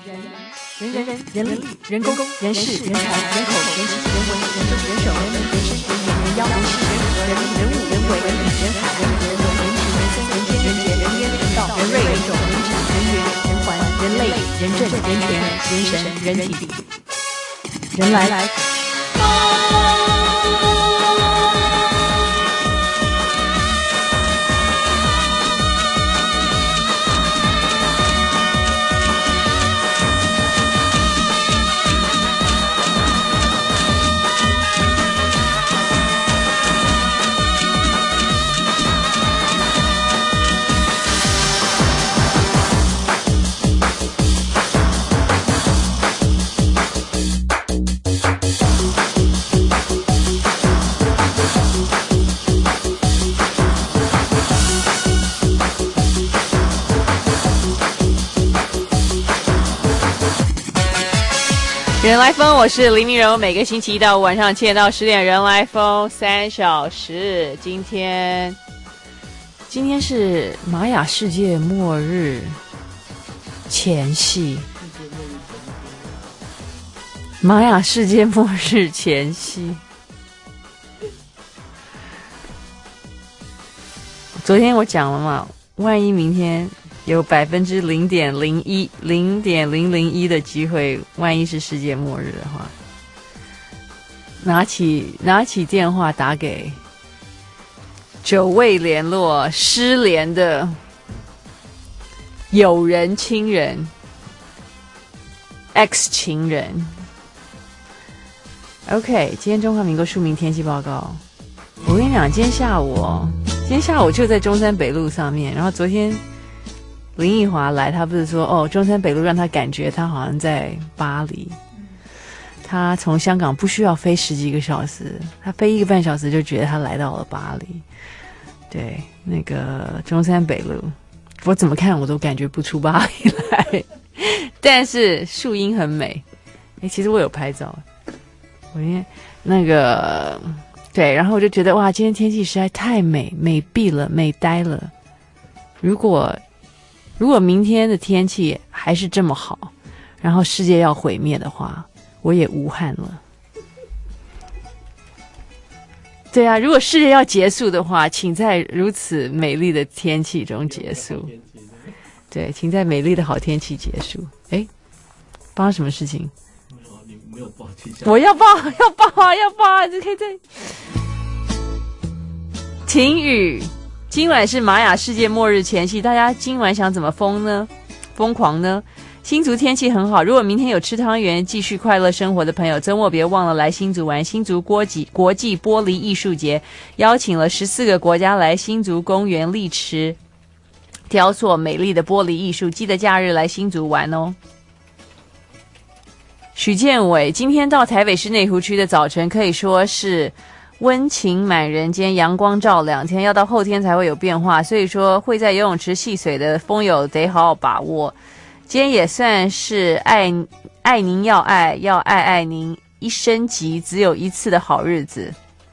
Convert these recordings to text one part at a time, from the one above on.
人力、人工、人事、人才、人口、人情、人文、人政、人手、人民、人事、人言、人妖、人事、人和、人物、人为、人理、人海、人和、人种、人情、人生、人间、人杰、人烟、人道、人瑞、人种、人质、人缘、人环、人类、人政、人权、人神、人体、人来。人来疯，我是黎明柔，每个星期一到五晚上7点到10点，人来疯3小时。今天是玛雅世界末日前夕，玛雅世界末日前夕。昨天我讲了嘛，万一明天有0.001的机会，万一是世界末日的话，拿起电话打给久未联络、失联的友人、亲人、X 情人。OK， 今天中华民国庶民天气报告。我跟你讲，今天下午就在中山北路上面，然后昨天林奕华来，他不是说中山北路让他感觉他好像在巴黎。他从香港不需要飞10几个小时，他飞1个半小时就觉得他来到了巴黎。对，那个中山北路，我怎么看我都感觉不出巴黎来，但是树荫很美。其实我有拍照，我因为那个对，然后我就觉得哇，今天天气实在太美毙了，美呆了。如果明天的天气还是这么好，然后世界要毁灭的话，我也无憾了。对啊，如果世界要结束的话，请在如此美丽的天气中结束。对，请在美丽的好天气结束。哎，发生什么事情？ 你没有报气象？ 我要报啊！这可以再停雨。今晚是玛雅世界末日前夕，大家今晚想怎么疯狂呢？新竹天气很好，如果明天有吃汤圆继续快乐生活的朋友，周末别忘了来新竹玩。新竹国际玻璃艺术节邀请了14个国家来新竹公园力持雕塑美丽的玻璃艺术，记得假日来新竹玩哦。许建伟，今天到台北市内湖区的早晨可以说是温情满人间，阳光照2天，要到后天才会有变化，所以说会在游泳池戏水的风友得好好把握。今天也算是爱您要爱您，一生集只有一次的好日子。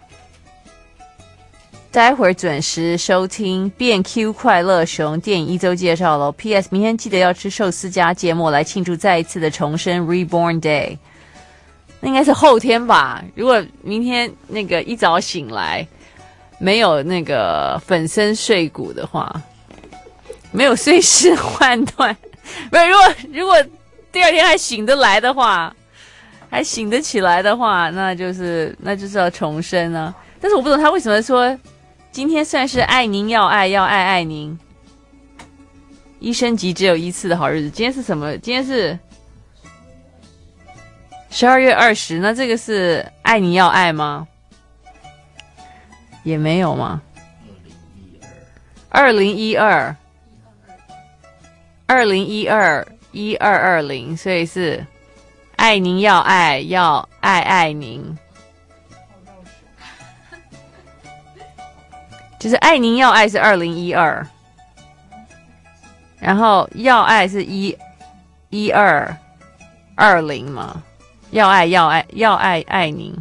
待会儿准时收听变 Q 快乐熊电影1周介绍咯。 PS 明天记得要吃寿司加芥末来庆祝再一次的重生 Reborn Day。那应该是后天吧，如果明天那个一早醒来没有那个粉身碎骨的话，没有碎尸换断，不是，如果第二天还醒得来的话，还醒得起来的话，那就是要重生啊。但是我不懂他为什么说今天算是爱您要爱您，一生集只有一次的好日子。今天是什么？今天是12月20，那这个是爱你要爱吗？也没有吗？2012，1220，所以是爱您要爱您，就是爱您要爱是2012，然后要爱是1220嘛。要爱您。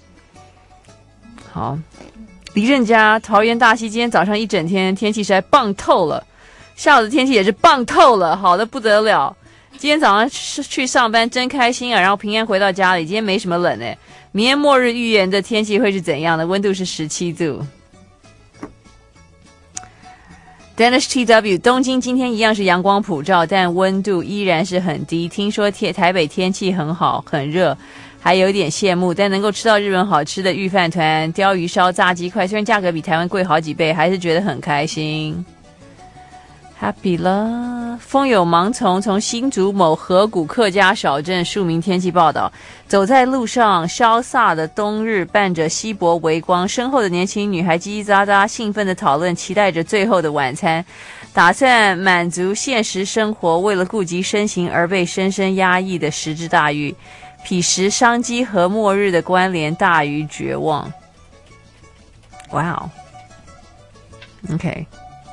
好，离任家桃园大溪今天早上一整天天气实在棒透了，下午的天气也是棒透了，好的不得了。 今天早上去上班真开心啊，然后平安回到家里，今天没什么冷诶。明天末日预言的天气会是怎样的？温度是17度。Dennis TW 东京今天一样是阳光普照，但温度依然是很低。听说台北天气很好，很热，还有点羡慕。但能够吃到日本好吃的御饭团、鲷鱼烧、炸鸡块，虽然价格比台湾贵好几倍，还是觉得很开心。Happy 了。风有盲从新竹某河谷客家小镇庶民天气报道，走在路上，潇洒的冬日伴着稀薄微光，身后的年轻女孩叽叽喳喳兴奋地讨论，期待着最后的晚餐，打算满足现实生活为了顾及身形而被深深压抑的时之大欲，彼时商机和末日的关联大于绝望。哇、wow. OK，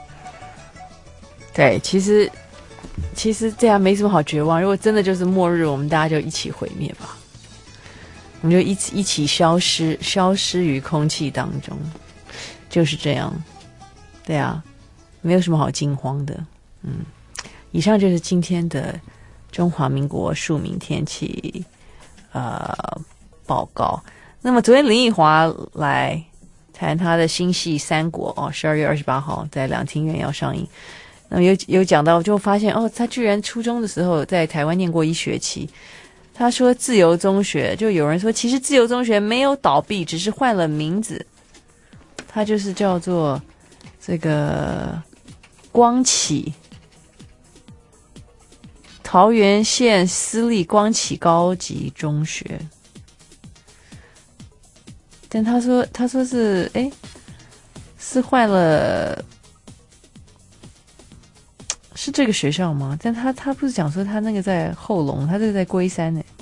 对，其实这样没什么好绝望。如果真的就是末日，我们大家就一起毁灭吧，我们就一起消失于空气当中，就是这样。对啊，没有什么好惊慌的。以上就是今天的中华民国庶民天气报告。那么昨天林奕华来谈他的新戏《三国》12月28号在两厅院要上映。那么有讲到，就发现他居然初中的时候在台湾念过1学期。他说自由中学，就有人说其实自由中学没有倒闭，只是换了名字，它就是叫做这个光启，桃园县私立光启高级中学。但他说是换了。是这个学校吗？但他不是讲说他那个在后龙，他这个在龟山呢。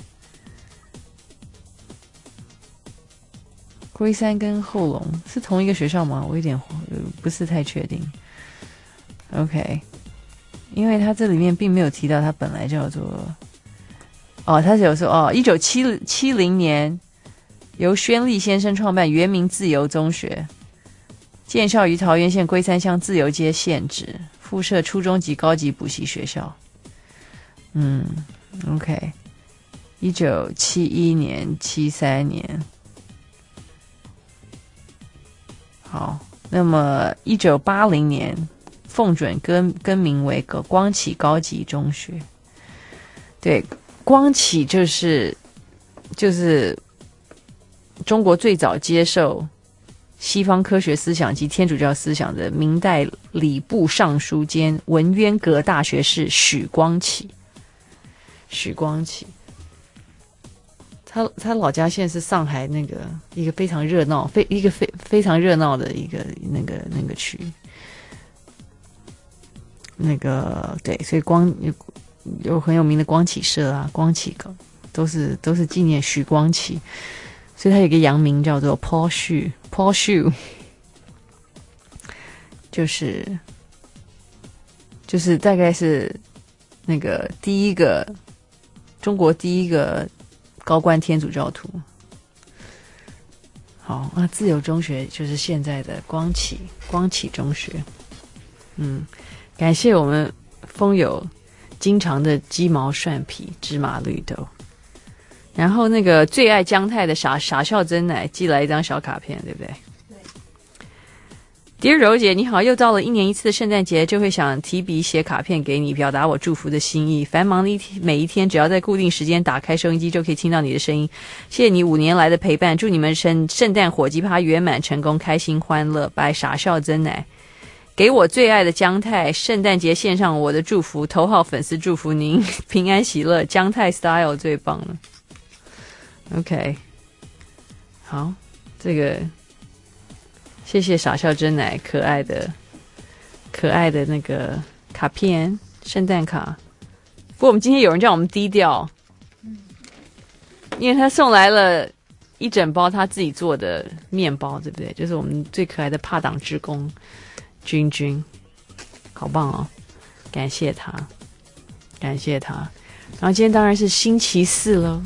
龟山跟后龙是同一个学校吗？我有点不是太确定。OK， 因为他这里面并没有提到他本来叫做他是有说1970年由宣立先生创办，原名自由中学，建校于桃园县龟山乡自由街现址。附设初中及高级补习学校。OK， 1971年、73年。好，那么1980年奉准更名为光启高级中学。对，光启就是中国最早接受西方科学思想及天主教思想的明代礼部尚书兼文渊阁大学士许光启。他老家现在是上海那个一个非常热闹非常热闹的一个那个区。对，所以有很有名的光启社啊，光启都是纪念许光启。所以他有一个洋名叫做 Paul Shu， 就是大概是那个中国第一个高官天主教徒。好，那自由中学就是现在的光启中学。感谢我们风友经常的鸡毛蒜皮芝麻绿豆。然后那个最爱姜太的傻笑真奶寄来一张小卡片，对不对？对。Dear 柔姐，你好，又到了1年1次的圣诞节，就会想提笔写卡片给你，表达我祝福的心意。繁忙的每一天，只要在固定时间打开收音机，就可以听到你的声音。谢谢你5年来的陪伴，祝你们圣诞火鸡趴圆满成功，开心欢乐。拜傻笑真奶。给我最爱的姜太，圣诞节献上我的祝福，头号粉丝祝福您平安喜乐，姜太 style 最棒了。OK， 好，这个谢谢傻笑真奶可爱的那个卡片，圣诞卡。不过我们今天有人叫我们低调，因为他送来了一整包他自己做的面包，对不对？就是我们最可爱的帕党志工君，好棒哦！感谢他。然后今天当然是星期4了。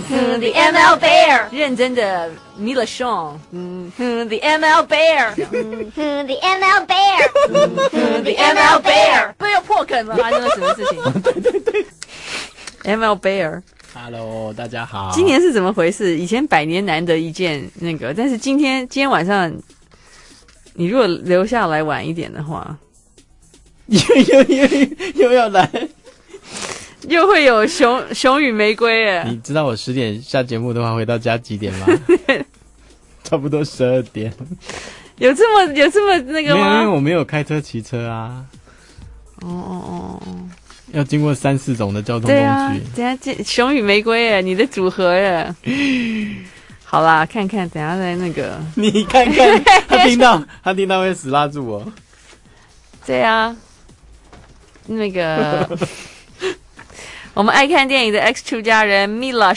The ML Bear， 认真的 Mila Shawn，The ML Bear，The ML Bear，The ML Bear， 不要破梗了，发生了什么事情？对 ，ML Bear。Hello， 大家好。 今年是怎么回事？以前百年难得一见那个，但是今天晚上，你如果留下来晚一点的话， 又要来。 又会有熊与玫瑰耶！ 你知道我10点下节目的话回到家几点吗？差不多12点。 有这么那个吗？ 没有，因为我没有开车骑车啊。 哦， 要经过3-4种的交通工具。 对啊，等下熊与玫瑰耶，你的组合耶。好啦，看看等下再那个。 你看看，他听到会死拉住我。 对啊，那个。我们爱看电影的 X2 家人 Mila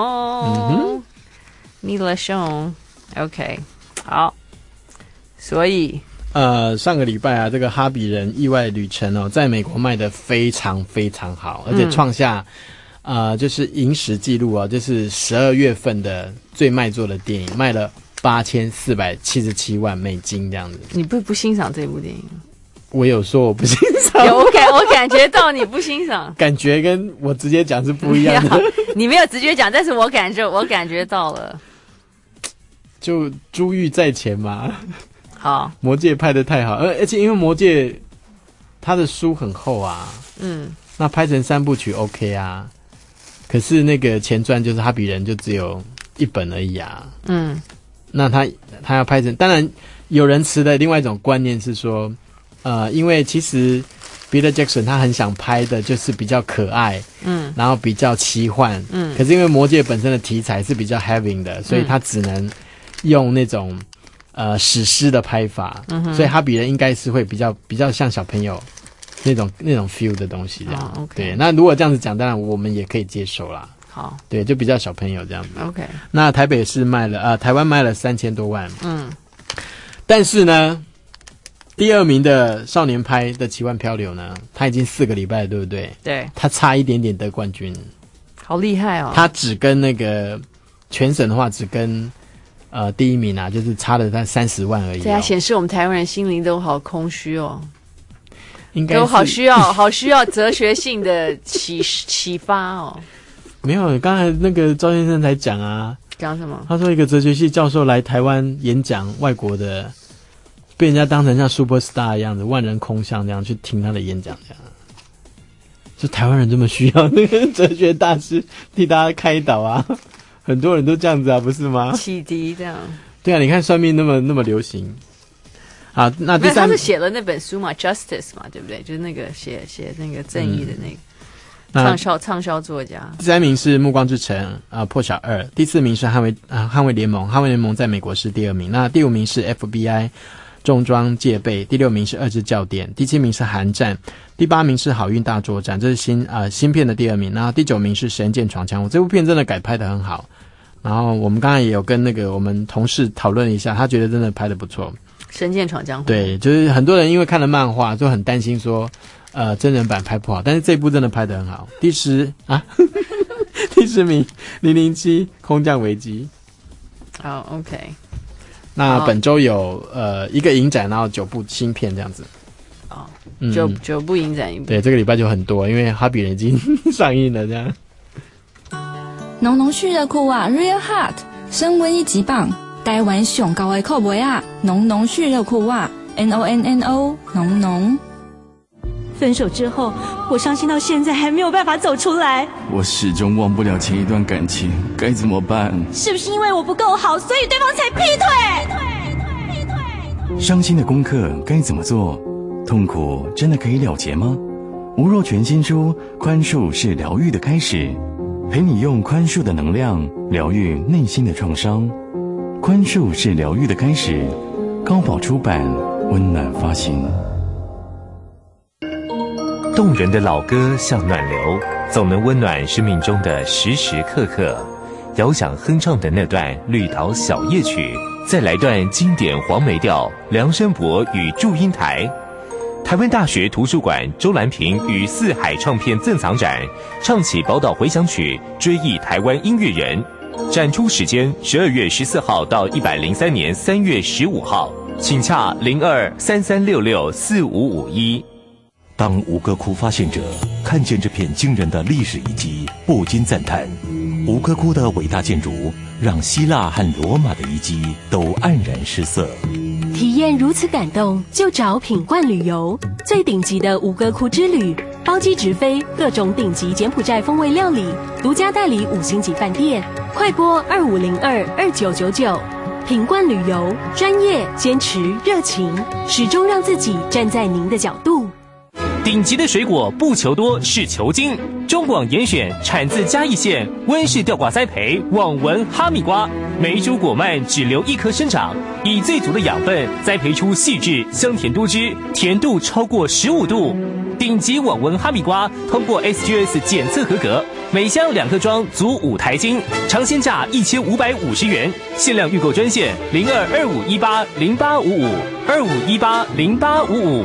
Shawn，Mila Shawn，OK， 好，所以上个礼拜啊，这个哈比人意外旅程哦，在美国卖得非常非常好，而且创下就是影史纪录啊，就是12月份的最卖座的电影，卖了8477万美金这样子。 你不欣赏这部电影？ 我有说我不欣赏， 我感觉到你不欣赏， 感觉跟我直接讲是不一样的。 你没有直接讲，但是我感觉到了， 就珠玉在前嘛。 好， 魔戒拍得太好，而且因为魔戒它的书很厚啊，那拍成3部曲 OK 啊。可是那个前传就是哈比人就只有1本而已啊。那他要拍成，当然有人持的另外一种观念是说。因为其实 Peter Jackson 他很想拍的就是比较可爱，然后比较奇幻，可是因为魔戒本身的题材是比较 heavy 的，所以他只能用那种史诗的拍法，所以哈比人应该是会比较像小朋友那种 feel 的东西这样。 okay. 对，那如果这样子讲，当然我们也可以接受啦。 好， 对，就比较小朋友这样子。 OK， 那台北市台湾卖了3000多万，但是呢。第2名的少年派的奇幻漂流呢，他已经4个礼拜了，对不对？ 对， 他差一点点得冠军， 好厉害哦！ 他只跟那个全省的话，只跟第1名啊，就是差了他30万而已。 对啊，显示我们台湾人心灵都好空虚哦， 应该是都好需要哲学性的启发哦。 没有，刚才那个赵先生才讲啊， 讲什么？ 他说一个哲学系教授来台湾演讲，外国的。被人家当成像 superstar 的样子，万人空巷这样去听他的演讲，这样，就台湾人这么需要那个哲学大师替大家开导啊，很多人都这样子啊，不是吗？ 启迪这样。 对啊，你看算命那么流行啊，那第3 他是写了那本书嘛 ，Justice 嘛，对不对？就是那个写那个正义的那个畅销作家。 第3名是《暮光之城》破晓2，第4名是捍卫联盟，捍卫联盟在美国是第2名，那第5名是 FBI。重装戒备，第6名是2支教典，第7名是寒战，第8名是好运大作战，这是新片的第2名，然后第9名是神剑闯江湖，这部片真的改拍得很好，然后我们刚才也有跟那个我们同事讨论一下，他觉得真的拍得不错。 神剑闯江湖，对， 就是很多人因为看了漫画就很担心说真人版拍不好，但是这部真的拍得很好。第10名007空降危机。 好 OK， 那本周有1个影展，然后9部新片这样子。 9部影展一部。 对，这个礼拜就很多，因为哈比人已经上映了这样。 浓浓蓄热裤啊 ，Real Hot， 升温1级棒，台湾上高的口味啊，浓浓蓄热裤啊 ，NONNO， 浓浓。 分手之后，我伤心到现在还没有办法走出来。 我始终忘不了前一段感情，该怎么办？ 是不是因为我不够好，所以对方才劈腿？ 伤心的功课该怎么做？痛苦真的可以了结吗？吴若权新书《宽恕是疗愈的开始》，陪你用宽恕的能量疗愈内心的创伤。宽恕是疗愈的开始，高宝出版，温暖发行。 动人的老歌像暖流，总能温暖生命中的时时刻刻。遥想哼唱的那段绿岛小夜曲，再来段经典黄梅调，梁山伯与祝英台。 台湾大学图书馆周兰平与四海唱片赠藏展，唱起宝岛回响曲，追忆台湾音乐人。展出时间12月14号到103年3月15号，请洽02-3366-4551。 当吴哥窟发现者看见这片惊人的历史遗迹，不禁赞叹：吴哥窟的伟大建筑让希腊和罗马的遗迹都黯然失色。 体验如此感动，就找品冠旅游。最顶级的吴哥窟之旅，包机直飞，各种顶级柬埔寨风味料理，独家代理5星级饭店。快拨2502-2999。品冠旅游，专业、坚持、热情，始终让自己站在您的角度。 顶级的水果不求多，是求精。中广严选产自嘉义县温室吊挂栽培网纹哈密瓜，每一株果蔓只留1颗生长，以最足的养分栽培出细致、香甜多汁，甜度超过15度。顶级网纹哈密瓜通过 SGS 检测合格，每箱2颗装足5台斤，尝鲜价1550元，限量预购专线0225180855，25180855。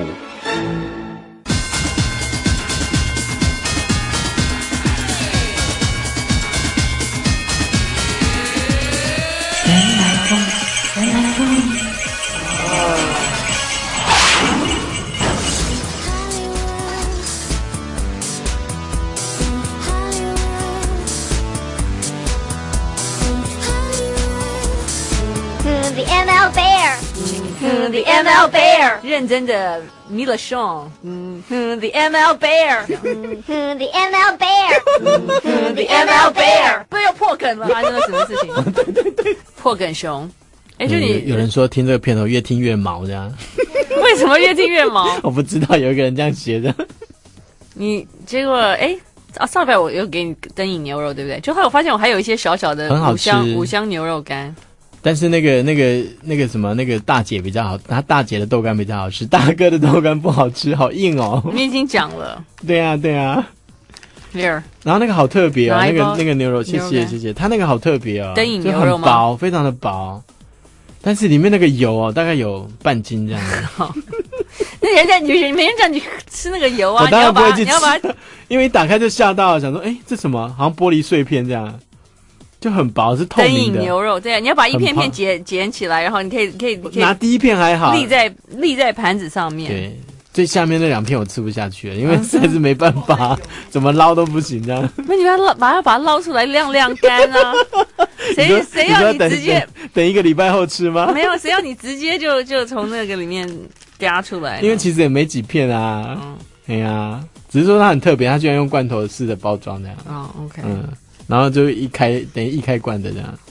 The ML Bear， 认真的 Mila Shawn，The ML Bear，The ML Bear，The ML Bear， 不要破梗了，发生了什么事情？对，破梗熊。就你有人说听这个片头越听越毛，这样为什么越听越毛？ 我不知道，有一个人这样写的。 你结果上礼拜我又给你灯影牛肉，对不对？就后来我发现我还有一些小小的五香牛肉干。 但是那个什么那个大姐比较好，她大姐的豆干比较好吃，大哥的豆干不好吃，好硬哦。 你已经讲了。 对啊。 Here， 然后那个好特别哦，那个牛肉，谢谢，它那个好特别哦， 灯影牛肉吗？ 就很薄，非常的薄，但是里面那个油哦，大概有半斤这样子。 那人家没人叫你吃那个油啊， 我当然不会去吃， 你要把它因为一打开就吓到了，想说这什么？好像玻璃碎片这样。就很薄，是透明的。 灯影牛肉，对，你要把一片片剪起来，然后你可以拿第一片还好， 立在盘子上面。 对，最下面那2片我吃不下去了，因为实在是没办法，怎么捞都不行这样。 那你要把它捞出来晾干啊！谁要你直接等1个礼拜后吃吗？ 没有，谁要你直接就从那个里面夹出来？ 因为其实也没几片啊。哎呀，只是说它很特别，它居然用罐头式的包装这样。 OK。 然后就等于一开罐的这样。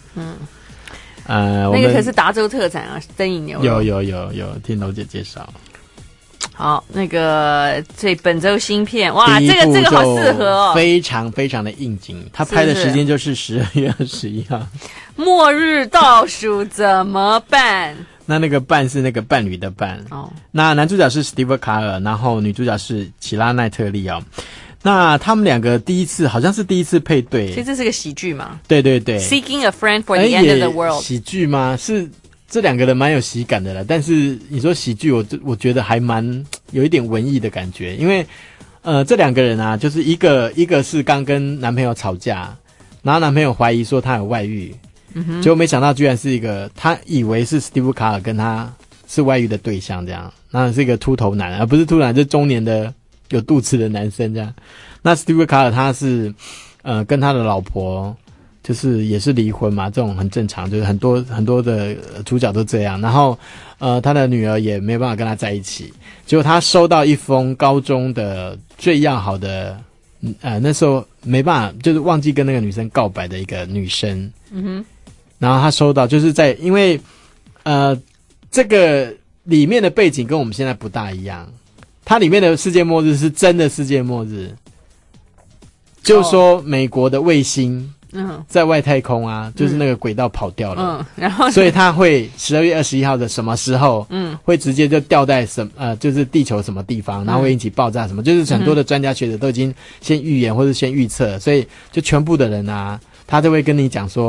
那个可是达州特产啊，灯影牛肉。 有，听楼姐介绍。 好，那个本周新片，哇，这个好适合哦， 非常非常的应景。他拍的时间就是12月21号。 末日倒数怎么办？ 那个伴是那个伴侣的伴。那男主角是史蒂夫·卡尔，然后女主角是奇拉·奈特利哦。那他们2个好像是第一次配对， 其实这是个喜剧嘛？ 对 Seeking a Friend for the End of the World， 喜剧吗？是这2个人蛮有喜感的啦，但是你说喜剧，我觉得还蛮有一点文艺的感觉，因为这2个人啊，就是一个是刚跟男朋友吵架，然后男朋友怀疑说他有外遇，结果没想到居然是一个他以为是史蒂夫·卡尔跟他是外遇的对象，这样，那是一个秃头男，而不是秃头男，就是中年的有肚子的男生这样。那史蒂夫·卡尔他是跟他的老婆就是也是离婚嘛，这种很正常，就是很多的主角都这样。然后他的女儿也没办法跟他在一起，结果他收到一封高中的最要好的那时候没办法，就是忘记跟那个女生告白的一个女生。然后他收到就是因为这个里面的背景跟我们现在不大一样，它里面的世界末日是真的世界末日，就是说美国的卫星在外太空啊，就是那个轨道跑掉了， 然后所以它会12月21号的什么时候会直接就掉在就是地球什么地方，然后会引起爆炸什么，就是很多的专家学者都已经先预言或者先预测，所以就全部的人啊，他就会跟你讲说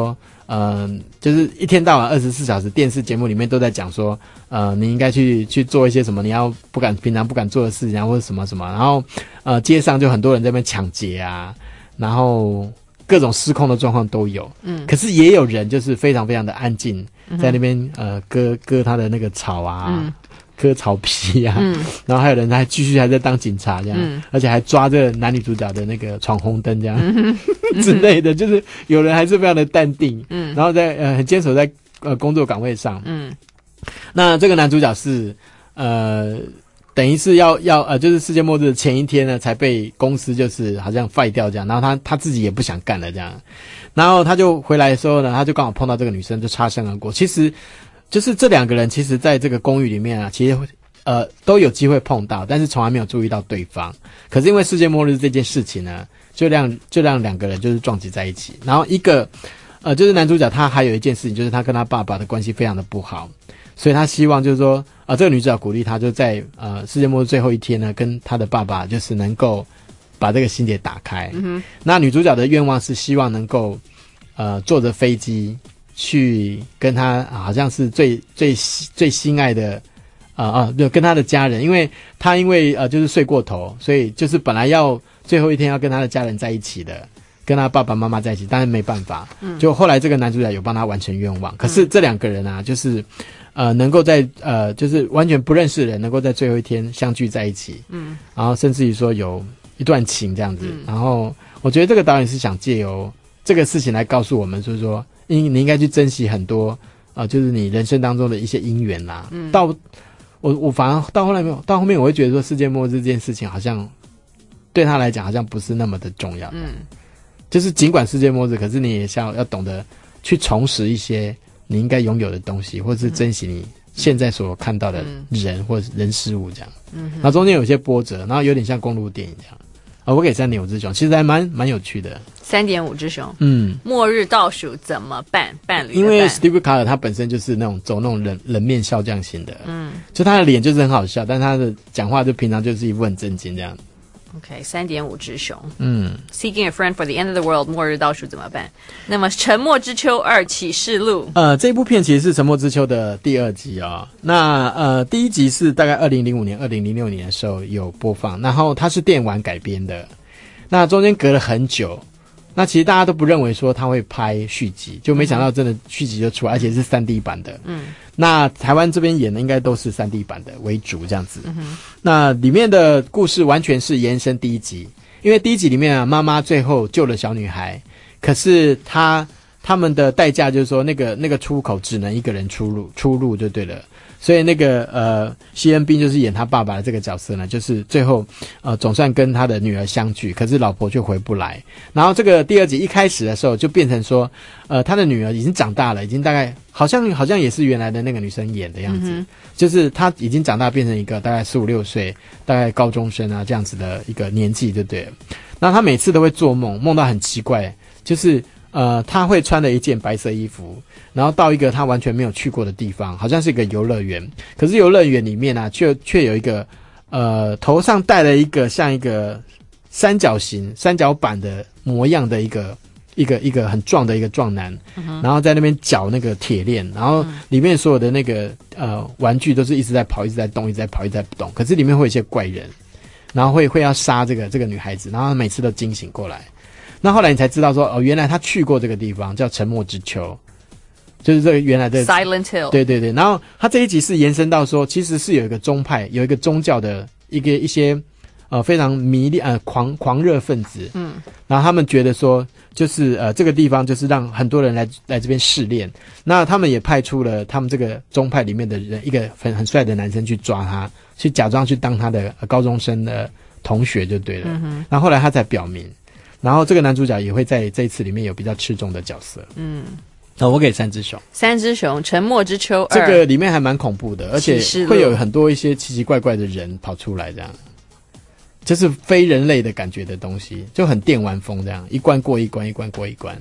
就是一天到晚24小时电视节目里面都在讲说，你应该去做一些什么你要平常不敢做的事情啊，或者什么什么，然后街上就很多人在那边抢劫啊，然后各种失控的状况都有。可是也有人就是非常非常的安静，在那边割他的那个草啊。割草皮啊，然后还有人还继续还在当警察这样，而且还抓着男女主角的那个闯红灯这样之类的，就是有人还是非常的淡定，然后在很坚守在工作岗位上。那这个男主角是等于是要就是世界末日的前一天呢，才被公司就是好像废掉这样，然后他自己也不想干了这样，然后他就回来的时候呢，他就刚好碰到这个女生，就擦身而过。其实就是这两个人，其实在这个公寓里面啊，其实都有机会碰到，但是从来没有注意到对方。可是因为世界末日这件事情呢，就让两个人就是撞击在一起。然后一个就是男主角他还有一件事情，就是他跟他爸爸的关系非常的不好，所以他希望就是说这个女主角鼓励他，就在世界末日最后一天呢，跟他的爸爸就是能够把这个心结打开。那女主角的愿望是希望能够坐着飞机去跟他好像是最心爱的就跟他的家人，因为他就是睡过头，所以就是本来要最后一天要跟他的家人在一起的，跟他爸爸妈妈在一起，但是没办法，就后来这个男主角有帮他完成愿望。可是这两个人啊，就是能够在就是完全不认识的人能够在最后一天相聚在一起，然后甚至于说有一段情这样子。然后我觉得这个导演是想借由这个事情来告诉我们，就是说你应该去珍惜很多就是你人生当中的一些因缘啦。我反而到后面我会觉得说世界末日这件事情好像对他来讲好像不是那么的重要。就是尽管世界末日，可是你也要懂得去重拾一些你应该拥有的东西，或者是珍惜你现在所看到的人或者人事物这样。然后中间有一些波折，然后有点像公路电影这样。我给3.5只熊，其实还蛮有趣的。 3.5只熊，末日倒数怎么办？伴侣的伴， 因为 Steve Carell 他本身就是走那种冷面笑匠型的，就他的脸就是很好笑，但他的讲话就平常就是一副很正经这样。 OK， 3.5只熊。Seeking a friend for the end of the world， 末日倒数怎么办？那么《沉默之丘2启示录》 这部片其实是《沉默之丘》的第2集哦。那第一集是大概2005年、2006年的时候有播放，然后它是电玩改编的。那中间隔了很久，那其实大家都不认为说他会拍续集，就没想到真的续集就出来，而且是 3D 版的。那台湾这边演的应该都是 3D 版的为主这样子。那里面的故事完全是延伸第一集，因为第一集里面啊，妈妈最后救了小女孩，可是他们的代价就是说那个出口只能一个人出入就对了。所以那个西恩宾就是演他爸爸的这个角色呢，就是最后总算跟他的女儿相聚，可是老婆却回不来。然后这个第2集一开始的时候就变成说他的女儿已经长大了，已经大概好像也是原来的那个女生演的样子，就是她已经长大变成一个大概15、16岁大概高中生啊这样子的一个年纪就对了。那她每次都会做梦到很奇怪，就是他会穿了一件白色衣服，然后到一个他完全没有去过的地方，好像是一个游乐园。可是游乐园里面啊，却有一个头上戴了一个像一个三角板的模样的一个很壮的一个壮男，然后在那边搅那个铁链，然后里面所有的那个玩具都是一直在跑，一直在动，一直在跑，一直在动。可是里面会有一些怪人，然后会要杀这个女孩子，然后每次都惊醒过来。那后来你才知道说原来他去过这个地方叫沉默之丘，就是这个原来的 Silent Hill。 对， 然后他这一集是延伸到说其实是有一个宗派，有一个宗教的一些非常迷恋狂热分子，然后他们觉得说就是这个地方就是让很多人来这边试炼。那他们也派出了他们这个宗派里面的人，一个很帅的男生去抓他，去假装去当他的高中生的同学就对了。然后后来他才表明，然后这个男主角也会在这一次里面有比较吃重的角色。我给3只熊。 3只熊，沉默之丘2。 这个里面还蛮恐怖的，而且会有很多一些奇奇怪怪的人跑出来，这样就是非人类的感觉的东西，就很电玩风这样，一关过一关，一关过一关。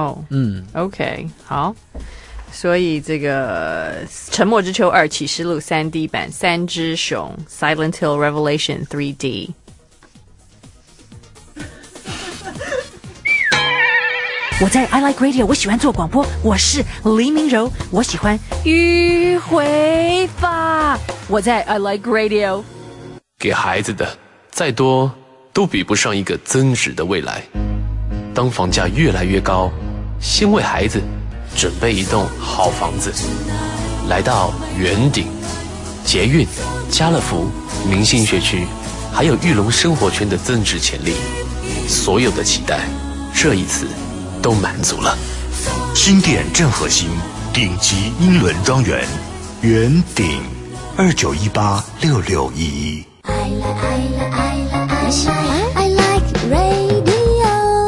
OK， 好。所以这个《沉默之丘2启示录》3D 版，3只熊 Silent Hill Revelation 3D。 我在 I Like Radio， 我喜欢做广播，我是黎明柔，我喜欢迂回法。我在 I Like Radio。 给孩子的再多都比不上一个增值的未来。当房价越来越高，先为孩子准备一栋好房子。来到圆顶、捷运、家乐福、明星学区，还有玉龙生活圈的增值潜力，所有的期待，这一次都满足了。 新店正核心顶级英伦庄园，圆顶29186611。 I like radio。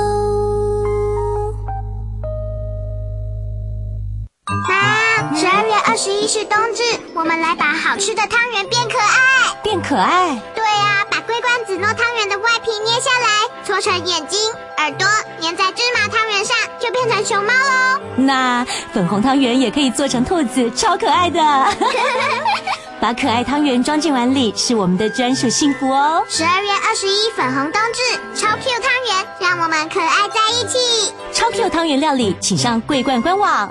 妈，12月21是冬至，我们来把好吃的汤圆变可爱。 变可爱？ 对啊，把桂冠子糯汤圆的外皮捏下来，搓成眼睛、耳朵，粘在芝麻汤圆上，就变成熊猫喽。 那粉红汤圆也可以做成兔子，超可爱的。把可爱汤圆装进碗里，是我们的专属幸福哦。 12月21粉红冬至，超 Q 汤圆，让我们可爱在一起。 超 Q 汤圆料理，请上桂冠官网。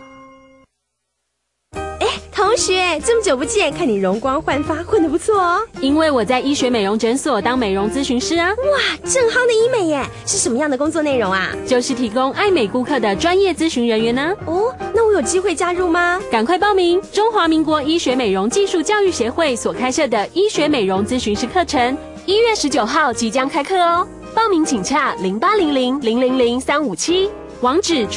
同学，这么久不见，看你容光焕发，混得不错哦。 因为我在医学美容诊所当美容咨询师啊。 哇，正夯的医美耶！是什么样的工作内容啊？ 就是提供爱美顾客的专业咨询人员呢。 哦，那我有机会加入吗？ 赶快报名！中华民国医学美容技术教育协会所开设的医学美容咨询师课程，1月19号即将开课哦。报名请洽0800000357，网址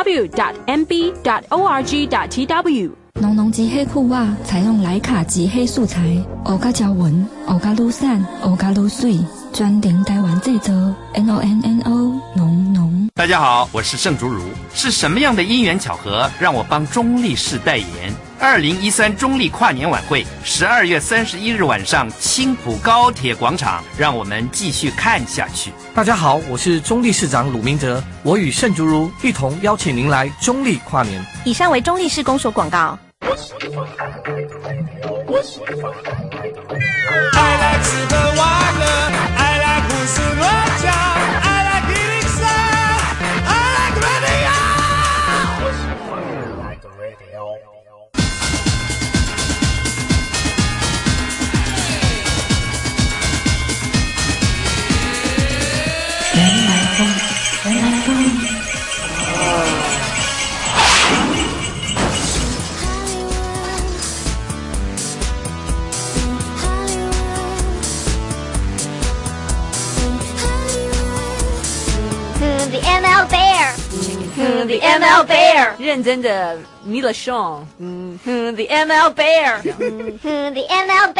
www.mb.org.tw。 浓浓极黑裤袜采用莱卡极黑素材，黑甲条纹，黑甲愈闪，黑甲愈水，专程台湾制作 ，NONNO 浓浓。 大家好，我是盛竹如。是什么样的因缘巧合，让我帮中立市代言？2013中立跨年晚会，12月31日晚上，青埔高铁广场，让我们继续看下去。 大家好，我是中立市长鲁明哲，我与盛竹如一同邀请您来中立跨年。 以上为中立市公所广告。 I like super water, I like 胡思乱想 I like Elixir, I like radio. The ML Bear， 认真的弥勒熊，The ML Bear，The ML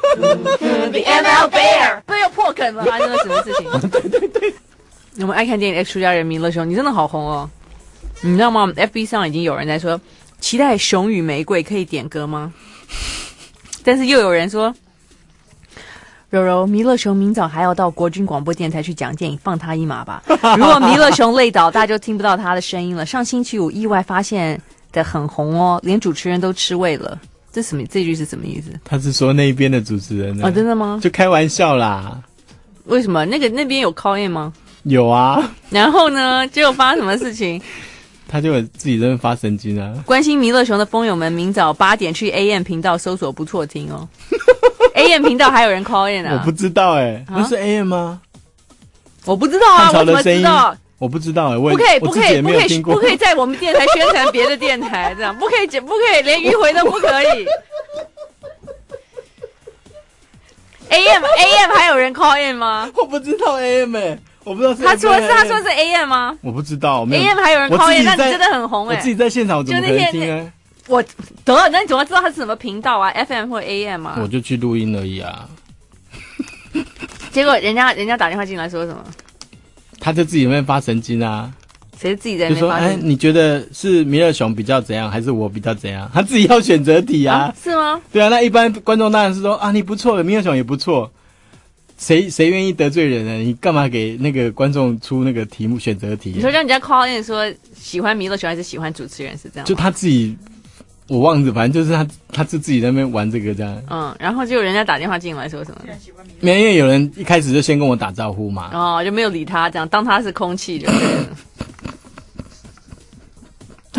Bear，The ML Bear， 不要破梗了，发生了什么事情？对，我们爱看电影 X 出家人弥勒熊，你真的好红哦！你知道吗 ？FB 上已经有人在说，期待熊与玫瑰可以点歌吗？但是又有人说。柔柔，弥勒熊明早还要到国军广播电台去讲电影，放他一马吧。如果弥勒熊累倒，大家就听不到他的声音了。上星期五意外发现的很红哦，连主持人都吃味了。这句是什么意思？ 他是说那边的主持人呢？ 哦，真的吗？ 就开玩笑啦。 为什么？那边有 call in 吗？ 有啊。然后呢？结果发生什么事情？ 他就有自己在那发神经啊！ 关心弥勒熊的风友们，明早8点去 AM 频道搜索不错听哦。AM 频道还有人 call in 啊？ 我不知道不是 AM 吗？ 我不知道啊，我怎么知道？ 我不知道不可以在我们电台宣传别的电台，这样不可以，连迂回都不可以。AM 还有人 call in 吗？ 我不知道 AM 我不知道是他说是 AM 吗？ 我不知道 ，AM 还有人 call in，那你真的很红我自己在现场我怎么可能听我那你怎么知道他是什么频道啊 ？FM 或 AM 啊？ 我就去录音而已啊。 结果人家打电话进来说什么？ 他就自己在那边发神经啊。 谁自己在那边发神经？ 就说你觉得是弥勒熊比较怎样，还是我比较怎样？他自己要选择题啊。 是吗？ 对啊，那一般观众当然是说啊，你不错，弥勒熊也不错。谁愿意得罪人呢？你干嘛给那个观众出那个题目选择题？ 你说让人家 call in 说喜欢弥勒熊还是喜欢主持人是这样？ 就他自己，我忘了，反正就是他是自己在那边玩这个这样。 然后就有人家打电话进来说什么？ 没有，因为有人一开始就先跟我打招呼嘛。 就没有理他，这样当他是空气就对了。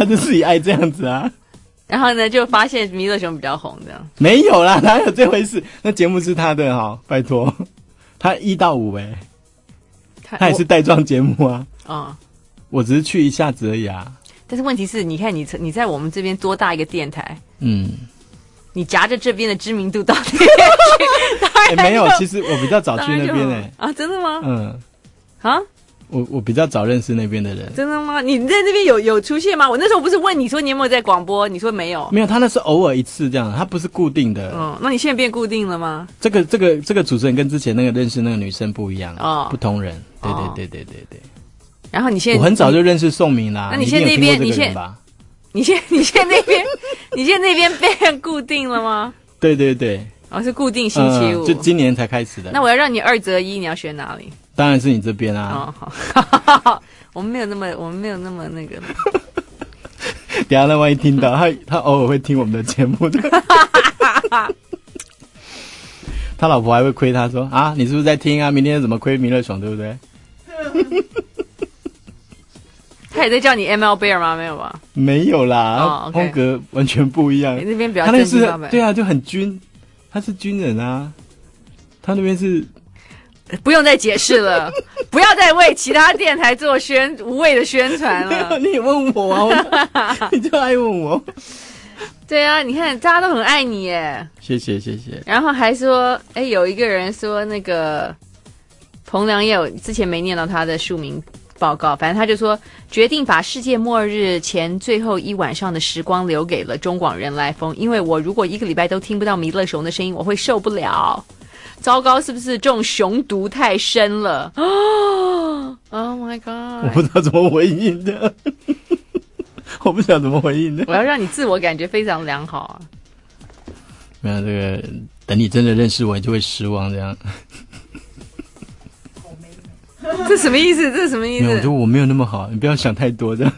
他就自己爱这样子啊。 然后呢，就发现弥勒熊比较红，这样没有啦，哪有这回事？那节目是他的哈，拜托，他1到5他也是带状节目啊。我只是去一下子而已啊。 但是问题是，你看你在我们这边多大一个电台，你夹着这边的知名度到底没有，其实我比较早去那边啊，真的吗？ 我比较早认识那边的人。 真的吗？你在那边有出现吗？我那时候不是问你说你有没有在广播，你说没有。 没有，他那是偶尔一次这样，他不是固定的。 那你现在变固定了吗？ 这个主持人跟之前那个认识那个女生不一样不同人。对。 然后你现在我很早就认识宋明啦。 那你现在那边你现在那边变固定了吗？ 对。 是固定星期五， 就今年才开始的。 那我要让你2择1，你要选哪里？ 当然是你这边啊。 好，我们没有那么那个。 等一下那万一听到他偶尔会听我们的节目的。他老婆还会亏他说啊，你是不是在听啊？明天怎么亏弥勒熊，对不对？ 他也在叫你 ML Bear 吗？没有吧？ 没有啦，风格完全不一样。 你那边比较正经八百。 对啊，就很军，他是军人啊，他那边是。 不用再解释了，不要再为其他电台做无谓的宣传了。 你也问我啊，你就爱问我。 对啊，你看大家都很爱你耶。 谢谢。 然后还说，有一个人说那个彭良也有之前没念到他的署名报告，反正他就说决定把世界末日前最后一晚上的时光留给了中广人来疯，因为我如果1个礼拜都听不到弥勒熊的声音，我会受不了。糟糕，是不是中熊毒太深了？Oh my god！ 我不知道怎么回应的，我不知道怎么回应的。 我要让你自我感觉非常良好啊！ 没有这个，等你真的认识我，你就会失望这样。 这什么意思？这什么意思？ 我觉得我没有那么好，你不要想太多这样。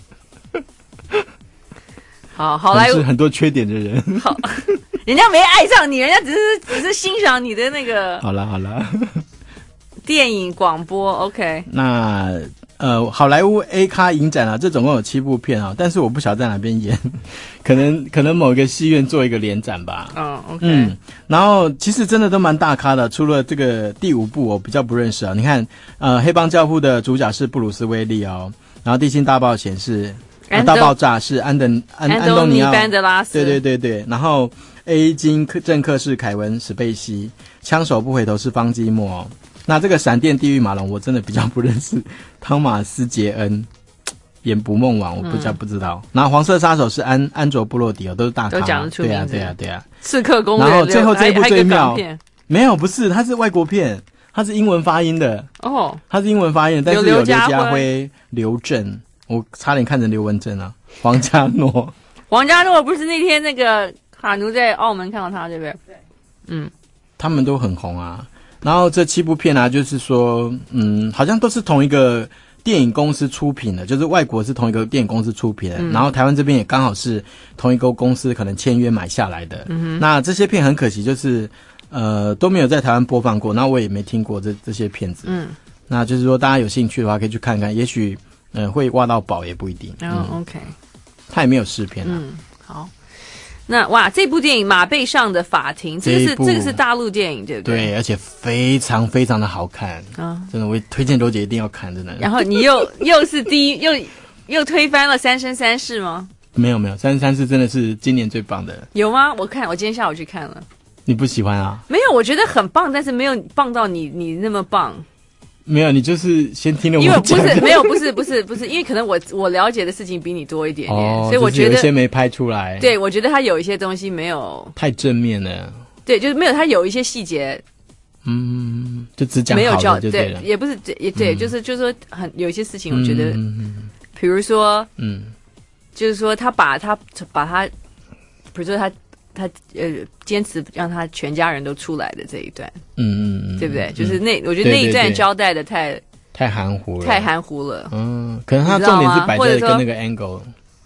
好莱坞是很多缺点的人。 好。人家没爱上你，人家只是欣赏你的那个。 好啦， 电影广播 OK。 那好莱坞 A 咖影展啊，这总共有7部片啊，但是我不晓得在哪边演，可能某一个戏院做一个联展吧。 OK。 然后其实真的都蛮大咖的，除了这个第5部我比较不认识啊。你看，黑帮教父的主角是布鲁斯威利哦，然后地心大冒险是大爆炸是安东尼奥班德拉斯， 对，然后 A 金政客是凯文史贝西，枪手不回头是方基莫哦。那这个闪电地狱马龙我真的比较不认识，汤马斯杰恩演捕梦网我不知道。然后黄色杀手是安卓布洛迪哦，都是大咖， 都讲得出名字。 对啊。 刺客攻略， 然后最后这一部最妙，没有不是，它是外国片，它是英文发音的哦， 它是英文发音的，但是有刘家辉、刘震，我差点看成刘文正啊，黄家诺。 黄家诺不是那天那个卡奴在澳门看到他，对不对？对， 他们都很红啊。然后这7部片啊，就是说，好像都是同一个电影公司出品的，就是外国是同一个电影公司出品的，然后台湾这边也刚好是同一个公司可能签约买下来的。那这些片很可惜，就是都没有在台湾播放过，那我也没听过这些片子。那就是说大家有兴趣的话可以去看看，也许会挖到宝也不一定。 OK， 他也没有试片啊。 好。那哇，这部电影《马背上的法庭》，这个是大陆电影，对不对？ 对，而且非常非常的好看啊！真的，我推荐罗姐一定要看，真的。 然后你又是又推翻了《三生三世》吗？ 没有，《三生三世》真的是今年最棒的。 有吗？我今天下午去看了。 你不喜欢啊？ 没有，我觉得很棒，但是没有棒到你那么棒。 没有，你就是先听了我讲。因为不是，因为可能我了解的事情比你多一点点，所以我觉得有一些没拍出来。 对，我觉得他有一些东西没有太正面了。 对，就是没有，他有一些细节， 就只讲好的就对了。 对，也不是，也对，就是说有一些事情，我觉得，比如说，就是说他把他，比如说他坚持让他全家人都出来的这一段，对不对？就是我觉得那一段交代的太含糊了， 太含糊了。 可能他重点是摆在跟那个 angle。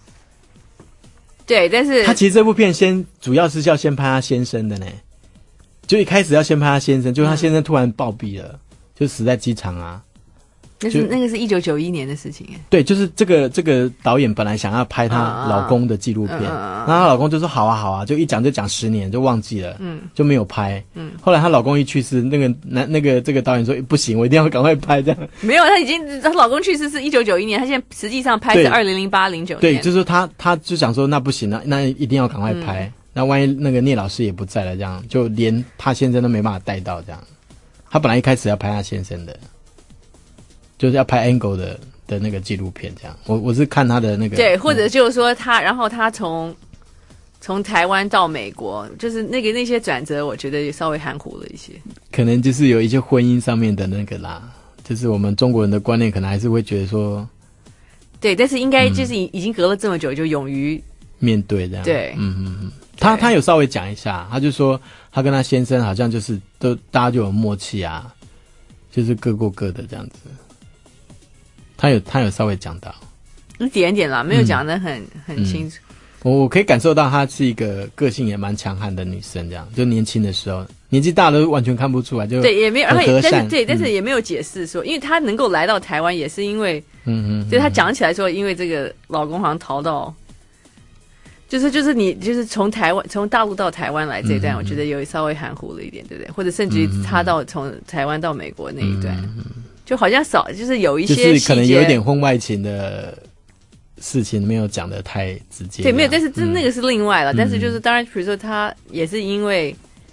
对，但是他其实这部片主要是要先拍他先生的呢，就一开始要先拍他先生，就他先生突然暴毙了，就死在机场啊。 那个是1991年的事情耶。 对，就是这个导演本来想要拍她老公的纪录片，然后她老公就说好啊，就一讲就讲10年，就忘记了，就没有拍。后来她老公一去世，这个导演说不行，我一定要赶快拍这样。 没有，她老公去世是1991年，她现在实际上拍是2008-09年。 对，就是说她就想说那不行了，那一定要赶快拍。那万一那个聂老师也不在了，这样就连她先生都没办法带到这样。她本来一开始要拍她先生的。就是要拍 Angle 的那个纪录片，这样。我是看他的那个对，或者就是说然后他从台湾到美国，就是那些转折，我觉得也稍微含糊了一些。 可能就是有一些婚姻上面的那个啦，就是我们中国人的观念，可能还是会觉得说， 对，但是应该就是已经隔了这么久，就勇于面对这样。 对， 他有稍微讲一下，他就说他跟他先生好像就是大家就有默契啊，就是各过各的这样子。他有稍微讲到一点点啦，没有讲得很清楚。 我可以感受到她是一个个性也蛮强悍的女生，这样就年轻的时候，年纪大了完全看不出来，就对也没有， 很和善， 但是也没有解释说，因为她能够来到台湾也是因为，就是她讲起来说，因为这个老公好像逃到，就是你就是从大陆到台湾来这一段，我觉得有稍微含糊了一点，对不对？或者甚至于她从台湾到美国那一段。就好像就是有一些细节， 就是可能有一点婚外情的事情没有讲得太直接。 对，没有，但是那个是另外了。但是就是当然，比如说他也是因为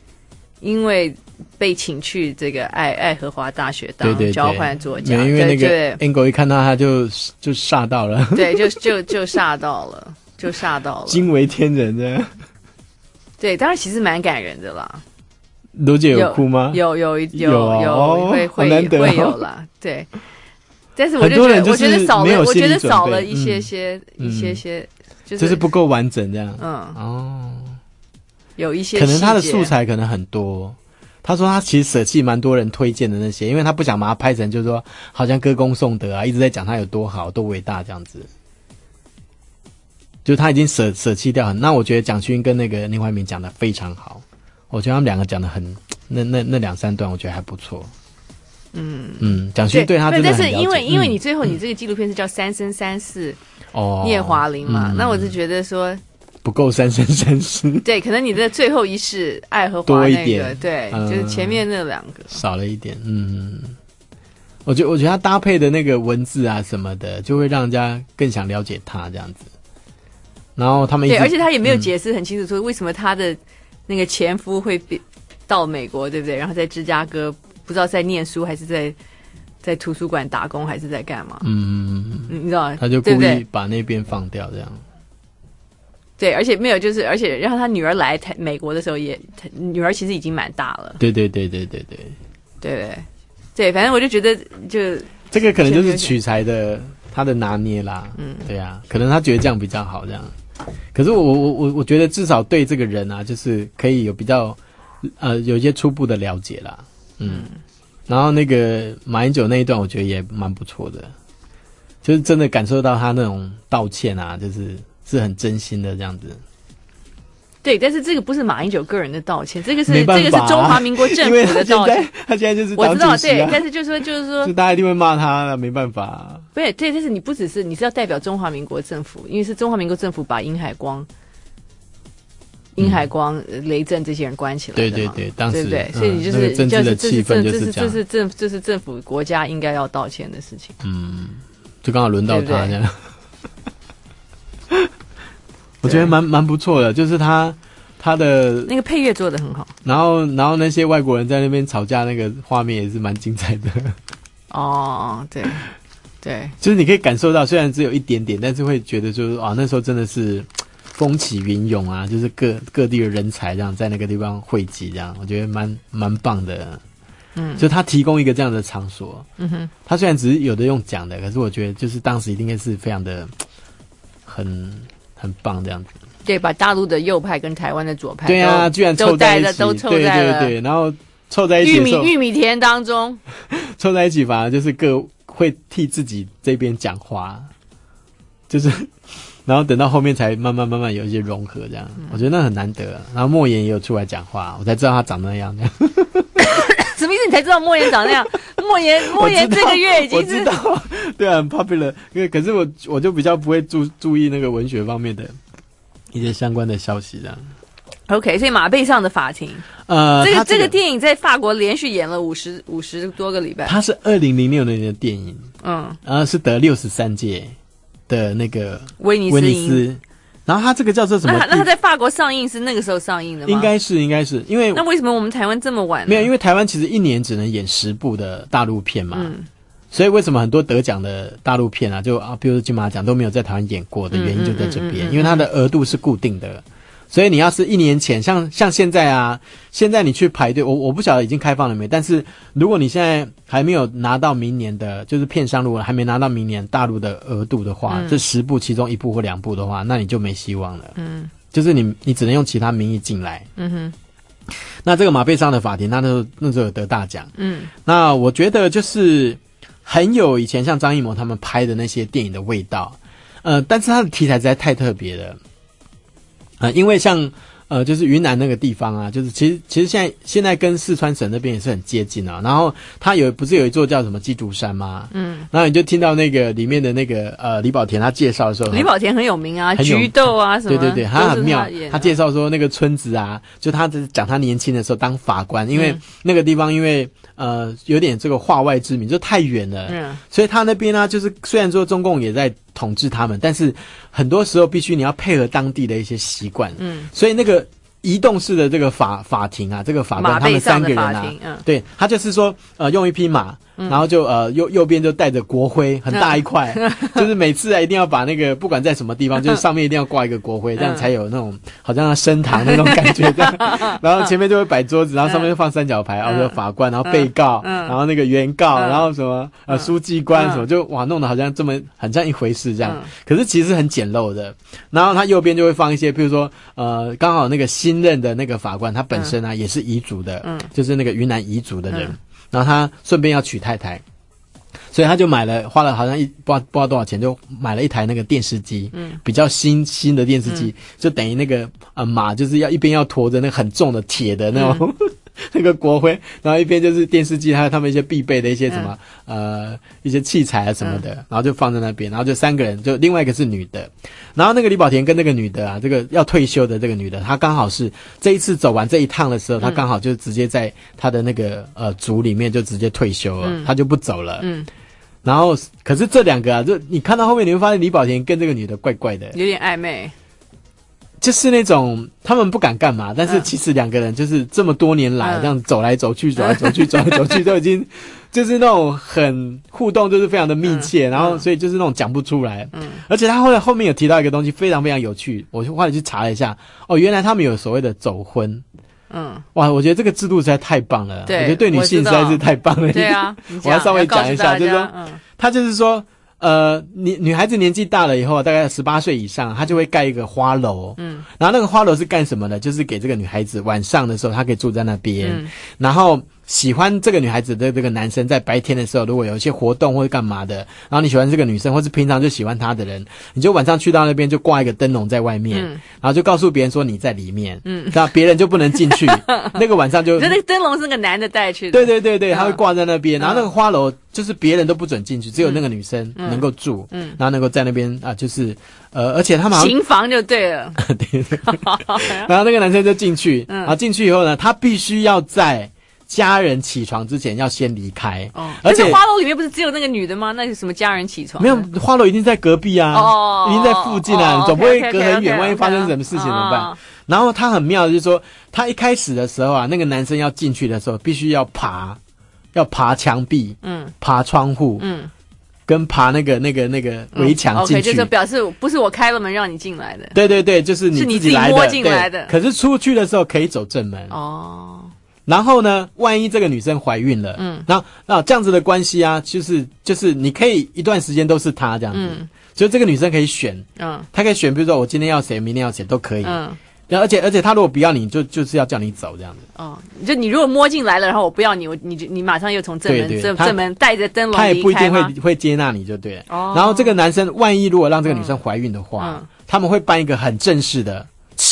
被请去这个爱荷华大学当交换作家， 因为那个 Angle 一看到他就煞到了， 对，就煞到了， 惊为天人的。 对，当然其实蛮感人的啦。 罗姐有哭吗？ 有会有啦，对。但是我觉得少了一些， 就是不够完整这样。 有一些可能他的素材可能很多。他说他其实舍弃蛮多人推荐的那些，因为他不想把它拍成就是说好像歌功颂德啊，一直在讲他有多好多伟大这样子。就他已经舍弃掉很。那我觉得蒋勋跟那个林怀民讲的非常好。我觉得他们两个讲的很那2-3段，我觉得还不错。蒋勋对他真的很了解。 但是因为你最后你这个纪录片是叫《三生三世》聂华苓嘛，那我是觉得说不够3生3世。 对，可能你的最后一世爱荷华那个，对，就是前面那2个少了一点。我觉得他搭配的那个文字啊什么的，就会让人家更想了解他这样子。然后他们对，而且他也没有解释很清楚说为什么他的那个前夫会到美国，对不对？然后在芝加哥不知道在念书还是在图书馆打工还是在干嘛？你知道吗？ 他就故意把那边放掉，这样。 对，而且没有，而且让他女儿来美国的时候女儿其实已经蛮大了。 对， 反正我就觉得这个可能就是取材的他的拿捏啦。对啊，可能他觉得这样比较好，这样。可是我觉得至少对这个人啊，就是可以有比较有一些初步的了解啦。然后那个马英九那一段，我觉得也蛮不错的，就是真的感受到他那种道歉啊，是很真心的这样子。 对，但是这个不是马英九个人的道歉，这个是中华民国政府的道歉。 他现在就是我知道，对，但是就是说， 就大家一定会骂他，没办法。 对，但是你是要代表中华民国政府，因为是中华民国政府把殷海光、雷震这些人关起来的嘛。 对，当时对不对？所以你就是政治的气氛就是这样。 这是政府国家应该要道歉的事情。 就刚好轮到他这样。我觉得蛮不错的，就是他的那个配乐做得很好， 然后那些外国人在那边吵架那个画面也是蛮精彩的。 对， 就是你可以感受到，虽然只有一点点，但是会觉得就是那时候真的是风起云涌啊，就是各地的人才这样在那个地方汇集，这样我觉得蛮棒的。就他提供一个这样的场所，他虽然只是有的用讲的，可是我觉得就是当时一定是非常的很棒这样子。 对，把大陆的右派跟台湾的左派对啊，居然凑在一起， 都凑在了， 对，然后凑在一起的时候玉米田当中， 凑在一起反而就是各会替自己这边讲话，就是然后等到后面才慢慢有一些融合这样，我觉得那很难得。然后莫言也有出来讲话，我才知道他长那样。 什么意思？ 才知道莫言长那样。莫言这个月已经是我知道，对啊，很 popular。可是我就比较不会注意那个文学方面的一些相关的消息这样。 OK， 所以马背上的法庭，这个电影在法国连续演了50多个礼拜。 它是2006年的电影，是得63届的那个威尼斯。然后它这个叫做什么？ 那它在法国上映是那个时候上映的吗？ 应该是，因为那为什么我们台湾这么晚呢？ 没有，因为台湾其实一年只能演10部的大陆片嘛。所以为什么很多得奖的大陆片啊，比如说金马奖都没有在台湾演过的原因就在这边，因为它的额度是固定的。所以你要是1年前，像现在啊，现在你去排队，我不晓得已经开放了没，但是如果你现在还没有拿到明年的，就是片商如果还没拿到明年大陆的额度的话，这10部其中1部或2部的话，那你就没希望了。就是你只能用其他名义进来。那这个马背上的法庭，那时候有得大奖。那我觉得就是很有以前像张艺谋他们拍的那些电影的味道。但是它的题材实在太特别了。因为像就是云南那个地方啊，就是其实现在跟四川省那边也是很接近啊。然后它不是有一座叫什么鸡足山吗？然后你就听到那个里面的那个李保田他介绍的时候， 李保田很有名啊，菊豆啊什么， 对，他很妙。他介绍说那个村子啊，就他讲他年轻的时候当法官，因为那个地方因为有点这个化外之名，就太远了，所以他那边呢，就是虽然说中共也在统治他们，但是很多时候必须你要配合当地的一些习惯。所以那个移动式的这个法庭啊，这个法官他们3个人啊，对，他就是说用一匹马，然后就右边就带着国徽，很大一块，就是每次一定要把那个不管在什么地方，就是上面一定要挂一个国徽，这样才有那种好像升堂那种感觉这样。然后前面就会摆桌子，然后上面就放3角牌，然后法官，然后被告，然后那个原告，然后什么书记官什么，就哇弄得好像这么很像一回事这样。可是其实很简陋的。然后他右边就会放一些，比如说刚好那个新任的那个法官他本身啊也是彝族的，就是那个云南彝族的人。然后他顺便要娶太太，所以他就花了好像不知道多少钱，就买了一台那个电视机，比较新的电视机，就等于那个马就是一边要驮着那个很重的铁的那种那个国徽，然后一边就是电视机，还有他们一些必备的一些什么一些器材啊什么的，然后就放在那边，然后就3个人，就另外一个是女的，然后那个李保田跟那个女的啊，这个要退休的这个女的，她刚好是这一次走完这一趟的时候，她刚好就直接在她的那个组里面就直接退休了，她就不走了。然后可是这2个啊，就你看到后面你会发现李保田跟这个女的怪怪的， 有点暧昧。 就是那种他们不敢干嘛，但是其实2个人就是这么多年来这样走来走去都已经就是那种很互动，就是非常的密切，然后所以就是那种讲不出来。而且他后面有提到一个东西非常非常有趣，我后来去查了一下，原来他们有所谓的走婚。哇，我觉得这个制度实在太棒了，我觉得对女性实在是太棒了。 对啊， 我要稍微讲一下，就是说，他就是说。女孩子年纪大了以后，大概18岁以上，她就会盖一个花楼。然后那个花楼是干什么的？就是给这个女孩子晚上的时候，她可以住在那边。然后喜欢这个女孩子的这个男生，在白天的时候，如果有一些活动或者干嘛的，然后你喜欢这个女生，或是平常就喜欢她的人，你就晚上去到那边就挂一个灯笼在外面，然后就告诉别人说你在里面，那别人就不能进去。那个晚上就， 那个灯笼是个男的带去的。 对，他会挂在那边，然后那个花楼就是别人都不准进去，只有那个女生能够住，然后能够在那边啊，就是而且他们行房就对了。 对。然后那个男生就进去，然后进去以后呢，他必须要在家人起床之前要先离开。 而且花楼里面不是只有那个女的吗？那是什么家人起床？ 没有，花楼一定在隔壁啊，一定在附近啊，你总不会隔很远，万一发生什么事情怎么办？然后他很妙的就是说，他一开始的时候啊，那个男生要进去的时候，必须要爬墙壁，爬窗户，跟爬那个围墙进去。 就是表示不是我开了门让你进来的。 对，就是你自己来的， 摸进来的。 可是出去的时候可以走正门。然后呢，万一这个女生怀孕了，然后这样子的关系啊，就是你可以一段时间都是她这样子，所以这个女生可以选，她可以选，比如说我今天要谁，明天要谁都可以，而且她如果不要你，就是要叫你走这样子。 就你如果摸进来了，然后我不要你，你马上又从正门带着灯笼离开吗？ 她也不一定会接纳你就对了。然后这个男生万一如果让这个女生怀孕的话，他们会办一个很正式的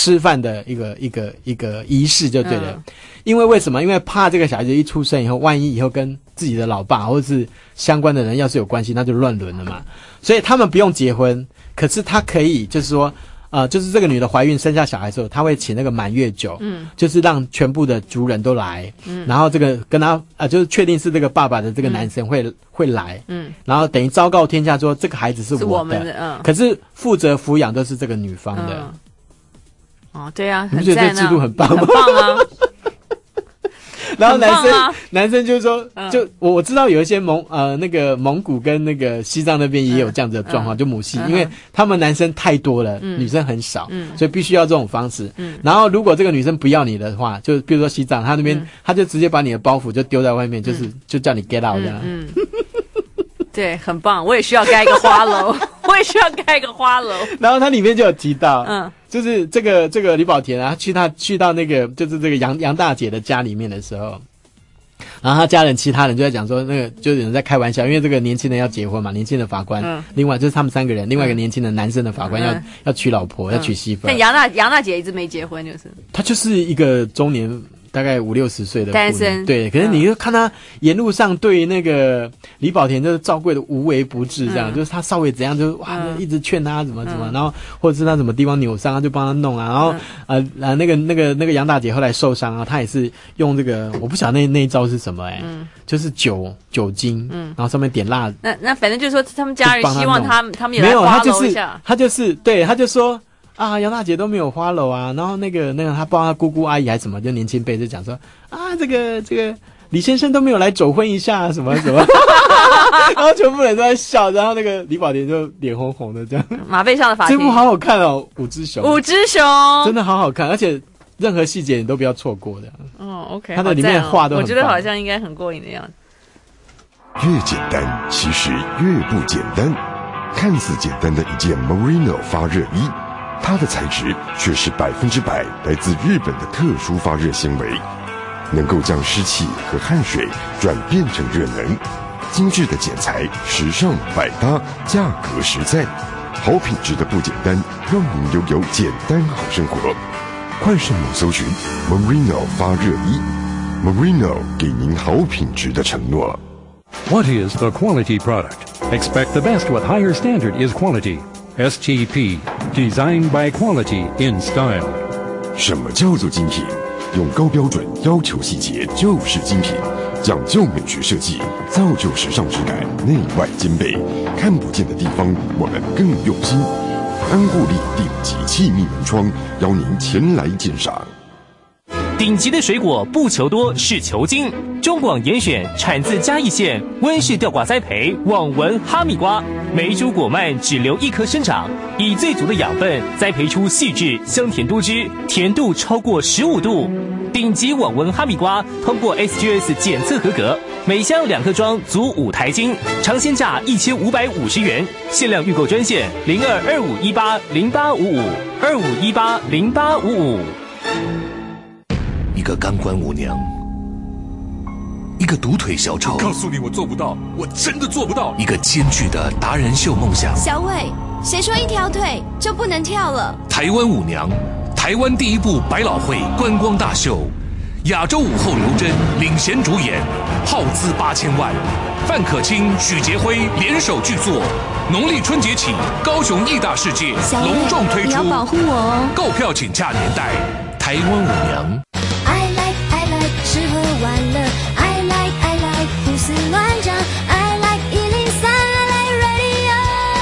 吃饭的一个仪式就对了。因为为什么？因为怕这个小孩子一出生以后，万一以后跟自己的老爸或者是相关的人要是有关系，那就乱伦了嘛。所以他们不用结婚，可是他可以就是说。就是这个女的怀孕生下小孩的时候，她会请那个满月酒，就是让全部的族人都来，然后这个跟她就是确定是这个爸爸的这个男生会来，然后等于昭告天下说这个孩子是我的，可是负责抚养都是这个女方的。 哦，对啊， 你不觉得这制度很棒吗？ 很棒啊！ 然后男生就说，就我知道有一些那个蒙古跟那个西藏那边也有这样子的状况，就母系，因为他们男生太多了，女生很少，所以必须要这种方式。然后如果这个女生不要你的话，就比如说西藏，他那边他就直接把你的包袱就丢在外面，就叫你 get out 这样。 对，很棒，我也需要盖一个花楼，我也需要盖一个花楼。 然后它里面就有提到，就是这个李保田啊，去到那个就是这个杨大姐的家里面的时候，然后他家人其他人就在讲说，那个就有人在开玩笑，因为这个年轻人要结婚嘛，年轻的法官，另外就是他们3个人，另外一个年轻的男生的法官要娶老婆，要娶媳妇。 但杨大姐一直没结婚，就是她就是一个中年。大概50-60岁的单身， 对，可是你就看他沿路上对那个李保田就是赵贵的无微不至，这样，就是他稍微怎样就哇，一直劝他怎么，然后或者是他什么地方扭伤，他就帮他弄啊，然后那个杨大姐后来受伤啊，他也是用这个，我不晓得那一招是什么就是酒精，然后上面点蜡， 那反正就是说他们家人希望他们也来没有， 花楼一下， 他就是对，他就说。杨大姐都没有花楼啊，然后那个他帮他姑姑阿姨还是什么，就年轻辈就讲说这个李先生都没有来走婚一下什么什么，然后全部人都在笑，然后那个李保田就脸红红的这样。 马背上的法庭， 这部好好看哦，五只熊真的好好看，而且任何细节你都不要错过的。 OK， 它的里面画都很棒， 我觉得好像应该很过瘾的样子。 越简单，其实越不简单。看似简单的一件 Merino 发热衣。它的材质却是100%来自日本的特殊发热纤维，能够将湿气和汗水转变成热能。精致的剪裁，时尚百搭，价格实在，好品质的不简单，让您拥有简单好生活。快上网搜寻 Merino 发热衣 ，Merino 给您好品质的承诺。 What is the quality product? Expect the best with higher standard is quality. STP, designed by quality in style. 什么叫做精品？用高标准要求细节就是精品，讲究美学设计，造就时尚质感，内外兼备。看不见的地方，我们更用心。安固力顶级气密门窗，邀您前来鉴赏。 顶级的水果不求多，是求精。中广严选产自嘉义县温室吊挂栽培网纹哈密瓜，每一株果蔓只留1颗生长，以最足的养分栽培出细致香甜多汁，甜度超过15度。顶级网纹哈密瓜通过 SGS 检测合格，每箱2颗装足5台斤，尝鲜价1550元，限量预购专线022518085525180855。 一个钢管舞娘，一个独腿小丑， 告诉你我做不到，我真的做不到。 一个艰巨的达人秀梦想。 小伟，谁说一条腿就不能跳了？ 台湾舞娘，台湾第一部百老汇观光大秀，亚洲舞后刘真领衔主演，耗资8000万，范可清、许杰辉联手剧作。农历春节起，高雄艺大世界隆重推出， 你要保护我哦。 购票请洽年代。台湾舞娘。 吃喝玩乐 I like 胡思乱想 I like 103 I like radio。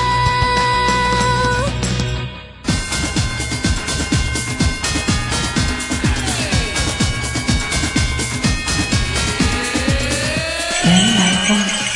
原来风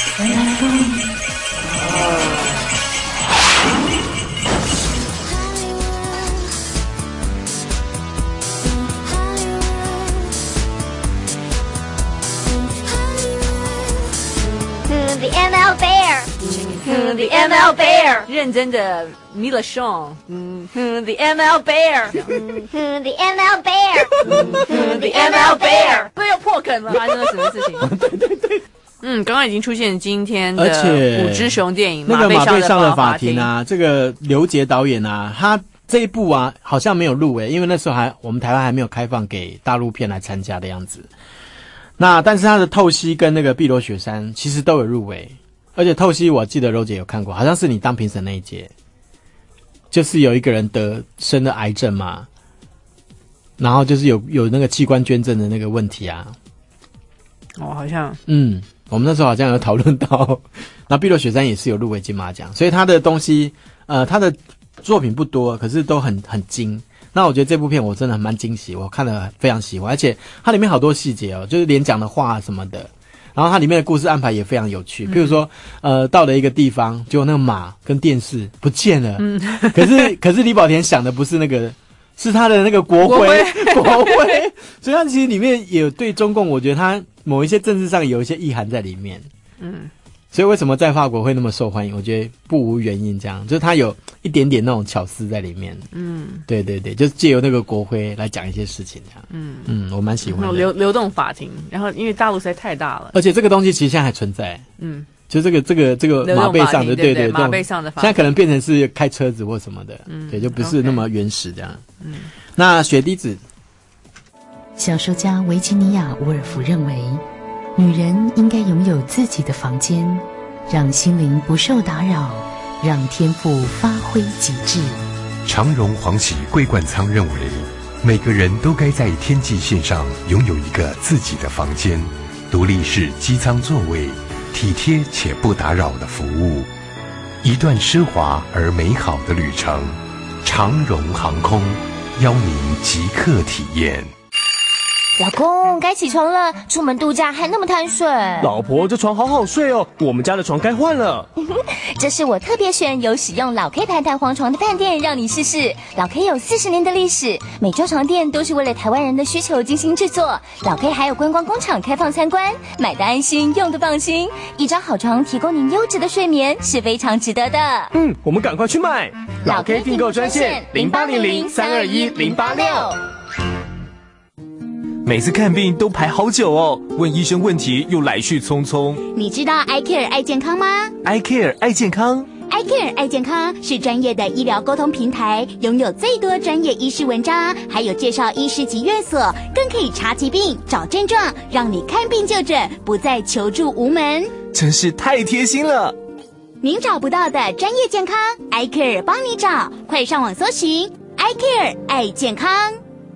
The ML Bear，The ML Bear， 认真的 Mila Shawn，The ML Bear，The ML Bear，The ML Bear， 不要破梗了，发生了什么事情？对。刚刚已经出现今天的5只熊电影， 那个马背上的法庭啊，这个刘杰导演啊， 这一部啊好像没有入围，因为那时候我们台湾还没有开放给大陆片来参加的样子。那但是他的透析跟那个碧螺雪山其实都有入围，而且透析我记得柔姐有看过，好像是你当评审那一届，就是有一个人生了癌症嘛，然后就是有那个器官捐赠的那个问题啊。 好像我们那时候好像有讨论到，那碧螺雪山也是有入围金马奖，所以他的东西他的作品不多，可是都很精。那我觉得这部片我真的蛮惊喜，我看了非常喜欢，而且它里面好多细节哦，就是连讲的话什么的，然后它里面的故事安排也非常有趣。比如说到了一个地方，结果那个马跟电视不见了，可是李保田想的不是那个，是他的那个国徽，所以他其实里面也有对中共，我觉得他某一些政治上有一些意涵在里面。所以为什么在法国会那么受欢迎？我觉得不无原因，这样就是它有一点点那种巧思在里面。对对对，就是借由那个国徽来讲一些事情，这样。我蛮喜欢的。 流动法庭，然后因为大陆实在太大了， 而且这个东西其实现在还存在。就这个马背上的，对， 马背上的法庭， 现在可能变成是开车子或什么的，对，就不是那么原始这样。那雪滴子， 小说家维吉尼亚·伍尔夫认为，女人应该拥有自己的房间，让心灵不受打扰，让天赋发挥极致。 长荣黄喜桂冠仓认为，每个人都该在天际线上拥有一个自己的房间，独立式机舱座位，体贴且不打扰的服务，一段奢华而美好的旅程。长荣航空邀您即刻体验。 老公，该起床了，出门度假还那么贪睡。 老婆，这床好好睡哦，我们家的床该换了。 这是我特别选有使用老 K 牌弹簧床的饭店，让你试试。老 K 有40年的历史，每周床垫都是为了台湾人的需求精心制作。老 K 还有观光工厂开放参观，买的安心，用的放心。一张好床提供您优质的睡眠，是非常值得的。 我们赶快去买。老 K 订购专线0800-321-086。 每次看病都排好久哦，问医生问题又来去匆匆。 你知道 iCare 爱健康吗？ iCare 爱健康 iCare 爱健康是专业的医疗沟通平台，拥有最多专业医师文章，还有介绍医师及院所，更可以查疾病、找症状，让你看病就诊，不再求助无门。 真是太贴心了。 您找不到的专业健康 iCare 帮你找，快上网搜寻 iCare 爱健康。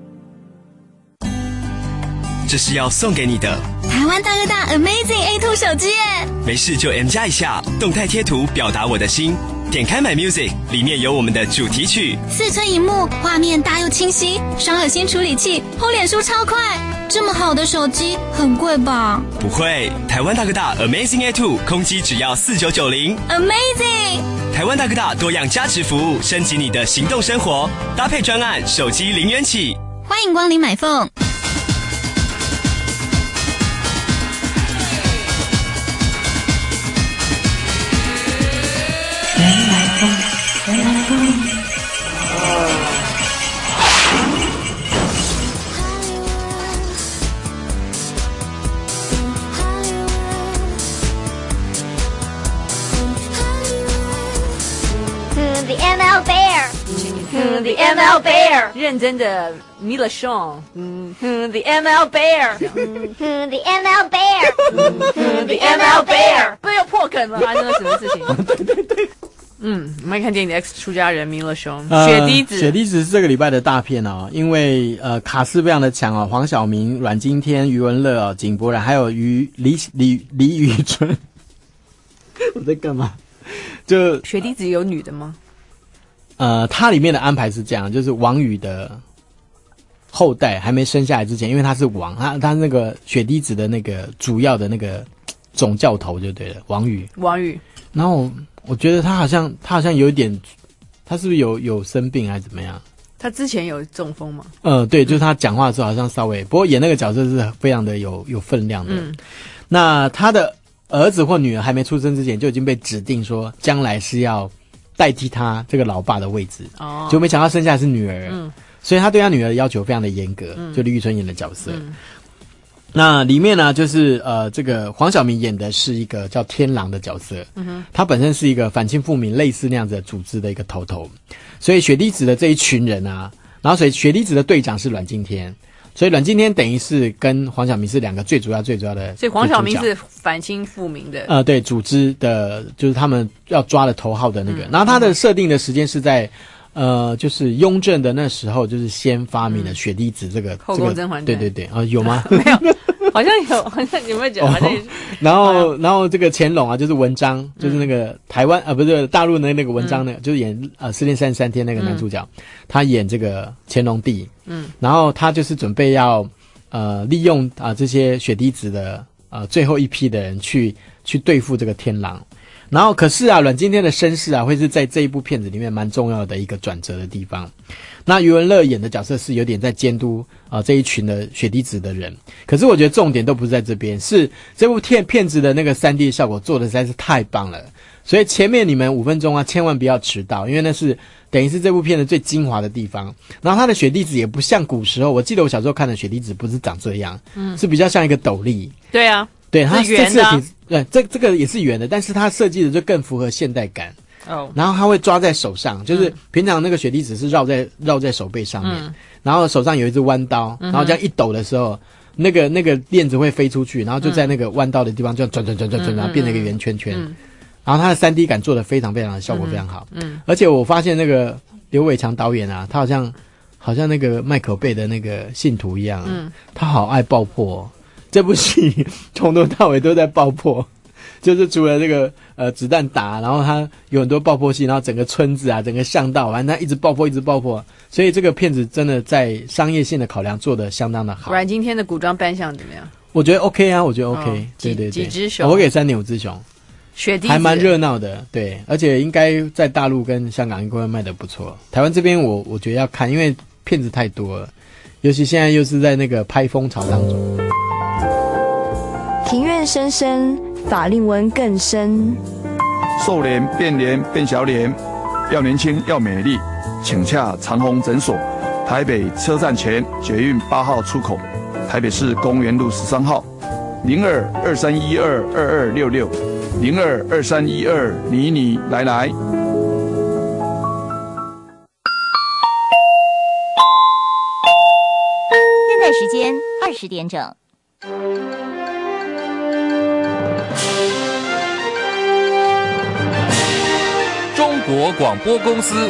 这是要送给你的台湾大哥大 Amazing A2 手机耶！ 没事就 M 加一下，动态贴图表达我的心。点开 My Music， 里面有我们的主题曲。 4寸萤幕，画面大又清晰，双核心处理器，PO脸书超快。这么好的手机，很贵吧？ 不会，台湾大哥大 Amazing A2 空机只要4990。 Amazing！ 台湾大哥大多样加值服务，升级你的行动生活，搭配专案，手机0元起。 欢迎光临买凤。 The ML Bear，The ML Bear， 认真的 Mila Shawn，The ML Bear，The ML Bear，The ML Bear， 不要破梗了，发生了什么事情？对。我们看电影的 X 出家人 Mila Shawn， 雪滴子。 雪滴子是这个礼拜的大片哦，因为卡司非常的强哦，黄晓明、阮经天、余文乐、井柏然，还有李宇春。我在干嘛？就雪滴子有女的吗？ 它里面的安排是这样，就是王宇的后代还没生下来之前，因为他是王，他那个雪滴子的那个主要的那个总教头就对了，王宇。然后我觉得他好像有一点，他是不是有生病还是怎么样？ 他之前有中风吗？ 对，就是他讲话的时候好像稍微，不过演那个角色是非常的有分量的。那他的儿子或女儿还没出生之前就已经被指定说将来是要代替他这个老爸的位置，就没想到生下来是女儿，所以他对他女儿的要求非常的严格，就李宇春演的角色。 那里面呢，就是这个黄晓明演的是一个叫天狼的角色，他本身是一个反清复明类似那样子的组织的一个头，所以雪滴子的这一群人啊，然后所以雪滴子的队长是阮经天，所以阮经天等于是跟黄晓明是两个最主要的， 所以黄晓明是反清复明的， 对，组织的就是他们要抓的头号的那个，然后他的设定的时间是在。就是雍正的那时候，就是先发明了雪滴子这个后宫甄嬛传， 对，有吗？ 没有，好像有没有讲？好像也是。 然后这个乾隆啊，就是文章，就是那个台湾不是大陆的那个文章就是演失恋33天那个男主角，他演这个乾隆帝，然后他就是准备要利用这些雪滴子的最后一批的人去对付这个天狼。然后可是阮经天的身世会是在这一部片子里面蛮重要的一个转折的地方。那余文乐演的角色是有点在监督这一群的雪滴子的人，可是我觉得重点都不是在这边，是这部片子的那个 3D 效果做的实在是太棒了，所以前面你们5分钟千万不要迟到，因为那是等于是这部片的最精华的地方。然后它的雪滴子也不像古时候，我记得我小时候看的雪滴子不是长这样，是比较像一个斗笠。 对啊， 对，它是圆的对，这个也是圆的，但是它设计的就更符合现代感。然后它会抓在手上，就是平常那个雪滴子是绕在手背上面，然后手上有一支弯刀，然后这样一抖的时候，那个链子会飞出去，然后就在那个弯刀的地方就转，然后变成一个圆圈圈。然后它的 3D 感做得非常非常的效果非常好。而且我发现那个刘伟强导演啊，他好像那个麦可贝的那个信徒一样，他好爱爆破。这部戏从头到尾都在爆破，就是除了这个子弹打，然后它有很多爆破戏，然后整个村子整个巷道，反正它一直爆破，所以这个片子真的在商业性的考量做得相当的好。 阮经天的古装扮相怎么样？ 我觉得 OK 啊，我觉得 OK，对， 几只熊， 我给3.5只熊， 雪滴子还蛮热闹的，对，而且应该在大陆跟香港应该会卖得不错。台湾这边我觉得要看，因为片子太多了，尤其现在又是在那个拍风潮当中。 庭院深深，法令纹更深。 瘦脸变小脸，要年轻要美丽，请洽长虹诊所，台北车站前捷运8号出口，台北市公园路13号，02-2312-2266，02-2312你来。 现在时间20点整。 中国广播公司。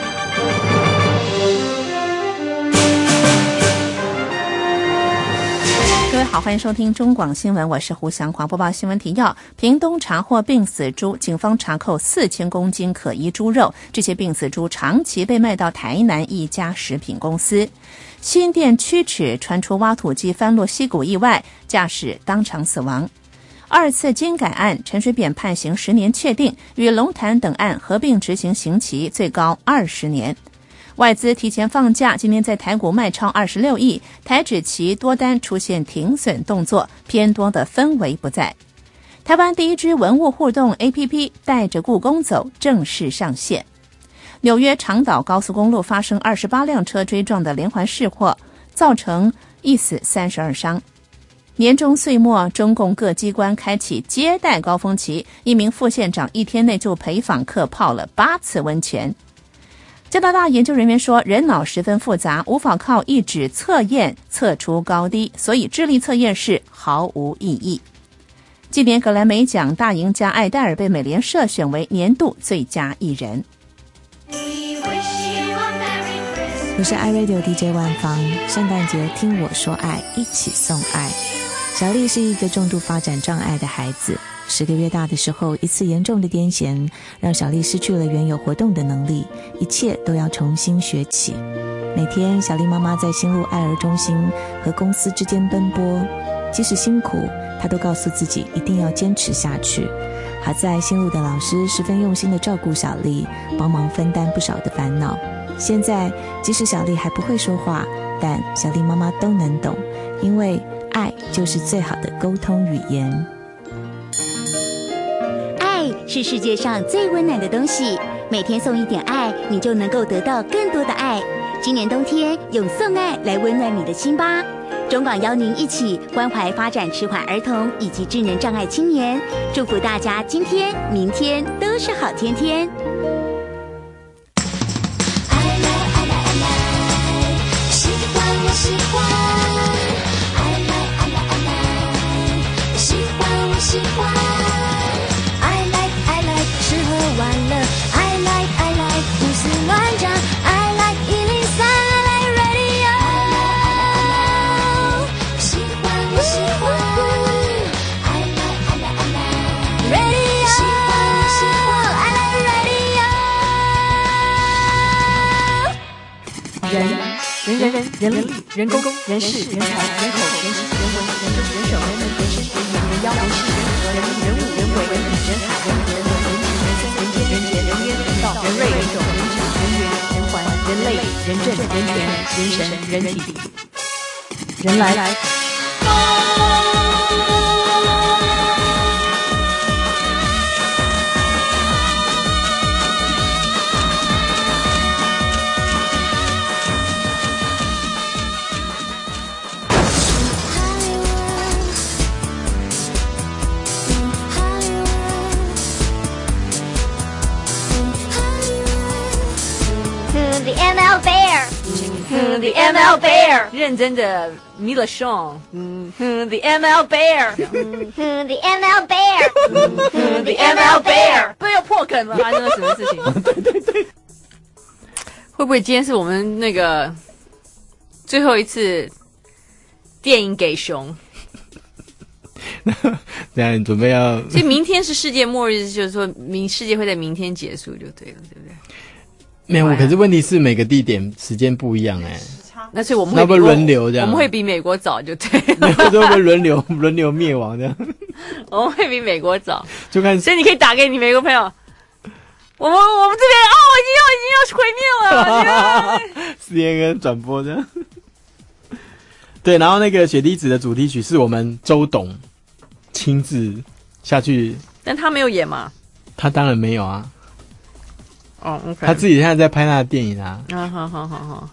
各位好，欢迎收听中广新闻，我是胡祥华。播报新闻提要：屏东查获病死猪，警方查扣4000公斤可疑猪肉，这些病死猪长期被卖到台南一家食品公司。新店曲尺传出挖土机翻落溪谷意外，驾驶当场死亡。2次精改案，陈水扁判刑10年确定，与龙潭等案合并执行刑期，最高20年。外资提前放假，今天在台股卖超26亿，台指期多单出现停损动作，偏多的氛围不在。台湾第一支文物互动 APP 带着故宫走正式上线。纽约长岛高速公路发生28辆车追撞的连环事祸，造成1死32伤。年终岁末，中共各机关开启接待高峰期，一名副县长1天内就陪访客泡了8次温泉。加拿大研究人员说，人脑十分复杂，无法靠一指测验测出高低，所以智力测验是毫无意义。今年格莱美奖大赢家艾戴尔被美联社选为年度最佳艺人。 我是 iRadio DJ 万芳，圣诞节听我说爱，一起送爱。小丽是一个重度发展障碍的孩子，10个月大的时候，一次严重的癫痫让小丽失去了原有活动的能力，一切都要重新学起。每天小丽妈妈在新路爱儿中心和公司之间奔波，即使辛苦，她都告诉自己一定要坚持下去。好在新路的老师十分用心地照顾小丽，帮忙分担不少的烦恼。现在即使小丽还不会说话，但小丽妈妈都能懂，因为爱就是最好的沟通语言。 爱是世界上最温暖的东西，每天送一点爱，你就能够得到更多的爱。今年冬天，用送爱来温暖你的心吧。 中广邀您一起关怀发展迟缓儿童以及智能障碍青年，祝福大家今天、明天都是好天天。 喜欢我喜欢 I like 喜欢我喜欢 I like 吃喝玩乐 I like 胡思乱想 I like 103 I like radio 喜欢我喜欢 I like radio 喜欢我喜欢 I like radio 人力、人工、人事、人才、人口、人情、人文、人手、人身、人妖、人事、人和、人物、人为、人理、人海、人人文、人情、人生、人杰、人约、人道、人瑞、人种、人质、人缘、人环、人类、人政、人权、人神、人体、人来。 The ML Bear，The ML Bear， 认真的迷了 Sean，The ML Bear，The ML Bear，The ML Bear， 不要破梗了，发生了什么事情？对，会不会今天是我们那个最后一次电影给熊？ 这样你准备要？ 所以明天是世界末日，就是说世界会在明天结束就对了，对不对？ 没有，可是问题是每个地点时间不一样哎， 那所以我们会不轮流这样， 我们会比美国早就对了， 会不会轮流灭亡这样？ 我们会比美国早， 就看， 所以你可以打给你美国朋友，我们这边已经要毁灭了 ，CNN 转播这样。对，然后那个雪滴子的主题曲是我们周董亲自下去， 但他没有演嘛？ 他当然没有啊。 哦 ，OK， 他自己现在在拍他的电影啊。 好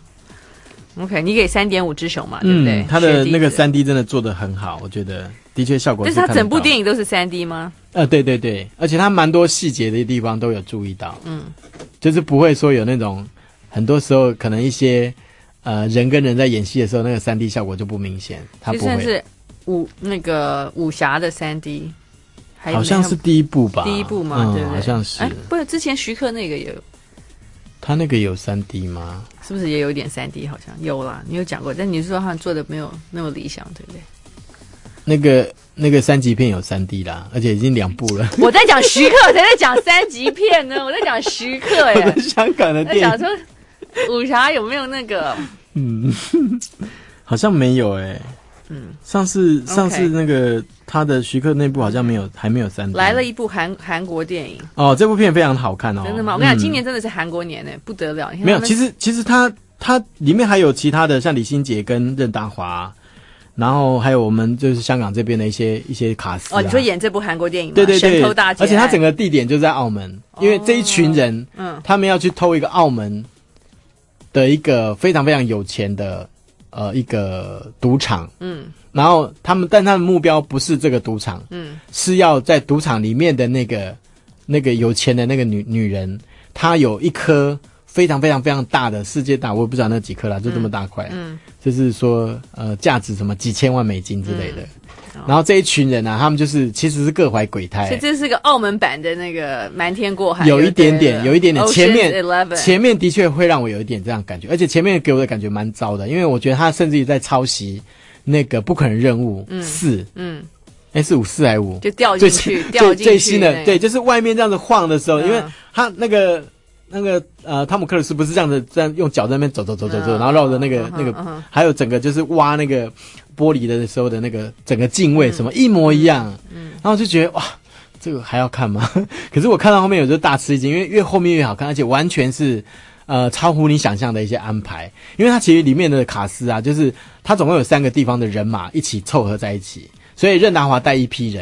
，OK， 你给3.5只熊嘛，对不对？ 他的那个3D 真的做得很好，我觉得的确效果是看得到。 但是他整部电影都是3D 吗？ 对，而且他蛮多细节的地方都有注意到，就是不会说有那种很多时候可能一些人跟人在演戏的时候，那个3D 效果就不明显，他不会。就算是武侠的3D。 好像是第一部吧， 第一部嘛，对不对？ 好像是。 不是之前徐克那个也有， 他那个有3D 吗？ 是不是也有一点3D？好像有啦，你有讲过，但你是说他做的没有那么理想，对不对？那个3级片有3D 啦，而且已经2部了。 我在讲徐克，谁在讲3级片呢？我在讲徐克耶， 香港的电影。 想说武侠有没有那个？ 好像没有哎。上次那个他的徐克那部好像还没有3D， 来了一部韩国电影哦，这部片非常好看哦， 真的吗？我跟你讲，今年真的是韩国年呢，不得了。 没有，其实他里面还有其他的，像李心洁跟任达华，然后还有我们就是香港这边的一些卡司哦，你说演这部韩国电影吗？ 对， 神偷大劫， 而且他整个地点就在澳门，因为这一群人，他们要去偷一个澳门的一个非常非常有钱的一个赌场，然后但他的目标不是这个赌场，是要在赌场里面的那个有钱的那个女人，她有一颗非常非常非常大的世界大，我也不知道那几颗啦，就这么大块，就是说价值什么几千万美金之类的。然后这一群人啊，他们其实是各怀鬼胎， 所以这是个澳门版的那个瞒天过海， 有一点点，前面的确会让我有一点这样感觉，而且前面给我的感觉蛮糟的，因为我觉得他甚至于在抄袭那个不可能任务4，是5、4还是5， 就掉进去， 最新的，对，就是外面这样子晃的时候，因为他那个汤姆克鲁斯不是这样用脚在那边走，然后绕着那个还有整个就是挖那个玻璃的时候的那个整个镜位什么一模一样，然后就觉得哇，这个还要看吗？可是我看到后面有时候大吃一惊，因为越后面越好看，而且完全是超乎你想象的一些安排，因为它其实里面的卡司啊，就是它总共有3个地方的人马一起凑合在一起，所以任达华带一批人，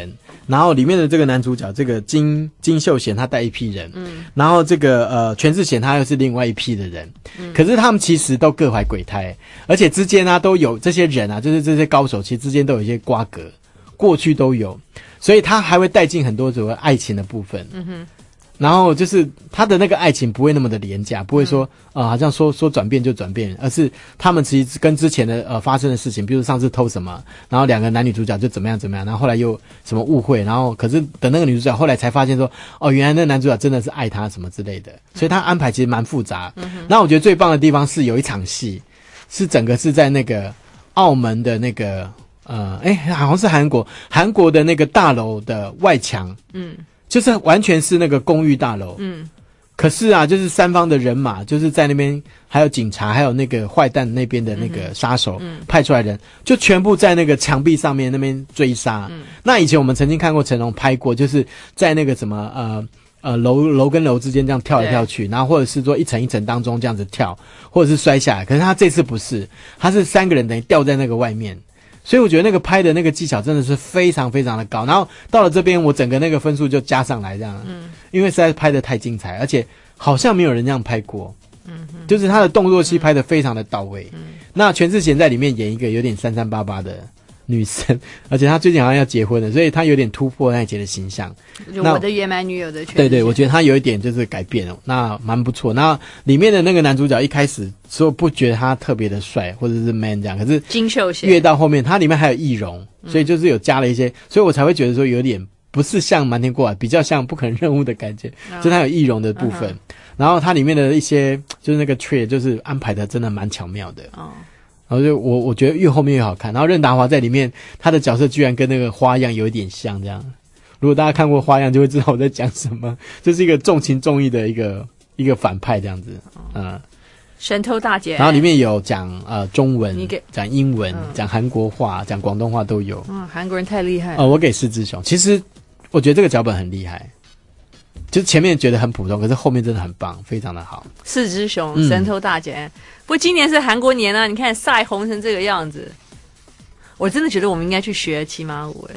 然后里面的这个男主角这个金秀贤他带一批人，然后这个全智贤他又是另外一批的人，可是他们其实都各怀鬼胎，而且之间都有这些人啊，就是这些高手其实之间都有一些瓜葛，过去都有，所以他还会带进很多所谓爱情的部分。然后就是他的那个爱情不会那么的廉价，不会说好像说转变就转变，而是他们其实跟之前的发生的事情，比如上次偷什么，然后两个男女主角就怎么样，然后后来又什么误会，然后可是等那个女主角后来才发现说原来那个男主角真的是爱她什么之类的，所以他安排其实蛮复杂。那我觉得最棒的地方是有一场戏是整个是在那个澳门的那个好像是韩国的那个大楼的外墙，就是完全是那个公寓大楼，可是啊，就是三方的人马，就是在那边，还有警察，还有那个坏蛋那边的那个杀手，派出来的人，就全部在那个墙壁上面那边追杀。那以前我们曾经看过成龙拍过，就是在那个什么楼跟楼之间这样跳来跳去，然后或者是说一层一层当中这样子跳，或者是摔下来。可是他这次不是，他是三个人等于吊在那个外面。所以我觉得那个拍的那个技巧真的是非常非常的高，然后到了这边我整个那个分数就加上来这样，因为实在拍的太精彩，而且好像没有人这样拍过，就是他的动作戏拍的非常的到位。那全智贤在里面演一个有点3388的女生，而且她最近好像要结婚了，所以她有点突破那以前的形象。 就我的野蛮女友的全智贤， 对对，我觉得她有一点就是改变了，那蛮不错。那里面的那个男主角一开始说不觉得他特别的帅或者是 man 这样，可是金秀贤越到后面，他里面还有易容，所以就是有加了一些，所以我才会觉得说有点不是像瞒天过海，比较像不可能任务的感觉，就他有易容的部分。然后它里面的一些就是那个 tree 就是安排的真的蛮巧妙的。然后就我觉得越后面越好看。然后任达华在里面，他的角色居然跟那个花样有一点像这样。如果大家看过花样，就会知道我在讲什么。这是一个重情重义的一个反派这样子。 神偷大姐。 然后里面有讲中文，讲英文，讲韩国话，讲广东话都有。 韩国人太厉害了。 我给四只熊。其实我觉得这个脚本很厉害。就是前面觉得很普通，可是后面真的很棒，非常的好。 四只熊，神偷大姐。不过今年是韩国年啊，你看晒红成这个样子，我真的觉得我们应该去学骑马舞。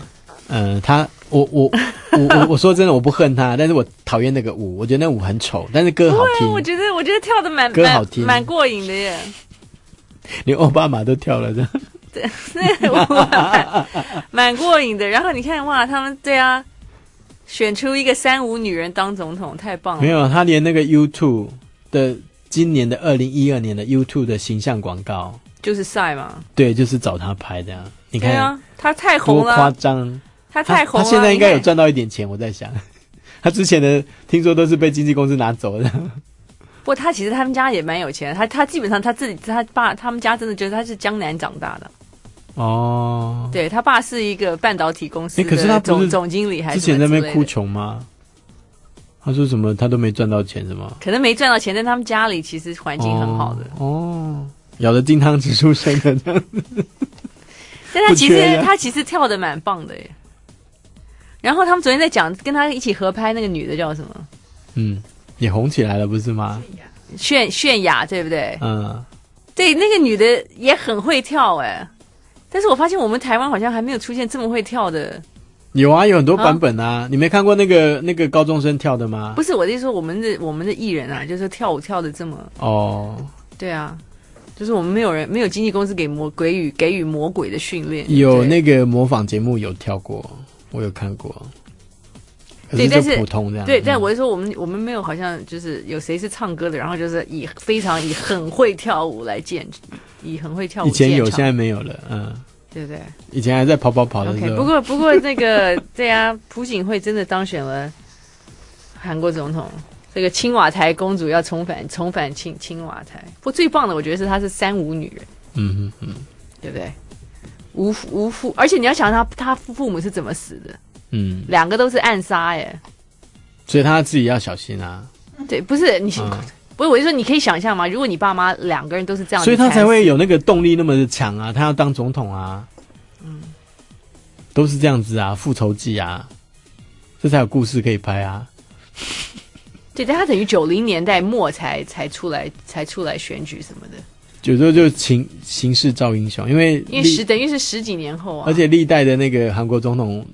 我说真的，我不恨他，但是我讨厌那个舞，我觉得那舞很丑，但是歌好听。 我觉得跳的歌好听， 蛮过瘾的耶。 连奥巴马都跳了的。 对，蛮过瘾的。然后你看哇，他们对啊。选出一个35女人当总统，太棒了！ 没有，他连那个 YouTube 的今年的2012年的 YouTube 的形象广告就是晒嘛， 对，就是找他拍的。你看， 对啊，他太红了， 多夸张！ 他太红了， 他现在应该有赚到一点钱。我在想，他之前的听说都是被经纪公司拿走的。 不过他其实他们家也蛮有钱的，他基本上他自己他爸他们家真的觉得他是江南长大的。对，他爸是一个半导体公司可是他不是总经理，还是之前在那边哭穷吗？他说什么他都没赚到钱，是吗？ 可能没赚到钱，但他们家里其实环境很好的。 咬着金汤匙出生的这样子。 但他其实跳的蛮棒的耶。然后他们昨天在讲跟他一起合拍那个女的叫什么？ 也红起来了不是吗？ 泫雅对不对？对，那个女的也很会跳哎。但是我发现我们台湾好像还没有出现这么会跳的。 有啊，有很多版本啊。你没看过那个高中生跳的吗？ 不是，我是说我们的艺人啊，就是跳舞跳的这么对啊，就是我们没有经纪公司给予魔鬼的训练。 有那个模仿节目有跳过，我有看过。 对，但是普通这样。 对，但我是说我们没有好像就是有谁是唱歌的，然后就是以很会跳舞来以很会跳舞。 以前有，现在没有了。 对不对？ 以前还在跑的时候。 不过那个对啊，朴槿惠真的当选了韩国总统。这个青瓦台公主要重返青瓦台。不过最棒的，我觉得是她是35女人。对不对？无父，而且你要想他父母是怎么死的。2个都是暗杀耶， 所以他自己要小心啊。 对，不是你，不是我就说你可以想象吗？如果你爸妈2个人都是这样， 所以他才会有那个动力那么的强啊，他要当总统啊。都是这样子啊，复仇记啊，这才有故事可以拍啊。 对，但他等于90年代末才出来选举什么的。 有时候就行事造英雄，因为等于是10几年后啊， 而且历代的那个韩国总统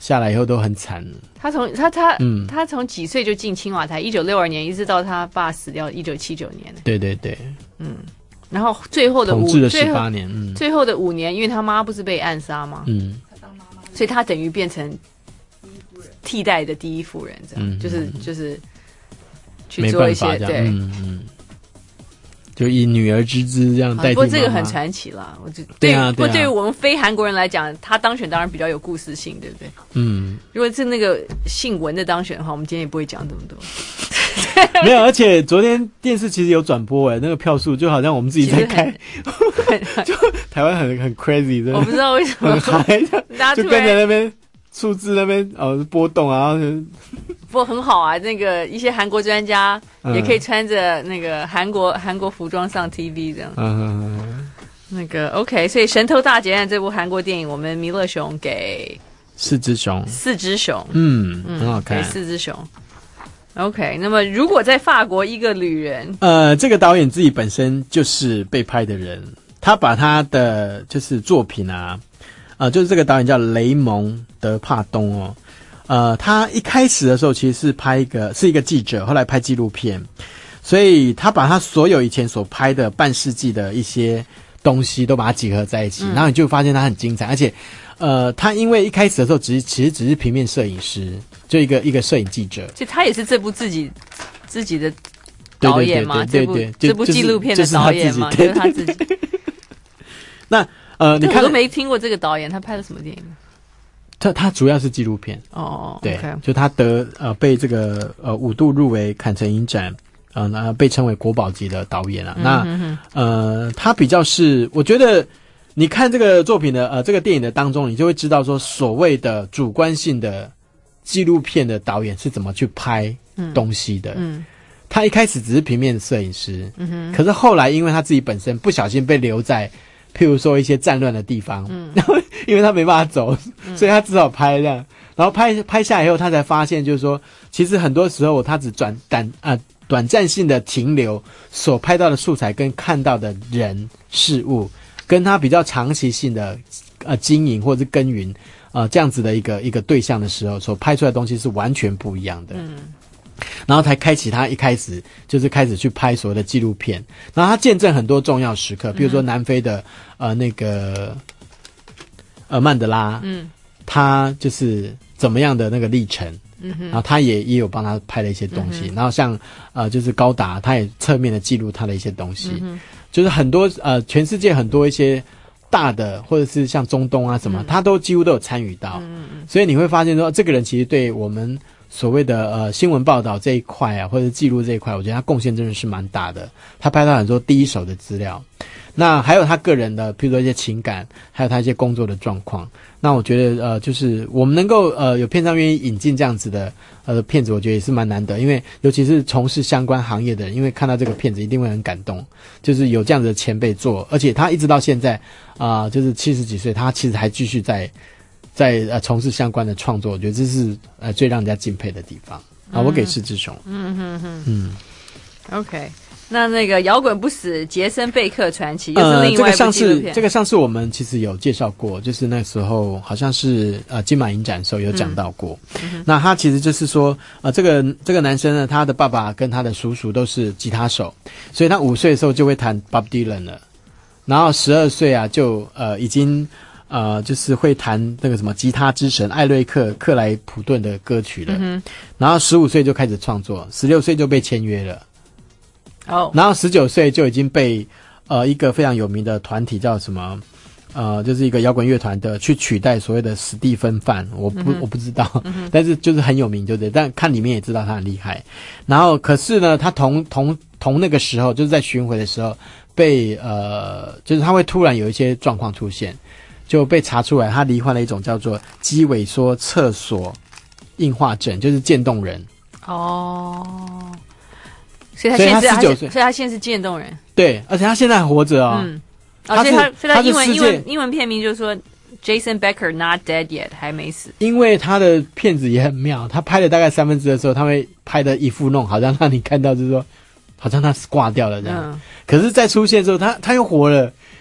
下来以后都很惨。 他从几岁就进青瓦台，1962年一直到他爸死掉1979年。 对对对， 然后最后的统治了18年， 最后的5年，因为他妈不是被暗杀吗？所以他等于变成替代的第一夫人，这样，就是去做一些对， 就以女儿之姿这样代替妈妈。 不过这个很传奇啦，我就对啊。不过对于我们非韩国人来讲，他当选当然比较有故事性，对不对？如果是那个姓文的当选的话，我们今天也不会讲这么多。 没有，而且昨天电视其实有转播那个票数就好像我们自己在开，就台湾很 crazy， 真的， 我不知道为什么很嗨，就跟着那边数字那边波动啊。 不过很好啊，那个一些韩国专家也可以穿着那个韩国服装上 TV 这样。那个 OK， 所以《神偷大劫案》这部韩国电影，我们弥勒熊给 4只熊，很好看， 给4只熊。OK， 那么如果在法国一个旅人， 这个导演自己本身就是被拍的人，他把他的就是作品啊，就是这个导演叫雷蒙德帕东他一开始的时候其实是一个记者，后来拍纪录片，所以他把他所有以前所拍的半世纪的一些东西都把它集合在一起，然后你就发现他很精彩，而且他因为一开始的时候其实只是平面摄影师，就一个摄影记者， 所以他也是这部自己的导演嘛， 对， 这部纪录片的导演嘛，就是他自己。 那你看我都没听过这个导演，他拍了什么电影？ 他主要是纪录片对，就他被这个5度入围坎城影展，被称为国宝级的导演啊。那他比较是，我觉得你看这个作品的这个电影的当中，你就会知道说所谓的主观性的纪录片的导演是怎么去拍东西的。他一开始只是平面摄影师，可是后来因为他自己本身不小心被留在譬如说一些战乱的地方，然后因为他没办法走，所以他只好拍这样，然后拍下来以后，他才发现就是说，其实很多时候他只短暂性的停留，所拍到的素材跟看到的人事物，跟他比较长期性的经营或者是耕耘这样子的一个对象的时候，所拍出来的东西是完全不一样的。然后才开启他一开始就是开始去拍所谓的纪录片，然后他见证很多重要时刻，比如说南非的那个曼德拉，他就是怎么样的那个历程，然后他也有帮他拍了一些东西，然后像就是高达，他也侧面的记录他的一些东西，就是很多全世界很多一些大的或者是像中东啊什么，他都几乎都有参与到，所以你会发现说这个人其实对我们所谓的新闻报道这一块啊，或者记录这一块，我觉得他贡献真的是蛮大的。他拍到很多第一手的资料，那还有他个人的，譬如说一些情感，还有他一些工作的状况。那我觉得就是我们能够有片商愿意引进这样子的片子，我觉得也是蛮难得，因为尤其是从事相关行业的人，因为看到这个片子一定会很感动，就是有这样子的前辈做，而且他一直到现在就是70几岁，他其实还继续在从事相关的创作，我觉得这是最让人家敬佩的地方啊！我给4只熊。 OK， 那个摇滚不死杰森贝克传奇又是另外一部纪录片。 这个上次我们其实有介绍过，就是那时候好像是金马影展的时候有讲到过。那他其实就是说这个男生呢，他的爸爸跟他的叔叔都是吉他手，所以他5岁的时候就会弹 Bob Dylan 了，然后12岁就已经就是会弹那个什么吉他之神艾瑞克克莱普顿的歌曲了，然后15岁就开始创作，16岁就被签约了，然后19岁就已经被一个非常有名的团体叫什么就是一个摇滚乐团的去取代所谓的史蒂芬范，我不知道，但是就是很有名，对不对？但看里面也知道他很厉害。然后可是呢，他同那个时候就是在巡回的时候被就是他会突然有一些状况出现。就被查出来，他罹患了一种叫做肌萎缩厕所硬化症，就是渐冻人。 所以他现在19岁，所以他现在是渐冻人。 对，而且他现在还活着所以他英文片名就是说 Jason Becker not dead yet， 还没死。因为他的片子也很妙，他拍了大概3/4的时候，他会拍的一副弄，好像让你看到就是说，好像他挂掉了这样。可是再出现之后，他又活了。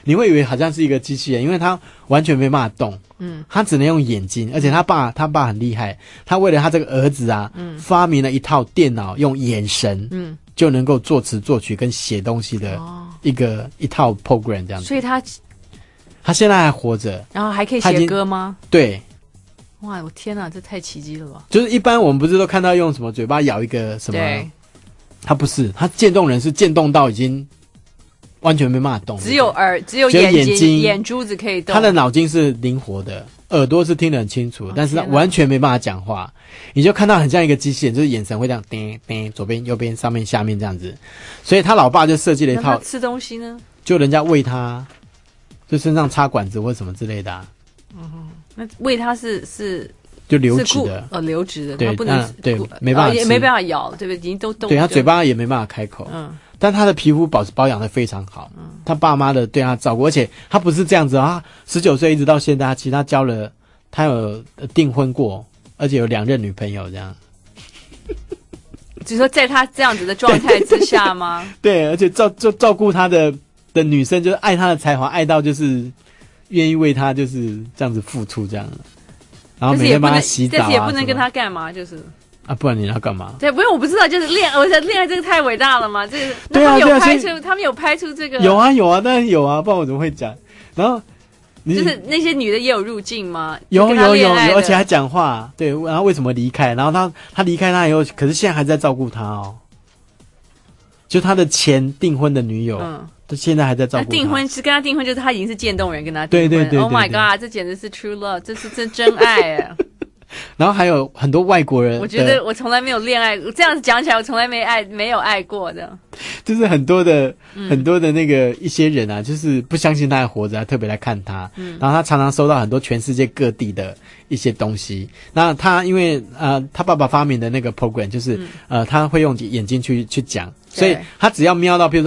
你会以为好像是一个机器人，因为他完全没办法动，他只能用眼睛，而且他爸很厉害，他为了他这个儿子啊，发明了一套电脑，用眼神，就能够作词作曲跟写东西的一套 program 这样子。 所以他现在还活着， 然后还可以写歌吗？ 对。 哇，我天哪，这太奇迹了吧！ 就是一般我们不是都看到用什么嘴巴咬一个什么？ 对， 他不是，他渐冻人是渐冻到已经完全没办法动， 只有眼睛、眼珠子可以动。 他的脑筋是灵活的，耳朵是听得很清楚，但是他完全没办法讲话。你就看到很像一个机器人，就是眼神会这样叮叮，左边、右边、上面、下面这样子。所以他老爸就设计了一套。 那他吃东西呢？ 就人家喂他，就身上插管子或什么之类的啊。 那喂它是就流质的， 流质的， 对， 它不能对，没办法吃， 也没办法咬，对不对？已经都对，他嘴巴也没办法开口，但他的皮肤保养的非常好，他爸妈的对他照顾，而且他不是这样子啊，19岁一直到现在，其实他他有订婚过，而且有2任女朋友这样。 就是说，在他这样子的状态之下吗？ 对，而且照顾他的女生，就是爱他的才华，爱到就是愿意为他就是这样子付出这样，然后每天帮他洗澡啊， 但是也不能跟他干嘛，就是啊，不然你要干嘛？ 对，不用，我不知道，就是我觉得恋爱这个太伟大了嘛，这个对啊， 他们有拍出这个， 有啊，当然有啊，不然我怎么会讲？然后就是那些女的也有入境吗？ 有，而且还讲话，对，然后为什么离开？然后他离开他以后，可是现在还在照顾他哦，就他的前订婚的女友。他现在还在照顾他。 跟他订婚，就是他已经是渐冻人跟他订婚。 对 Oh my god， 这简直是 true love， 这是真爱哎。 然后还有很多外国人， 我觉得我从来没有恋爱，这样子讲起来，我从来没有爱过的。 就是很多的那个一些人啊，就是不相信他还活着，还特别来看他。然后他常常收到很多全世界各地的一些东西。那他因为他爸爸发明的那个 program， 就是他会用眼睛去讲，所以他只要瞄到，比如说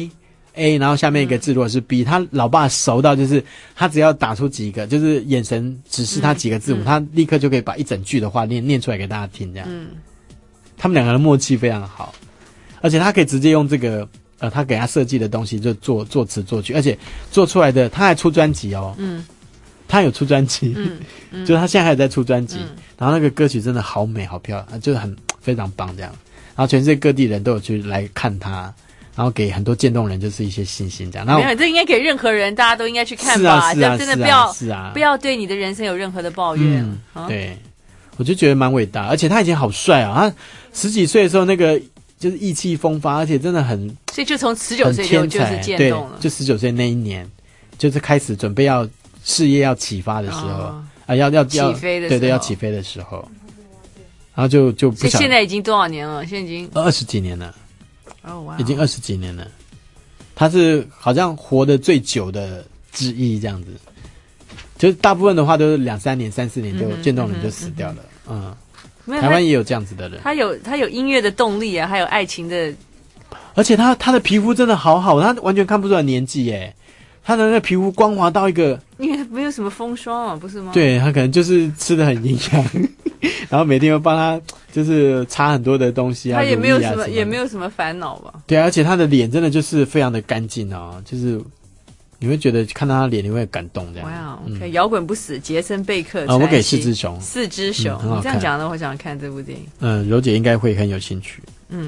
A， 然后下面一个字如果是 B， 他老爸熟到就是他只要打出几个，就是眼神指示他几个字母，他立刻就可以把一整句的话念出来给大家听，这样。他们两个人默契非常好，而且他可以直接用这个他给他设计的东西就作词作曲，而且做出来的他还出专辑哦。他有出专辑，就是他现在还在出专辑，然后那个歌曲真的好美好漂亮，就是非常棒这样。然后全世界各地人都有去来看他。然后给很多渐冻人就是一些信心这样。 没有，这应该给任何人，大家都应该去看吧。 是啊， 真的不要对你的人生有任何的抱怨。 对，我就觉得蛮伟大，而且他以前好帅啊！他10几岁的时候那个就是意气风发，而且真的很， 所以就从19岁就是渐冻了。 对，就19岁那一年，就是开始准备要事业要起发的时候要起飞的时候， 对，要起飞的时候，然后就不想。 所以现在已经多少年了？现在已经 20几年了。 哇， 已经20几年了，他是好像活得最久的之一，这样子。就是大部分的话都是2-3年、3-4年就渐冻人就死掉了。台湾也有这样子的人。他有音乐的动力啊，还有爱情的， 而且他的皮肤真的好好，他完全看不出来年纪耶。他的那个皮肤光滑到一个， 因为没有什么风霜啊，不是吗？ 对，他可能就是吃得很营养，然后每天又帮他就是擦很多的东西啊， 他也没有什么烦恼吧？ 对啊，而且他的脸真的就是非常的干净哦，就是你会觉得看到他脸你会很感动这样。 哇 ，OK， 摇滚不死，杰森贝克我给4只熊， 你这样讲的，我想看这部电影。柔姐应该会很有兴趣。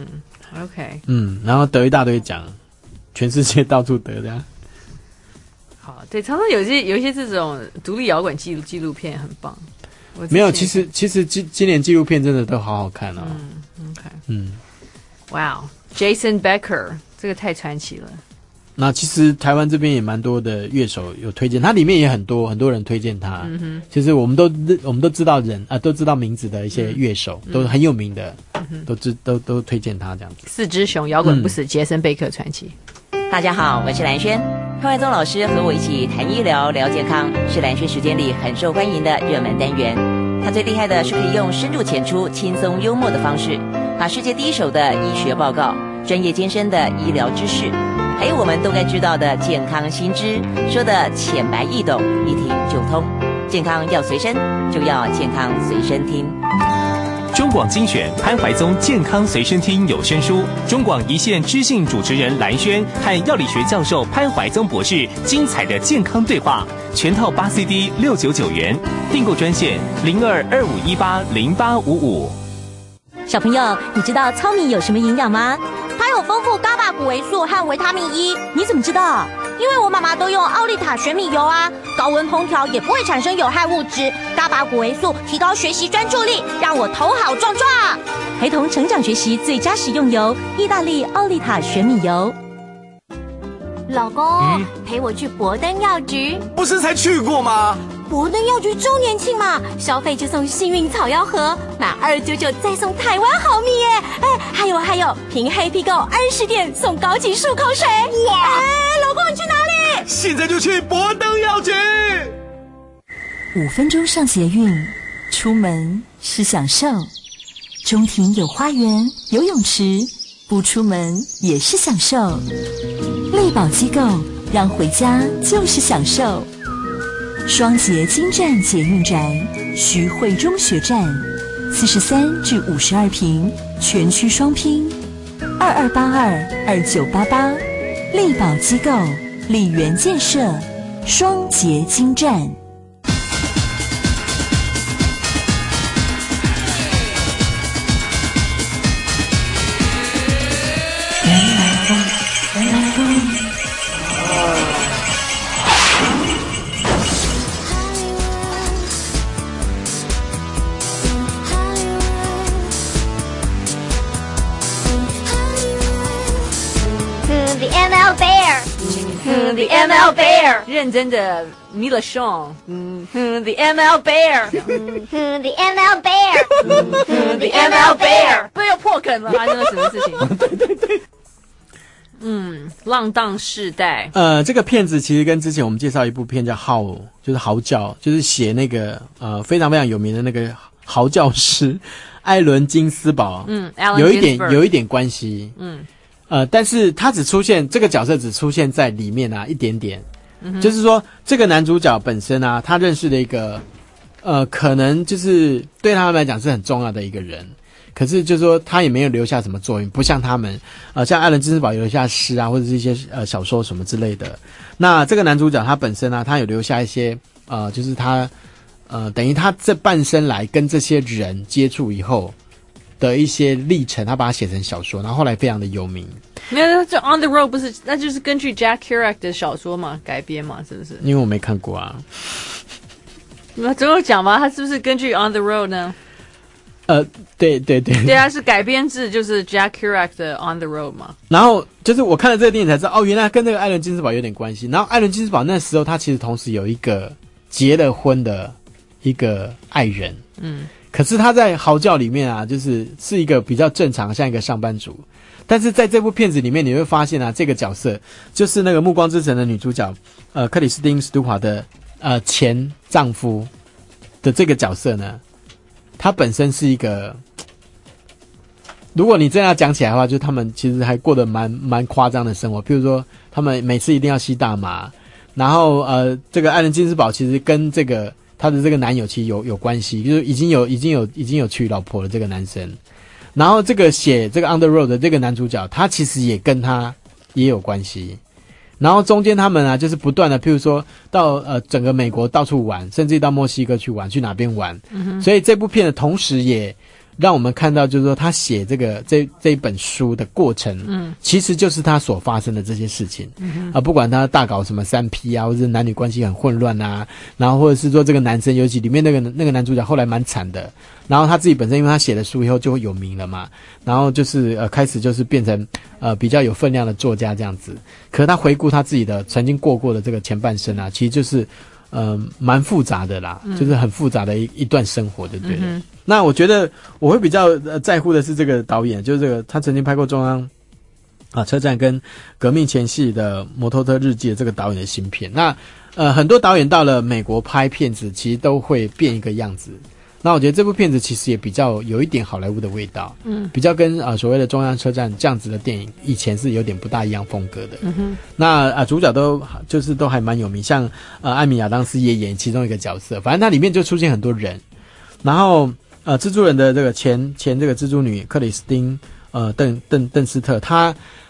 OK， 然后得一大堆奖，全世界到处得这样。 好，对，常常有一些这种独立摇滚纪录片很棒。 没有，其实今年纪录片真的都好好看哦。 OK，哇 ，Jason Becker 这个太传奇了。 那其实台湾这边也蛮多的乐手有推荐，他里面也很多人推荐他。其实我们都知道都知道名字的一些乐手，都很有名的，都推荐他这样子。 4只熊，摇滚不死，杰森贝克传奇。 大家好，我是蓝轩。潘怀宗老师和我一起谈医疗、聊健康，是蓝轩时间里很受欢迎的热门单元。他最厉害的是可以用深入浅出、轻松幽默的方式，把世界第一手的医学报告、专业艰深的医疗知识，还有我们都该知道的健康新知，说的浅白易懂，一听就通。健康要随身，就要健康随身听。 中广精选潘怀宗健康随身听有声书，中广一线知性主持人蓝轩和药理学教授潘怀宗博士精彩的健康对话，全套8 CD 699元，订购专线0225180855。 小朋友，你知道糙米有什么营养吗？它有丰富伽马谷维素和维他命 E。你怎么知道？因为我妈妈都用奥利塔玄米油啊，高温烹调也不会产生有害物质。伽马谷维素提高学习专注力，让我头好壮壮。陪同成长学习最佳食用油，意大利奥利塔玄米油。 老公，陪我去博登药局。 不是才去过吗？ 博登药局周年庆嘛，消费就送幸运草药盒，满299再送台湾好米耶！哎，还有，凭黑皮购20点送高级漱口水。哇！哎，老公你去哪里？ 现在就去博登药局。 5分钟上捷运，出门是享受。中庭有花园、游泳池，不出门也是享受。力宝机构让回家就是享受。双捷金站捷运站，徐汇中学站，43至52坪，全区双拼，22822988，力宝机构，力源建设，双捷金站。 The ML Bear， 认真的 Mila Shaw， The ML Bear，The ML Bear，The ML Bear， 不要破梗了，发生了什么事情？对，浪荡世代。 这个片子其实跟之前我们介绍一部片叫《就是嚎叫》，就是写那个非常非常有名的那个嚎叫师艾伦金斯堡，有一点关系，但是他只出现这个角色只出现在里面啊一点点，就是说这个男主角本身啊，他认识了一个可能就是对他们来讲是很重要的一个人，可是就是说他也没有留下什么作用，不像他们像艾伦金斯堡有留下诗啊，或者是一些小说什么之类的。那这个男主角他本身啊，他有留下一些就是他等于他这半生来跟这些人接触以后的一些历程，他把它写成小说，然后后来非常的有名。 没有，这 On the Road 不是，那就是根据 Jack Kerouac 的小说嘛改编嘛，是不是？ 因为我没看过啊。 那总有讲吧，他是不是根据 On the Road 呢？ 对， 对啊，是改编自就是 Jack Kerouac 的 On the Road 嘛。 然后就是我看了这个电影才知道，原来跟那个艾伦金斯堡有点关系。然后艾伦金斯堡那时候他其实同时有一个结了婚的一个爱人，可是他在嚎叫里面啊，是一个比较正常，像一个上班族。但是在这部片子里面，你会发现啊，这个角色就是那个《暮光之城》的女主角，克里斯汀·史都华的前丈夫的这个角色呢，他本身是一个，如果你真要讲起来的话，就他们其实还过得蛮夸张的生活，譬如说他们每次一定要吸大麻，然后这个艾伦金斯堡其实跟这个他的这个男友其实有关系，就是已经有娶老婆了这个男生。然后这个写这个 On the Road 的这个男主角，他其实也跟他也有关系。然后中间他们啊，就是不断的，譬如说到整个美国到处玩，甚至到墨西哥去玩，去哪边玩。所以这部片的同时也让我们看到，就是说他写这一本书的过程，其实就是他所发生的这些事情。不管他大搞什么3P 啊，或者是男女关系很混乱啊，然后或者是说这个男生，尤其里面那个男主角后来蛮惨的，然后他自己本身因为他写了书以后就会有名了嘛，然后就是开始就是变成比较有分量的作家这样子。可是他回顾他自己的曾经过的这个前半生啊，其实就是蛮复杂的啦，就是很复杂的一段生活，对不对？那我觉得我会比较在乎的是这个导演，就是这个他曾经拍过中央车站跟革命前夕的摩托车日记的这个导演的新片。那很多导演到了美国拍片子，其实都会变一个样子。那我觉得这部片子其实也比较有一点好莱坞的味道，比较跟所谓的中央车站这样子的电影以前是有点不大一样风格的。那主角都还蛮有名，像艾米亚当斯也演其中一个角色，反正它里面就出现很多人。然后蜘蛛人的这个前这个蜘蛛女克里斯汀邓斯特，她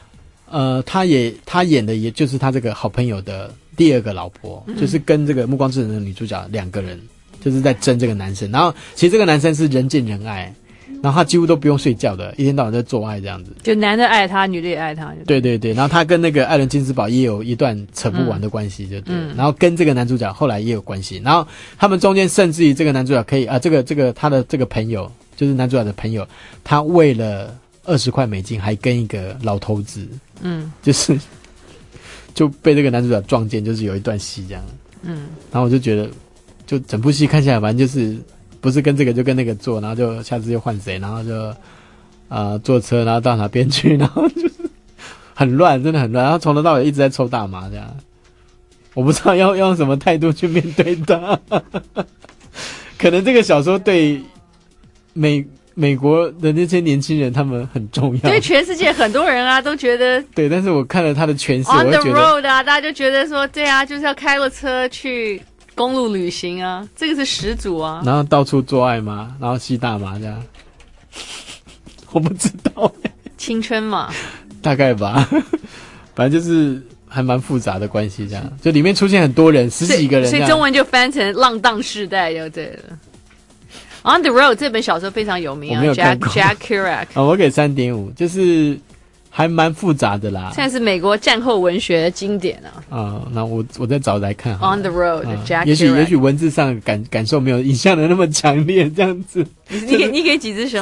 演的也就是她这个好朋友的第二个老婆，就是跟这个暮光之城的女主角两个人就是在争这个男生，然后其实这个男生是人见人爱，然后他几乎都不用睡觉的，一天到晚在做爱这样子， 就男的爱他，女的也爱他。 对对对，然后他跟那个艾伦金斯堡也有一段扯不完的关系，就对。然后跟这个男主角后来也有关系，然后他们中间甚至于这个男主角可以这个他的这个朋友，就是男主角的朋友，他为了20块美金还跟一个老头子，就是就被这个男主角撞见，就是有一段戏这样。然后我就觉得，就整部戏看下来，反正就是不是跟这个就跟那个做，然后就下次又换谁，然后就坐车，然后到哪边去，然后就是很乱，真的很乱。然后从头到尾一直在抽大麻这样，我不知道要用什么态度去面对他。可能这个小说对美国的那些年轻人他们很重要， 对全世界很多人啊都觉得对，但是我看了他的诠释 On 我 the 会觉得 road 啊，大家就觉得说对啊，就是要开了车去公路旅行啊，这个是始祖啊， 然后到处做爱嘛，然后吸大麻这样。我不知道青春嘛， 大概吧。反正就是还蛮复杂的关系这样，就里面出现很多人，10几个人， 所以中文就翻成浪荡世代就对了。On the Road 这本小说非常有名啊， 我没有看过 Jack Kerouac 我给3.5，就是还蛮复杂的啦。 现在是美国战后文学经典啊。那我再找来看好了。 On the Road Jack Kerouac， 也许文字上感受没有影像的那么强烈，这样子。 你给几只熊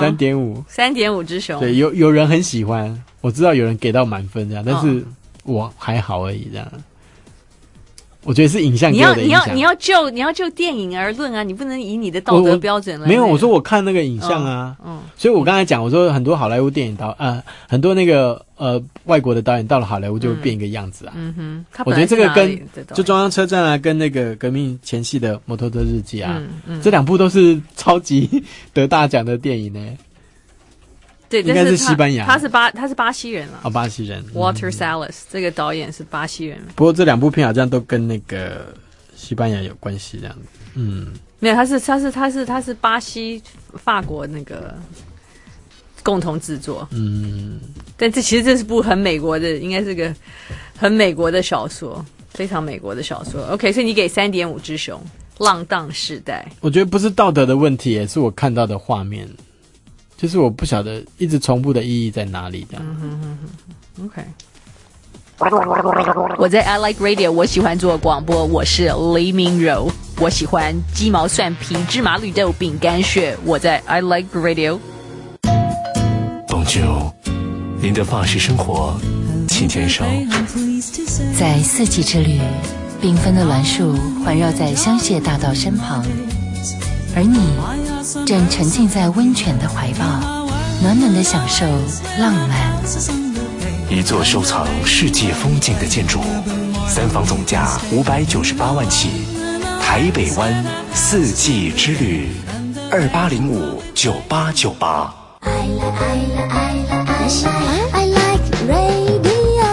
？3.5只熊。 对，有人很喜欢，我知道有人给到满分这样，但是我还好而已这样。我觉得是影像给我的影响。 你要就电影而论啊，你不能以你的道德标准来。 没有，我说我看那个影像啊，所以我刚才讲，我说很多好莱坞电影很多那个外国的导演到了好莱坞就会变一个样子啊。我觉得这个跟就中央车站啊，跟那个革命前夕的摩托车日记啊，这2部都是超级得大奖的电影呢。 对， 应该是西班牙， 他是巴西人啊。 巴西人 Walter Salles 这个导演是巴西人。 不过这2部片好像都跟那个西班牙有关系这样子。 没有，他是巴西法国那个共同制作。但其实这是部很美国的，应该是个很美国的小说，非常美国的小说。OK， 所以你给3.5只熊，浪荡世代。 我觉得不是道德的问题，也是我看到的画面。就是我不晓得一直重复的意义在哪里这样。 OK， 我在 I Like Radio， 我喜欢做广播，我是黎明柔，我喜欢鸡毛蒜皮芝麻绿豆饼干屑，我在 I Like Radio。 Bonjour， 您的法式生活，请签收。 在四季之旅，缤纷的栾树环绕在香榭大道身旁，而你正沉浸在温泉的怀抱，暖暖的享受浪漫。 一座收藏世界风景的建筑，3房总价598万起，台北湾四季之旅，28059898。 I like radio。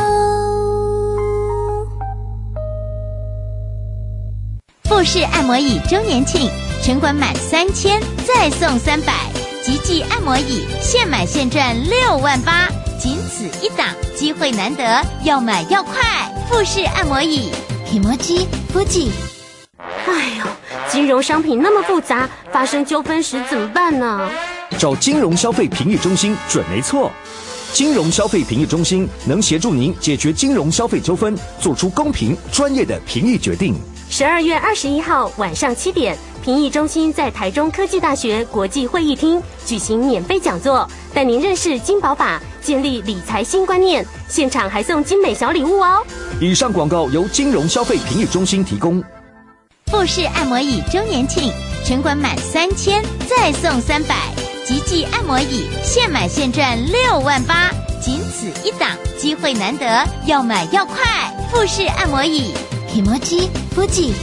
富士按摩椅周年庆，全馆满3000再送300，极致按摩椅现买现赚6万8，仅此一档，机会难得，要买要快。富士按摩椅 Kimochi Fuji。 哎呦，金融商品那么复杂，发生纠纷时怎么办呢？ 找金融消费评议中心准没错。金融消费评议中心能协助您解决金融消费纠纷，做出公平专业的评议决定。 12月21号晚上7点，评议中心在台中科技大学国际会议厅举行免费讲座，带您认识金保法，建立理财新观念，现场还送精美小礼物哦。 以上广告由金融消费评议中心提供。 富士按摩椅周年庆，全馆满3000再送300，极致按摩椅现买现赚6万8，仅此一档，机会难得，要买要快。富士按摩椅 Kimochi Fuji。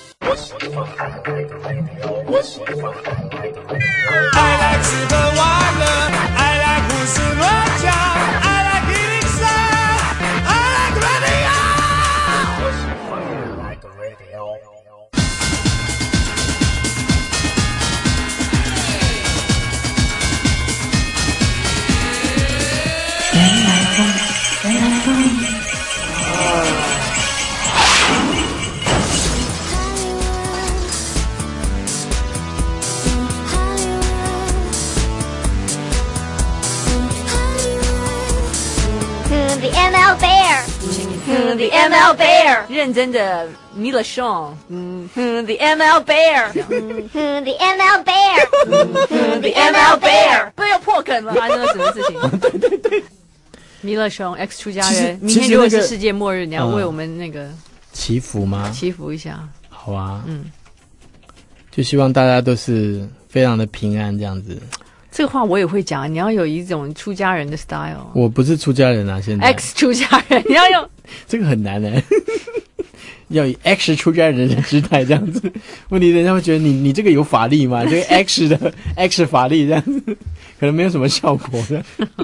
I like 吃喝玩乐 I like 胡思乱想 I like eating sound I like radio。 I The ML Bear， 认真的 Mila Shaw， The ML Bear，The ML Bear，The ML Bear， 不要破梗了，发生了什么事情？对，Mila Shaw X 出家人，明天如果是世界末日，你要为我们那个祈福吗？ 祈福一下。 好啊，就希望大家都是非常的平安这样子。 这个话我也会讲，你要有一种出家人的 style。 我不是出家人啊，现在 X 出家人，你要用这个很难的，要以 X 出家人的姿态这样子。问题人家会觉得你这个有法力吗？这个 X 的 X 法力这样子，可能没有什么效果的。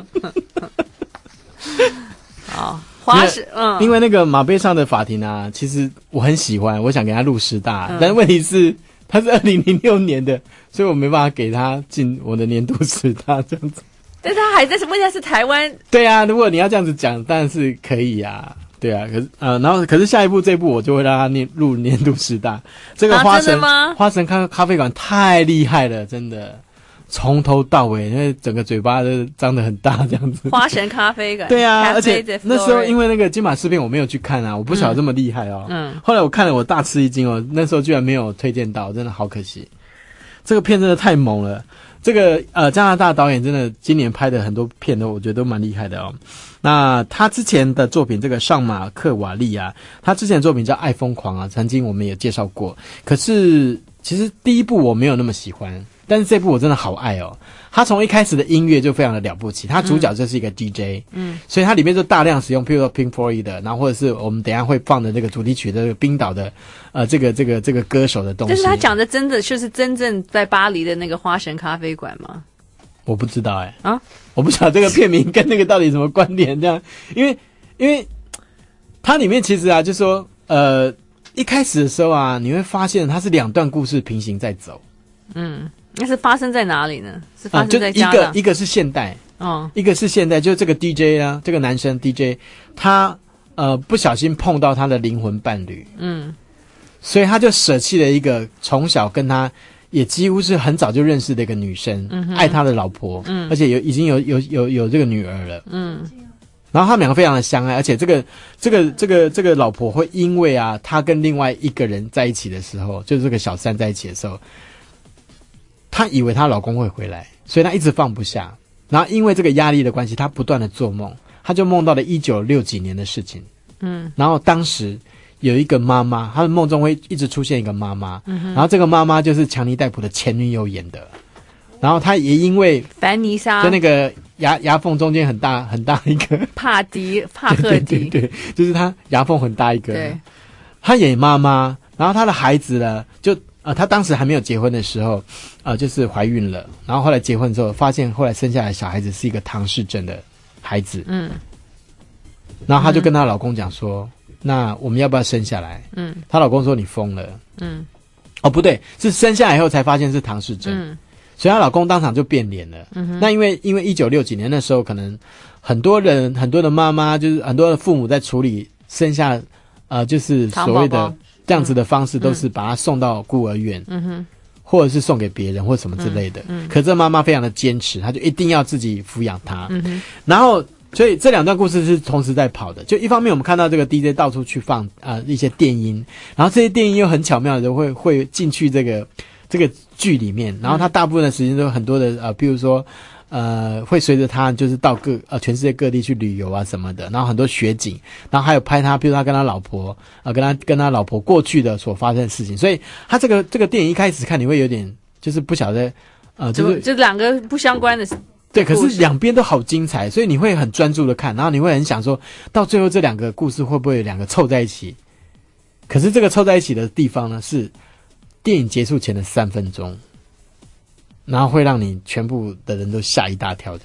好，花式因为那个马背上的法庭啊，其实我很喜欢，我想给他入师大，但是问题是他是2006年的，所以我没办法给他进我的年度师大这样子。 但他还在什么？问题是台湾？ 对啊，如果你要这样子讲，当然是可以啊。对啊，可是下一步这一步我就会让他入年度师大。这个花神咖啡馆太厉害了，真的。从头到尾，因为整个嘴巴都张得很大，这样子。 花神咖啡馆。 对啊，而且那时候因为那个金马试片我没有去看啊，我不晓得这么厉害哦。后来我看了，我大吃一惊哦，那时候居然没有推荐到，真的好可惜。这个片真的太猛了。这个加拿大导演真的今年拍的很多片都我觉得都蛮厉害的哦。那他之前的作品这个上马克瓦利啊，他之前的作品叫《爱疯狂》啊，曾经我们也介绍过。可是其实第一部我没有那么喜欢。但是这部我真的好爱哦，他从一开始的音乐就非常的了不起，他主角就是一个 DJ， 所以它里面就大量使用，譬如说 Pink Floyd 的，然后或者是我们等一下会放的这个主题曲的这个冰岛的这个歌手的东西。但是他讲的真的就是真正在巴黎的那个花神咖啡馆吗？ 我不知道我不晓得这个片名跟那个到底什么关联这样，因为它里面其实啊，就说一开始的时候啊，你会发现它是两段故事平行在走， 那是发生在哪里呢？是发生在加拿大， 一个是现代，一个是现代，就这个 DJ 啊，这个男生 DJ， 他不小心碰到他的灵魂伴侣，所以他就舍弃了一个从小跟他也几乎是很早就认识的一个女生，爱他的老婆，而且已经有这个女儿了，然后他们两个非常的相爱，而且这个老婆会因为啊，他跟另外一个人在一起的时候，就是这个小三在一起的时候。她以为她老公会回来，所以她一直放不下。然后因为这个压力的关系，她不断的做梦，她就梦到了1960几年的事情。然后当时有一个妈妈，她的梦中会一直出现一个妈妈，然后这个妈妈就是强尼戴普的前女友演的。然后她也因为凡妮莎， 就那个牙缝中间很大一个帕赫迪， 对，就是她牙缝很大一个。 对， 她演妈妈，然后她的孩子呢就。她当时还没有结婚的时候，就是怀孕了，然后后来结婚之后，发现后来生下来的小孩子是一个唐氏症的孩子，然后她就跟她老公讲说，那我们要不要生下来？她老公说你疯了，不对，是生下来以后才发现是唐氏症，所以她老公当场就变脸了。那因为1960几年那时候，可能很多的妈妈，就是很多的父母在处理生下就是所谓的。这样子的方式都是把他送到孤儿院，或者是送给别人或什么之类的。可这妈妈非常的坚持，她就一定要自己抚养他。然后，所以这两段故事是同时在跑的。就一方面，我们看到这个 DJ 到处去放一些电音，然后这些电音又很巧妙的会进去这个剧里面，然后他大部分的时间都有很多的比如说。会随着他就是到全世界各地去旅游啊什么的，然后很多雪景，然后还有拍他，比如他跟他老婆跟他老婆过去的所发生的事情，所以他这个电影一开始看你会有点就是不晓得就两个不相关的对，可是两边都好精彩，所以你会很专注的看，然后你会很想说到最后这两个故事会不会两个凑在一起？可是这个凑在一起的地方呢，是电影结束前的3分钟。然后会让你全部的人都吓一大跳的。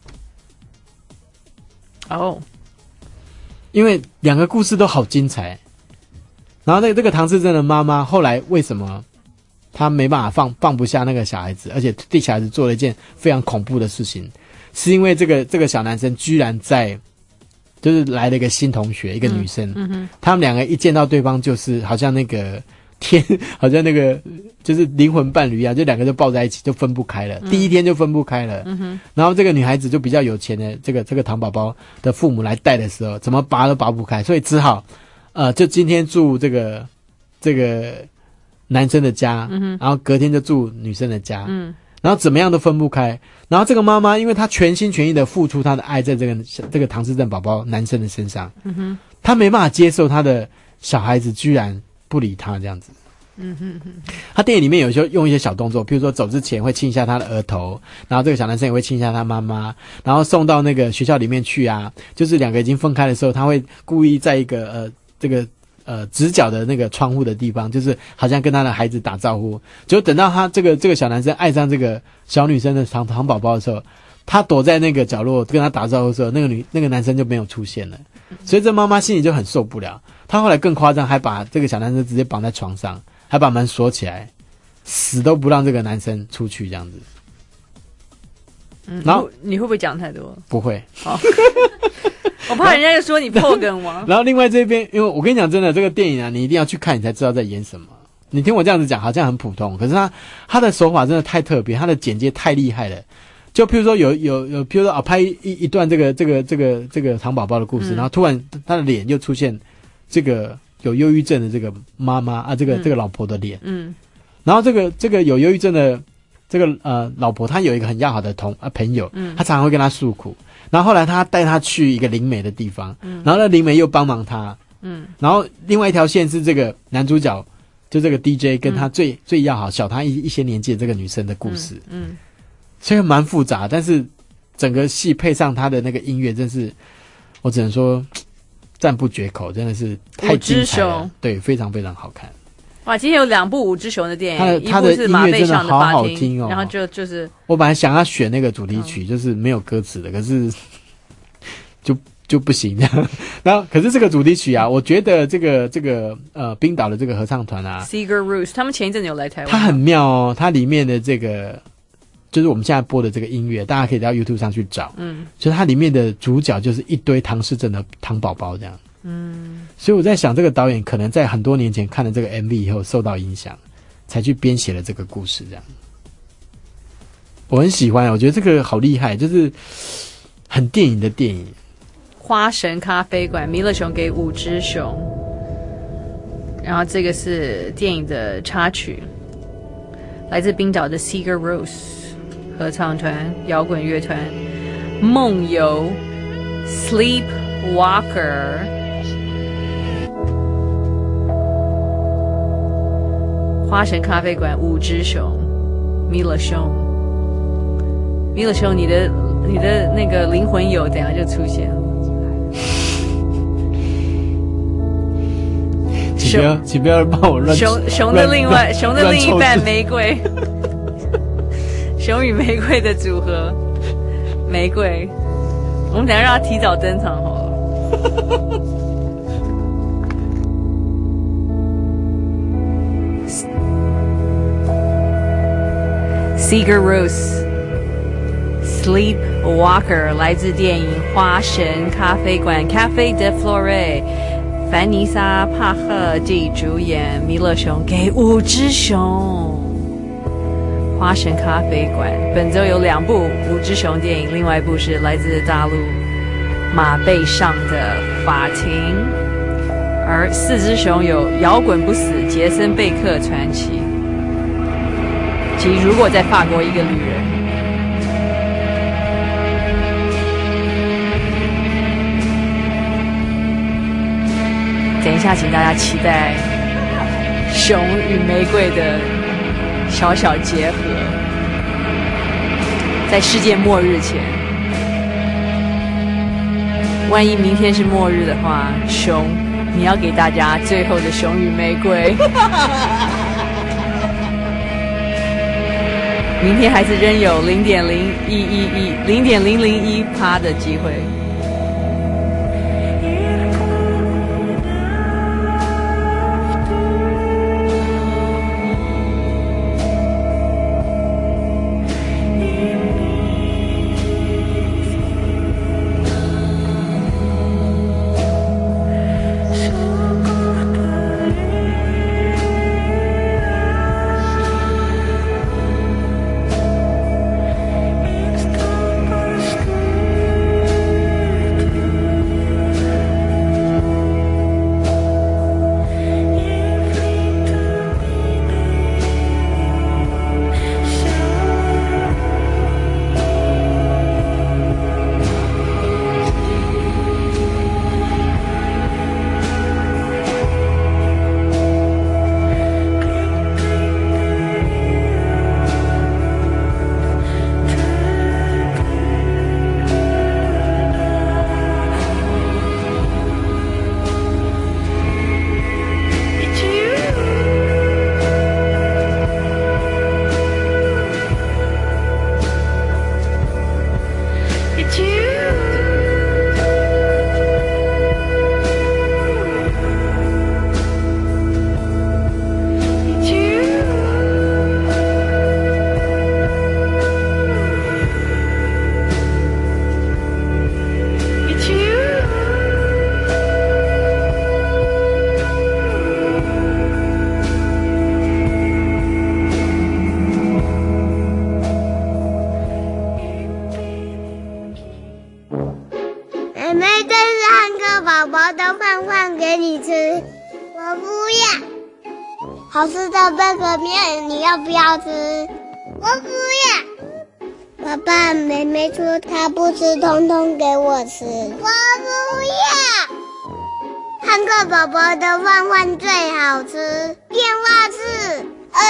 因为两个故事都好精彩。然后这个唐氏症的妈妈后来为什么她没办法放不下那个小孩子，而且对小孩子做了一件非常恐怖的事情，是因为这个小男生居然就是来了一个新同学，一个女生，他们两个一见到对方就是好像那个天好像那个就是灵魂伴侣一样，就两个就抱在一起就分不开了，第一天就分不开了。然后这个女孩子就比较有钱的这个糖宝宝的父母来带的时候，怎么拔都拔不开，所以只好就今天住这个男生的家，然后隔天就住女生的家，然后怎么样都分不开。然后这个妈妈因为她全心全意的付出她的爱在这个唐氏症宝宝男生的身上，她没办法接受她的小孩子居然不理她这样子。他电影里面有时候用一些小动作，比如说走之前会亲一下他的额头，然后这个小男生也会亲一下他妈妈，然后送到那个学校里面去啊，就是两个已经分开的时候，他会故意在一个直角的那个窗户的地方，就是好像跟他的孩子打招呼。就等到他这个小男生爱上这个小女生的糖宝宝的时候，他躲在那个角落跟他打招呼的时候，那个男生就没有出现了，所以这妈妈心里就很受不了。他后来更夸张，还把这个小男生直接绑在床上，还把门锁起来，死都不让这个男生出去这样子。然后你会不会讲太多？ 不会。 好。我怕人家就说你破梗王。 然后另外这边，因为我跟你讲真的，这个电影啊，你一定要去看，你才知道在演什么。你听我这样子讲，好像很普通，可是他的手法真的太特别，他的剪接太厉害了。就譬如说有譬如说拍一段这个糖宝宝的故事，然后突然他的脸又出现这个有忧郁症的这个妈妈啊，这个老婆的脸，然后这个有忧郁症的这个老婆，她有一个很要好的朋友，她常常会跟她诉苦。然后后来他带他去一个灵媒的地方，然后那灵媒又帮忙他，然后另外一条线是这个男主角，就这个 DJ 跟他最要好，小他一些年纪的这个女生的故事，所以蛮复杂，但是整个戏配上他的那个音乐，真是我只能说赞不绝口，真的是太精彩了，对，非常非常好看。 哇，今天有2部武之雄的电影， 他的音乐真的好好听哦。 然后就是我本来想要选那个主题曲，就是没有歌词的，可是就不行这样。然后可是这个主题曲啊，我觉得这个冰岛的这个合唱团啊 Sigur Rós 他们前一阵有来台湾， 它很妙哦，它里面的这个就是我们现在播的这个音乐，大家可以到 YouTube 上去找，就是它里面的主角就是一堆唐氏症的糖宝宝这样。所以我在想，这个导演可能在很多年前看了这个 MV 以后受到影响，才去编写了这个故事这样。我很喜欢，我觉得这个好厉害，就是很电影的电影。 花神咖啡馆，弥勒熊给武之雄，然后这个是电影的插曲，来自冰岛的 Sigur Rós 合唱团摇滚乐团，梦游 Sleepwalker。花神咖啡馆，武之雄，弥勒熊，弥勒熊，你的那个灵魂友等一下就出现了。 请不要帮我乱熊的另一半玫瑰，熊与玫瑰的组合，玫瑰，我们等一下让他提早登场好了。Sigur Rós Sleepwalker 来自电影《花神咖啡馆》Café de Flore， 凡妮莎·帕赫蒂主演，弥勒熊给武之雄。花神咖啡馆本周有2部武之雄电影，另外一部是来自大陆马背上的法庭，而4只熊有摇滚不死、杰森贝克传奇。及如果在法国一个旅人，等一下，请大家期待熊与玫瑰的小小结合，在世界末日前。万一明天是末日的话，熊，你要给大家最后的熊与玫瑰。明天还是仍有0.001% 的机会。 给你吃。我不要。好吃的贝壳面，你要不要吃？我不要。爸爸、妹妹说她不吃，通通给我吃。我不要。汉克宝宝的饭饭最好吃，电话是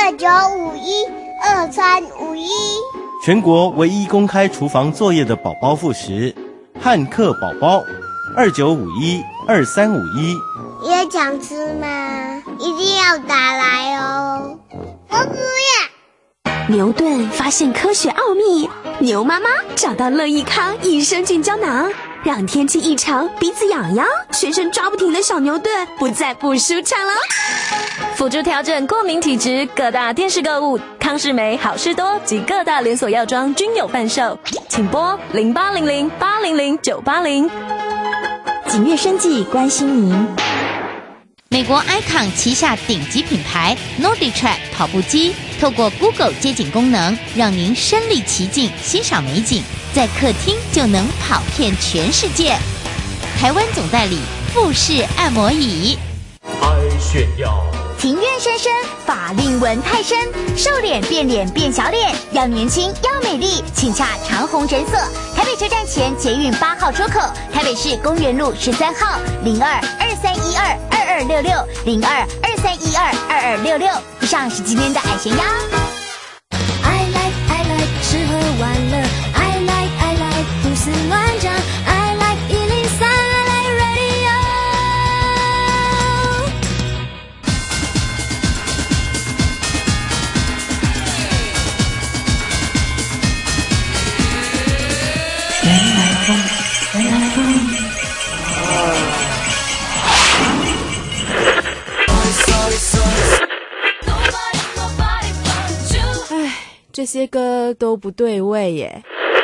29512351。 全国唯一公开厨房作业的宝宝副食，汉克宝宝，29512351。 也想吃吗？一定要打来哦。我不要。 牛顿发现科学奥秘，牛妈妈找到乐益康益生菌胶囊，让天气异常、鼻子痒痒、全身抓不停的小牛顿不再不舒畅了。辅助调整过敏体质，各大电视购物、康士美、好事多及各大连锁药妆均有贩售，请拨0800800980。 景悦生技关心您。 美国 Icon 旗下顶级品牌 NordiTrack 跑步机，透过 Google 街景功能，让您身临其境欣赏美景，在客厅就能跑遍全世界。台湾总代理富士按摩椅。 爱炫耀， 庭院深深，法令纹太深，瘦脸变脸变小脸，要年轻要美丽，请洽长虹诊所。台北车站前捷运8号出口，台北市公园路13号，02-2312-2266，02-2312-2266。以上是今天的爱炫耀。 I like 吃喝玩乐 I like 胡思乱想 I like 103 I like radio。 原来风唉，这些歌都不对味耶。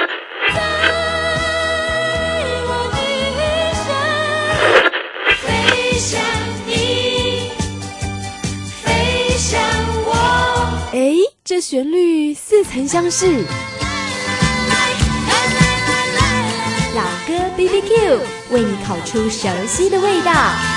飞向你，飞向我。 哎，这旋律似曾相识。老歌 BBQ 为你烤出熟悉的味道。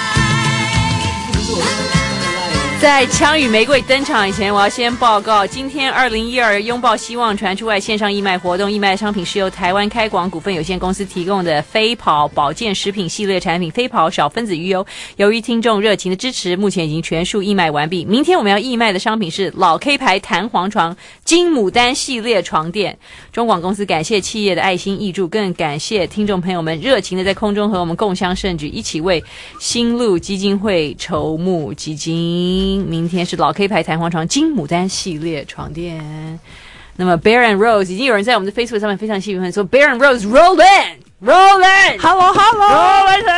在枪与玫瑰登场以前，我要先报告，今天2012拥抱希望传出外线上义卖活动，义卖商品是由台湾开广股份有限公司提供的飞跑保健食品系列产品，飞跑少分子鱼油。由于听众热情的支持，目前已经全数义卖完毕。明天我们要义卖的商品是老 K 牌弹簧床、金牡丹系列床垫。中广公司感谢企业的爱心挹注，更感谢听众朋友们热情的在空中和我们共襄盛举，一起为新路基金会筹募基金。明天是老 K 牌弹簧床金牡丹系列床垫。那么 Bear and Rose 已经有人在我们的 Facebook 上面非常兴奋说 Bear and Rose roll in Hello roll in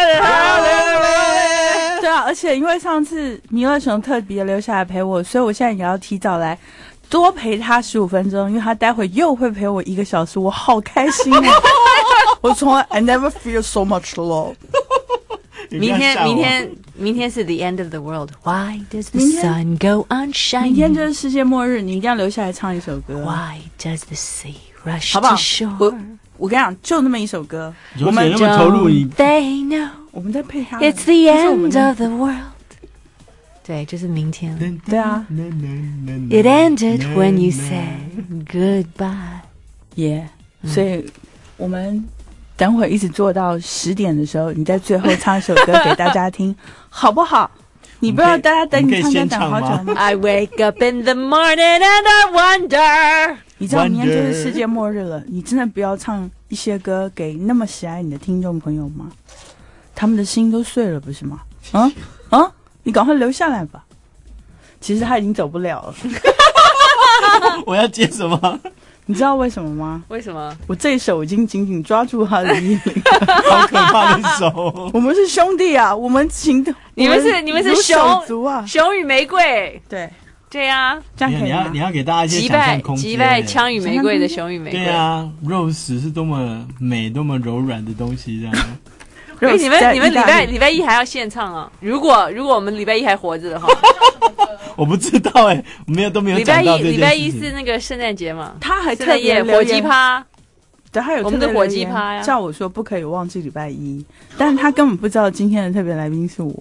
对啊，而且因为上次弥勒熊特别留下来陪我，所以我现在也要提早来多陪他15分钟，因为他待会又会陪我1个小时，我好开心啊！我从来 I never feel so much love。 明天是 the end of the world. Why does the sun go on shining? 明天就是世界末日，你一定要留下来唱一首歌。 Why does the sea rush 好不好 to shore? 我跟你讲，就那么一首歌， 我们那么投入，你 They know 我们在配它。 It's the end of the world. 对，就是明天了。 对啊。 It ended when you said goodbye. Yeah. 所以我们等会一直做到10点的时候，你在最后唱一首歌给大家听，好不好？你不知道大家等你唱歌等好久吗 ？I wake up in the morning and I wonder。 你知道明天就是世界末日了，你真的不要唱一些歌给那么喜爱你的听众朋友吗？他们的心都碎了，不是吗？你赶快留下来吧。其实他已经走不了了。 我要接什么？ 你知道为什么吗？ 为什么？ 我这一手已经紧紧抓住他的衣领， 好可怕的手！ 我们是兄弟啊，我们情的， 你们是手足啊， 熊与玫瑰，对啊， 这样可以吗？ 你要给大家一些想象空间， 击败枪与玫瑰的熊与玫瑰。 对啊 ，Rose 是多么美、多么柔软的东西，这样。 你们礼拜一还要现唱啊？如果我们礼拜一还活着的话。 我不知道都没有讲到这件事情。 礼拜一是那个圣诞节嘛？ 他还特别火鸡趴， 对，他有我们的火鸡趴呀， 叫我说不可以忘记礼拜一，但是他根本不知道今天的特别来宾是我。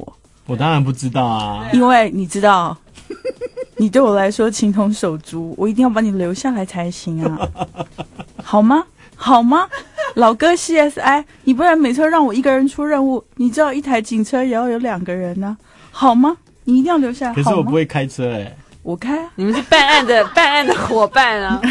我当然不知道啊， 因为你知道，你对我来说情同手足，我一定要把你留下来才行啊，好吗？好吗？老哥 CSI， 你不然每次让我一个人出任务，你知道一台警车也要有2个人呢，好吗？你一定要留下来。 可是我不会开车我开啊。 你们是办案的伙伴啊，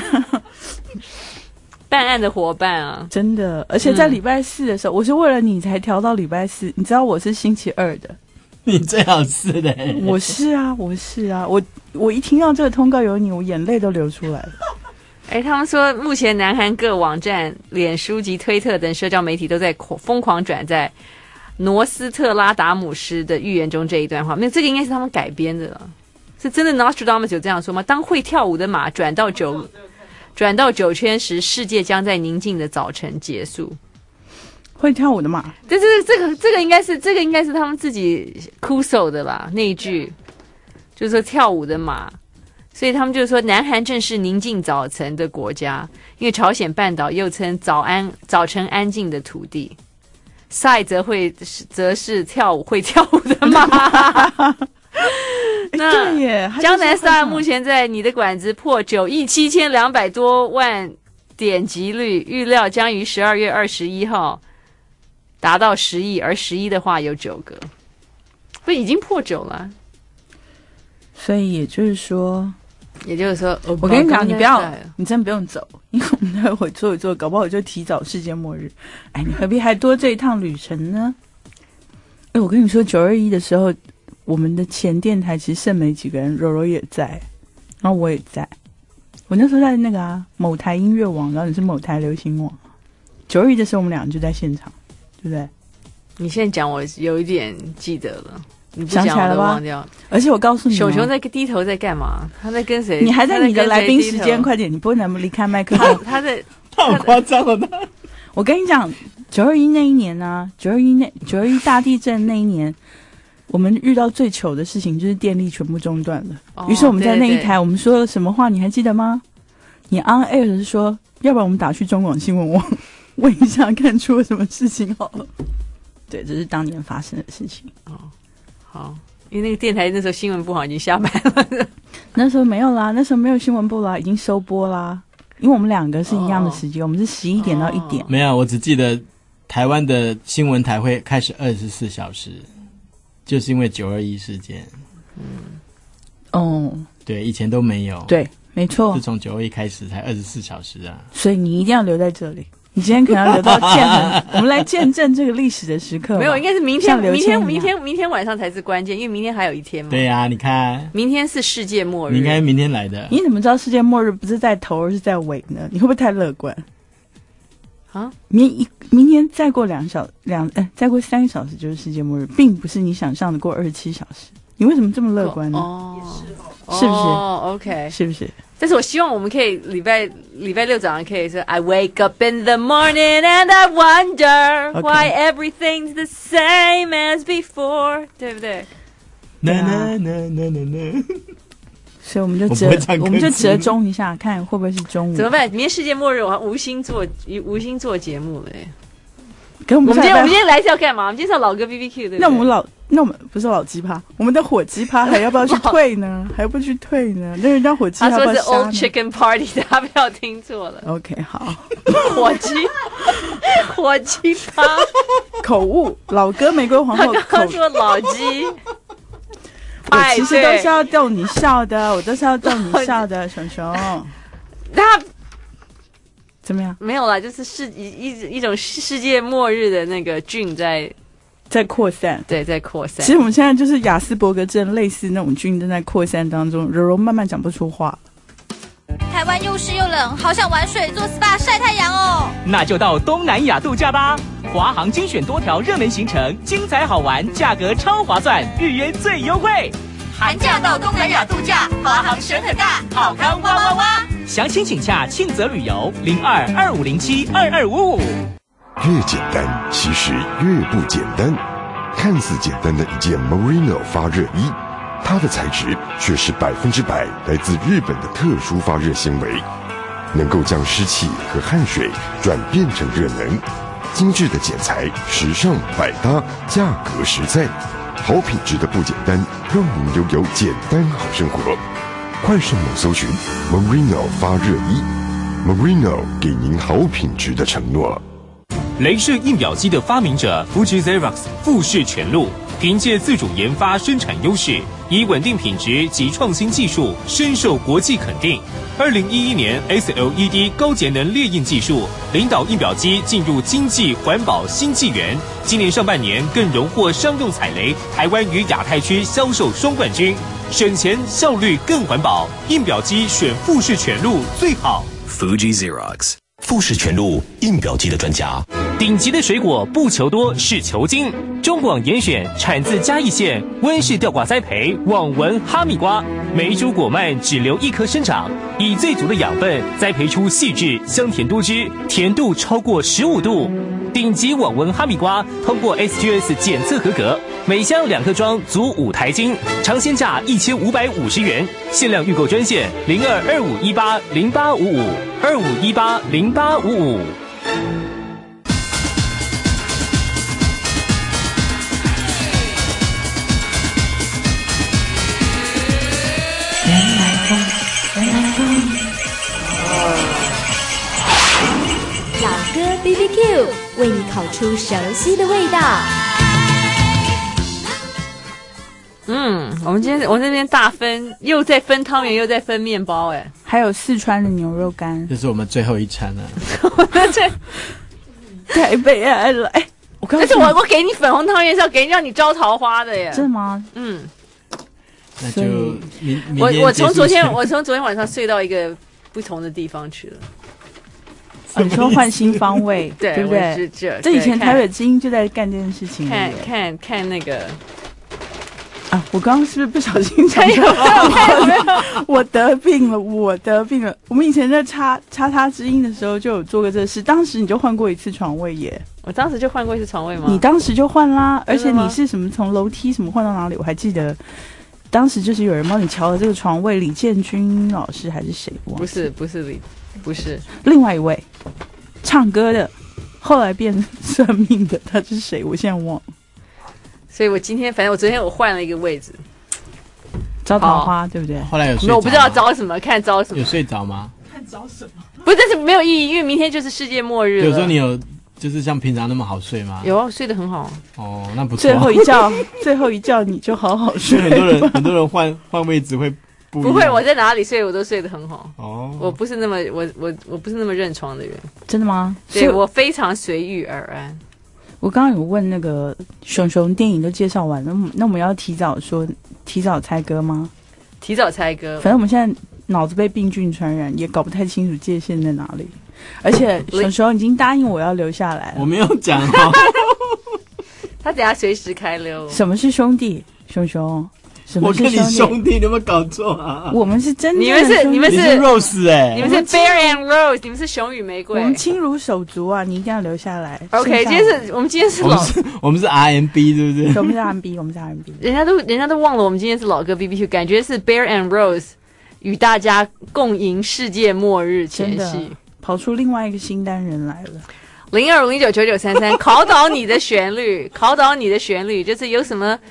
办案的伙伴啊， 真的。而且在礼拜4的时候，我是为了你才调到礼拜4，你知道我是星期2的。 你最好是的。 我是啊，我一听到这个通告有你，我眼泪都流出来了。 他们说目前南韩各网站、脸书及推特等社交媒体都在疯狂转载诺斯特拉达姆斯的预言中这一段话。没有，这个应该是他们改编的了。是真的 Nostradamus 有这样说吗？当会跳舞的马转到9圈时，世界将在宁静的早晨结束。 会跳舞的马， 这个应该是他们自己哭手的啦，那一句就是说跳舞的马。所以他们就说，南韩正是宁静早晨的国家，因为朝鲜半岛又称早晨安静的土地。赛则是会跳舞的马。那江南 Star 目前在你的馆子破9亿7200多万点击率，预料将于12月21号达到10亿，而11的话有9个，不已经破9了。 所以也就是说， 我跟你讲，你真不用走，因为我们待会做一做，搞不好就提早世界末日。你何必还多这一趟旅程呢？我跟你说，921的时候，我们的前电台其实剩没几个人，柔柔也在，然后我也在。我那时候在那个某台音乐网，然后你是某台流行网。921的时候，我们俩就在现场，对不对？ 你现在讲，我有一点记得了。你不想起来了吧？ 忘掉。 而且我告诉你， 熊熊在低头在干嘛？他在跟谁？ 你还在你的来宾时间，快点！你不能离开麦克风。 他在， 好夸张了。 我跟你讲，921那一年呢，921大地震那一年，我们遇到最糗的事情就是电力全部中断了。于是我们在那一台，我们说了什么话？你还记得吗？你 on air 的是说，要不然我们打去中广新闻网问一下，看出了什么事情好了。对，这是当年发生的事情。 好，因为那个电台那时候新闻部好像已经下班了。 那时候没有啦，那时候没有新闻部啦，已经收播啦。因为我们2个是一样的时间，我们是11点到1点。 没有，我只记得台湾的新闻台会开始24小时，就是因为921事件。对，以前都没有。 对，没错。 自从921开始才24小时啊。 所以你一定要留在这里。你今天可能要留到我们来见证这个历史的时刻。 没有，应该是明天晚上才是关键，因为明天还有一天嘛。 对呀，你看， 明天是世界末日。 你应该明天来的。 你怎么知道世界末日不是在头而是在尾呢？你会不会太乐观啊？明天再过再过3个小时就是世界末日，并不是你想象的过27小时。你为什么这么乐观呢？是不是 ？OK， 是不是？ 但是我希望我们可以礼拜6早上可以说 I wake up in the morning and I wonder why everything's the same as before， 对不对？ 所以我们就折中一下，看会不会是中午？ 怎么办？明天世界末日，我无心做节目了耶。 我们今天来是要干嘛？我们今天是要老歌 BBQ 对不对？ 那我们不是老鸡趴，我们的火鸡趴还要不要去退呢？还不去退呢？那人家火鸡要不要杀呢？ 他说是 Old Chicken Party， 他不要听错了。 OK， 好， 火鸡趴， 口误，老歌玫瑰皇后， 他刚说老鸡。 我其实都是要逗你笑的，熊熊。 他怎么样？ 没有啦，就是一种世界末日的那个菌在扩散， 对，在扩散。 其实我们现在就是亚斯伯格症，类似那种菌正在扩散当中，柔柔慢慢讲不出话。 台湾又湿又冷，好想玩水、做 SPA、晒太阳哦。 那就到东南亚度假吧！华航精选多条热门行程，精彩好玩，价格超划算，预约最优惠。 寒假到东南亚度假，华航省很大，好康哇哇哇！ 详情请洽庆泽旅游02-2507-2255。 越简单，其实越不简单。看似简单的一件 Merino 发热衣，它的材质却是100%来自日本的特殊发热纤维，能够将湿气和汗水转变成热能。精致的剪裁，时尚百搭，价格实在。 好品质的不简单，让您拥有简单好生活。快上网搜寻 Merino 发热衣 ，Merino 给您好品质的承诺。 雷射印表机的发明者 Fuji Xerox 富士全录，凭借自主研发生产优势，以稳定品质及创新技术深受国际肯定。2011年 SLED 高节能列印技术领导印表机进入经济环保新纪元。今年上半年更荣获商用踩雷台湾与亚太区销售双冠军。省钱效率更环保，印表机选富士全录最好。 Fuji Xerox 富士全录印表机的专家。 顶级的水果不求多，是求精。中广严选产自嘉义县温室吊挂栽培网纹哈密瓜，每一株果蔓只留1颗生长，以最足的养分栽培出细致香甜多汁，甜度超过15度。顶级网纹哈密瓜通过 SGS 检测合格，每箱2颗装足5台斤，尝鲜价1550元，限量预购专线022518085525180855。 老哥 BBQ 为你烤出熟悉的味道。 我们这边大分，又在分汤圆，又在分面包， 还有四川的牛肉干， 这是我们最后一餐了。 太悲哀了， 但是我给你粉红汤圆是要让你招桃花的耶。 真的吗？ 那就我从昨天晚上睡到一个不同的地方去了。 你说换新方位， 对不对？这以前台北之音就在干这件事情。 看那个啊！我刚刚是不是不小心讲我得病了？我们以前在叉之音的时候就有做过这事，当时你就换过一次床位耶。 我当时就换过一次床位吗？ 你当时就换啦，而且你是什么从楼梯什么换到哪里？我还记得。当时就是有人帮你瞧了这个床位，李建军老师还是谁？ 不是另外一位唱歌的，后来变算命的，他是谁？我现在忘了。 所以我昨天我换了一个位置， 招桃花，对不对？ 后来有睡着吗？ 我不知道招什么，看招什么。 有睡着吗？ 看招什么？ 不是，但是没有意义，因为明天就是世界末日了。 有时候你有就是像平常那么好睡吗？ 有啊，睡得很好。 哦，那不错。 最后一觉你就好好睡。 很多人换位置会不会，我在哪里睡我都睡得很好。 哦， 我不是那么我不是那么认床的人。 真的吗？ 对，我非常随遇而安。 我刚刚有问那个熊熊电影都介绍完了，那我们要提早猜歌吗？ 提早猜歌， 反正我们现在脑子被病菌传染，也搞不太清楚界限在哪里。而且熊熊已经答应我要留下来了， 我没有讲哦。 他等下随时开溜。 什么是兄弟？熊熊，什么是我跟你兄弟，你有没有搞错啊？ 我们是真的， 你们是 Rose 你们是 Bear and Rose， 你们是熊与玫瑰。 我们亲如手足啊！你一定要留下来。 OK， 我们今天是我们是 RMB， 对不对？ 我们是 RMB。 人家都忘了我们今天是老歌 BBQ， 感觉是 Bear and Rose 与大家共迎世界末日前夕。 跑出另外一个新单人来了 ，02599933，考倒你的旋律，就是有什么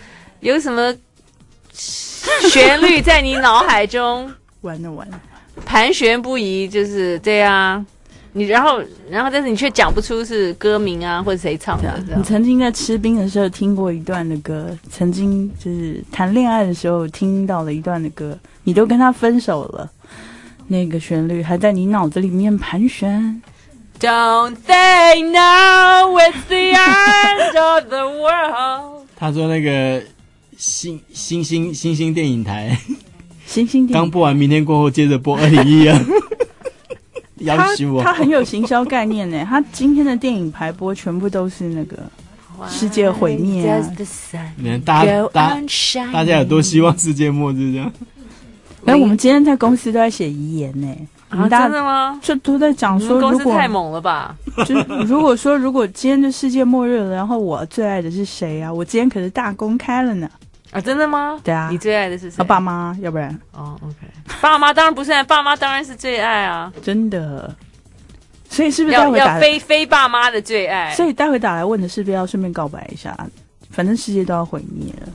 旋律在你脑海中完了盘旋不已，就是对啊，你然后但是你却讲不出是歌名啊或者谁唱的。 你曾经在吃冰的时候听过一段的歌，曾经就是谈恋爱的时候听到了一段的歌，你都跟他分手了。那个旋律还在你脑子里面盘旋。 Don't they know it's the end of the world？ 他说那个星星电影台， 星星电影刚播完，明天过后接着播2012。要求我， 他很有行销概念呢。他今天的电影排播全部都是那个世界毁灭啊！ 大家有多希望世界末日这样？ 我们今天在公司都在写遗言呢。 真的吗？ 就都在讲说， 公司太猛了吧？ 就如果今天就世界末日了，然后我最爱的是谁啊？我今天可是大公开了呢。 啊，真的吗？ 对啊。 你最爱的是谁？ 爸妈，要不然 ？OK。爸妈当然不是，爸妈当然是最爱啊！ 真的。所以是不是待会要非爸妈的最爱？ 所以待会打来问的是不是要顺便告白一下？ 反正世界都要毁灭了。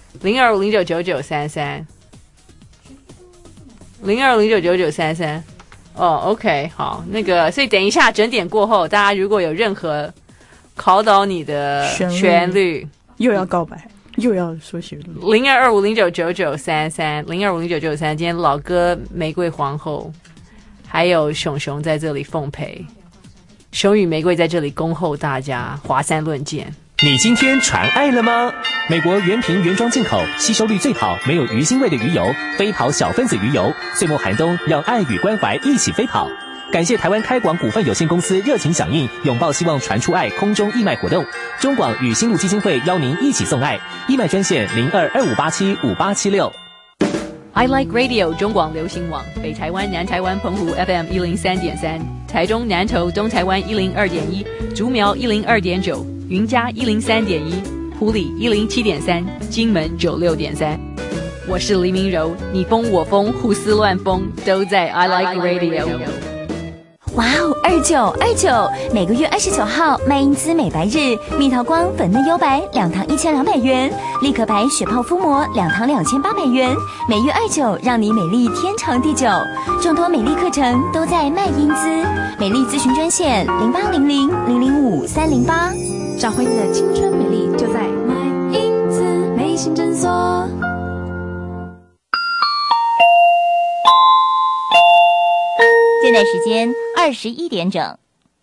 0250999933，0250999933。哦 ，OK， 好，那个，所以等一下整点过后，大家如果有任何考倒你的旋律， 又要告白，又要说旋律。 0250999933，0250999933，今天老歌玫瑰皇后，还有熊熊在这里奉陪，熊与玫瑰在这里恭候大家，华山论剑。 你今天传爱了吗？美国原瓶原装进口，吸收率最好，没有鱼腥味的鱼油，飞跑小分子鱼油。岁末寒冬，让爱与关怀一起飞跑。感谢台湾开广股份有限公司热情响应，拥抱希望传出爱空中义卖活动。中广与新路基金会邀您一起送爱，义卖专线0225875876。 I Like Radio 中广流行网，北台湾、南台湾、澎湖 FM 103.3，台中南投、东台湾102.1，竹苗102.9，云嘉103.1，埔里107.3，金门96.3。我是黎明柔，你疯我疯，胡思乱疯，都在 I Like Radio。 哇哦，2929，每个月29号麦因兹美白日，蜜桃光粉嫩优白2堂1200元，立可白血泡敷膜2堂2800元，每月29，让你美丽天长地久。众多美丽课程都在麦因兹，美丽咨询专线0800005308， 找回你的青春美丽，就在麦因兹美心诊所。 现在时间21点整。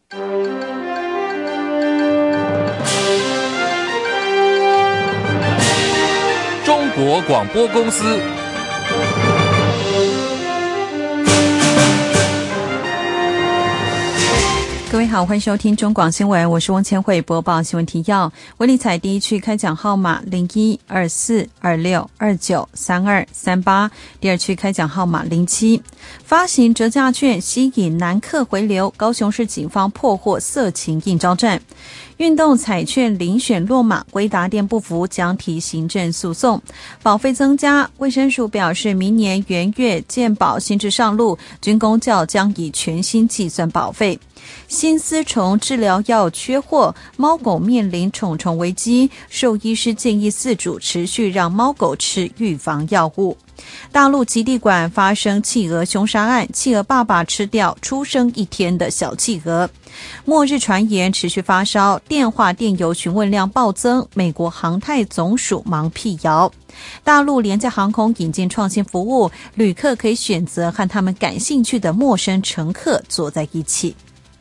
中国广播公司。 各位好，欢迎收听中广新闻，我是翁千惠，播报新闻提要。威力彩第一区开奖号码012426293238，第二区开奖号码07。发行折价券吸引男客回流，高雄市警方破获色情应招站。运动彩券遴选落马，威达电不服将提行政诉讼。保费增加，卫生署表示，明年元月健保新制上路，军公教将以全新计算保费。新丝虫治疗药缺货，猫狗面临虫虫危机，兽医师建议饲主持续让猫狗吃预防药物。大陆极地馆发生企鹅凶杀案，企鹅爸爸吃掉出生1天的小企鹅。末日传言持续发烧，电话电邮询问量暴增，美国航太总署忙辟谣。大陆廉价航空引进创新服务，旅客可以选择和他们感兴趣的陌生乘客坐在一起。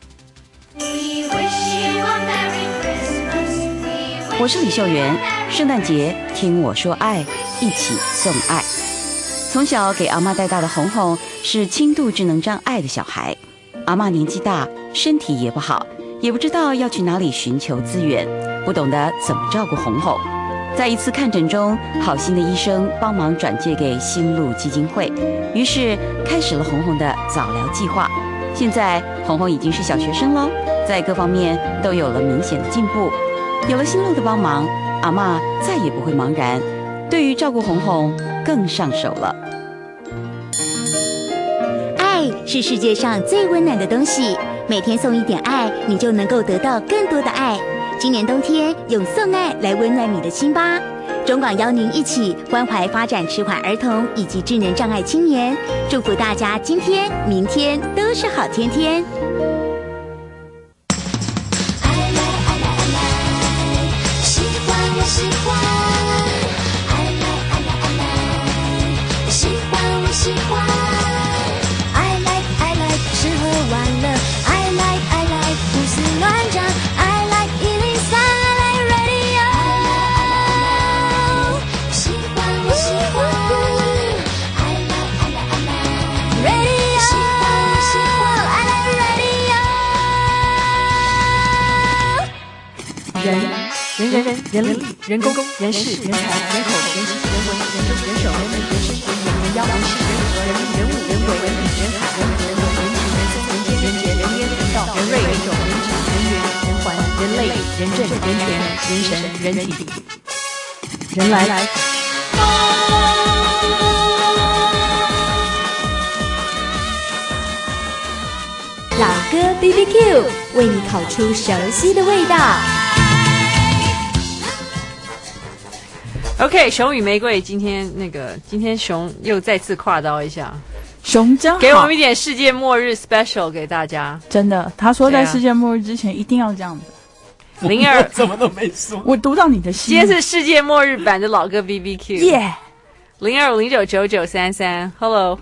我是李秀媛，圣诞节听我说爱，一起送爱。从小给阿嬷带大的红红是轻度智能障碍的小孩，阿嬷年纪大，身体也不好，也不知道要去哪里寻求资源，不懂得怎么照顾红红。在一次看诊中，好心的医生帮忙转介给新路基金会，于是开始了红红的早疗计划。现在红红已经是小学生咯，在各方面都有了明显的进步。有了新路的帮忙，阿嬷再也不会茫然，对于照顾红红更上手了。 爱是世界上最温暖的东西，每天送一点爱，你就能够得到更多的爱。今年冬天，用送爱来温暖你的心吧。中广邀您一起关怀发展迟缓儿童以及智能障碍青年，祝福大家今天、明天都是好天天。 喜欢，爱来爱来爱来，喜欢我喜欢，爱来爱来吃喝玩乐，爱来爱来胡思乱想，爱来103，爱来 radio， 喜欢我喜欢，爱来爱来爱来 radio， 喜欢我喜欢，爱来 radio。 人力、人工、人事、人才、人口、人情、人文、人政、人手、人美、人生、人言、人妖、人事、人和、人力、人物、人鬼、人品、人海、人和、人文、人情、人松、人间、人杰、人烟、人道、人瑞、人种、人质、人缘、人环、人类、人政、人权、人神、人体、人来。 老歌 BBQ 为你烤出熟悉的味道。 OK， 熊与玫瑰，今天熊又再次跨刀一下， 熊真好， 给我们一点世界末日 special 给大家。 真的，他说在世界末日之前一定要这样子。 02 怎么都没说， 我读到你的心。 今天是世界末日版的老歌 BBQ。 耶 ，02599933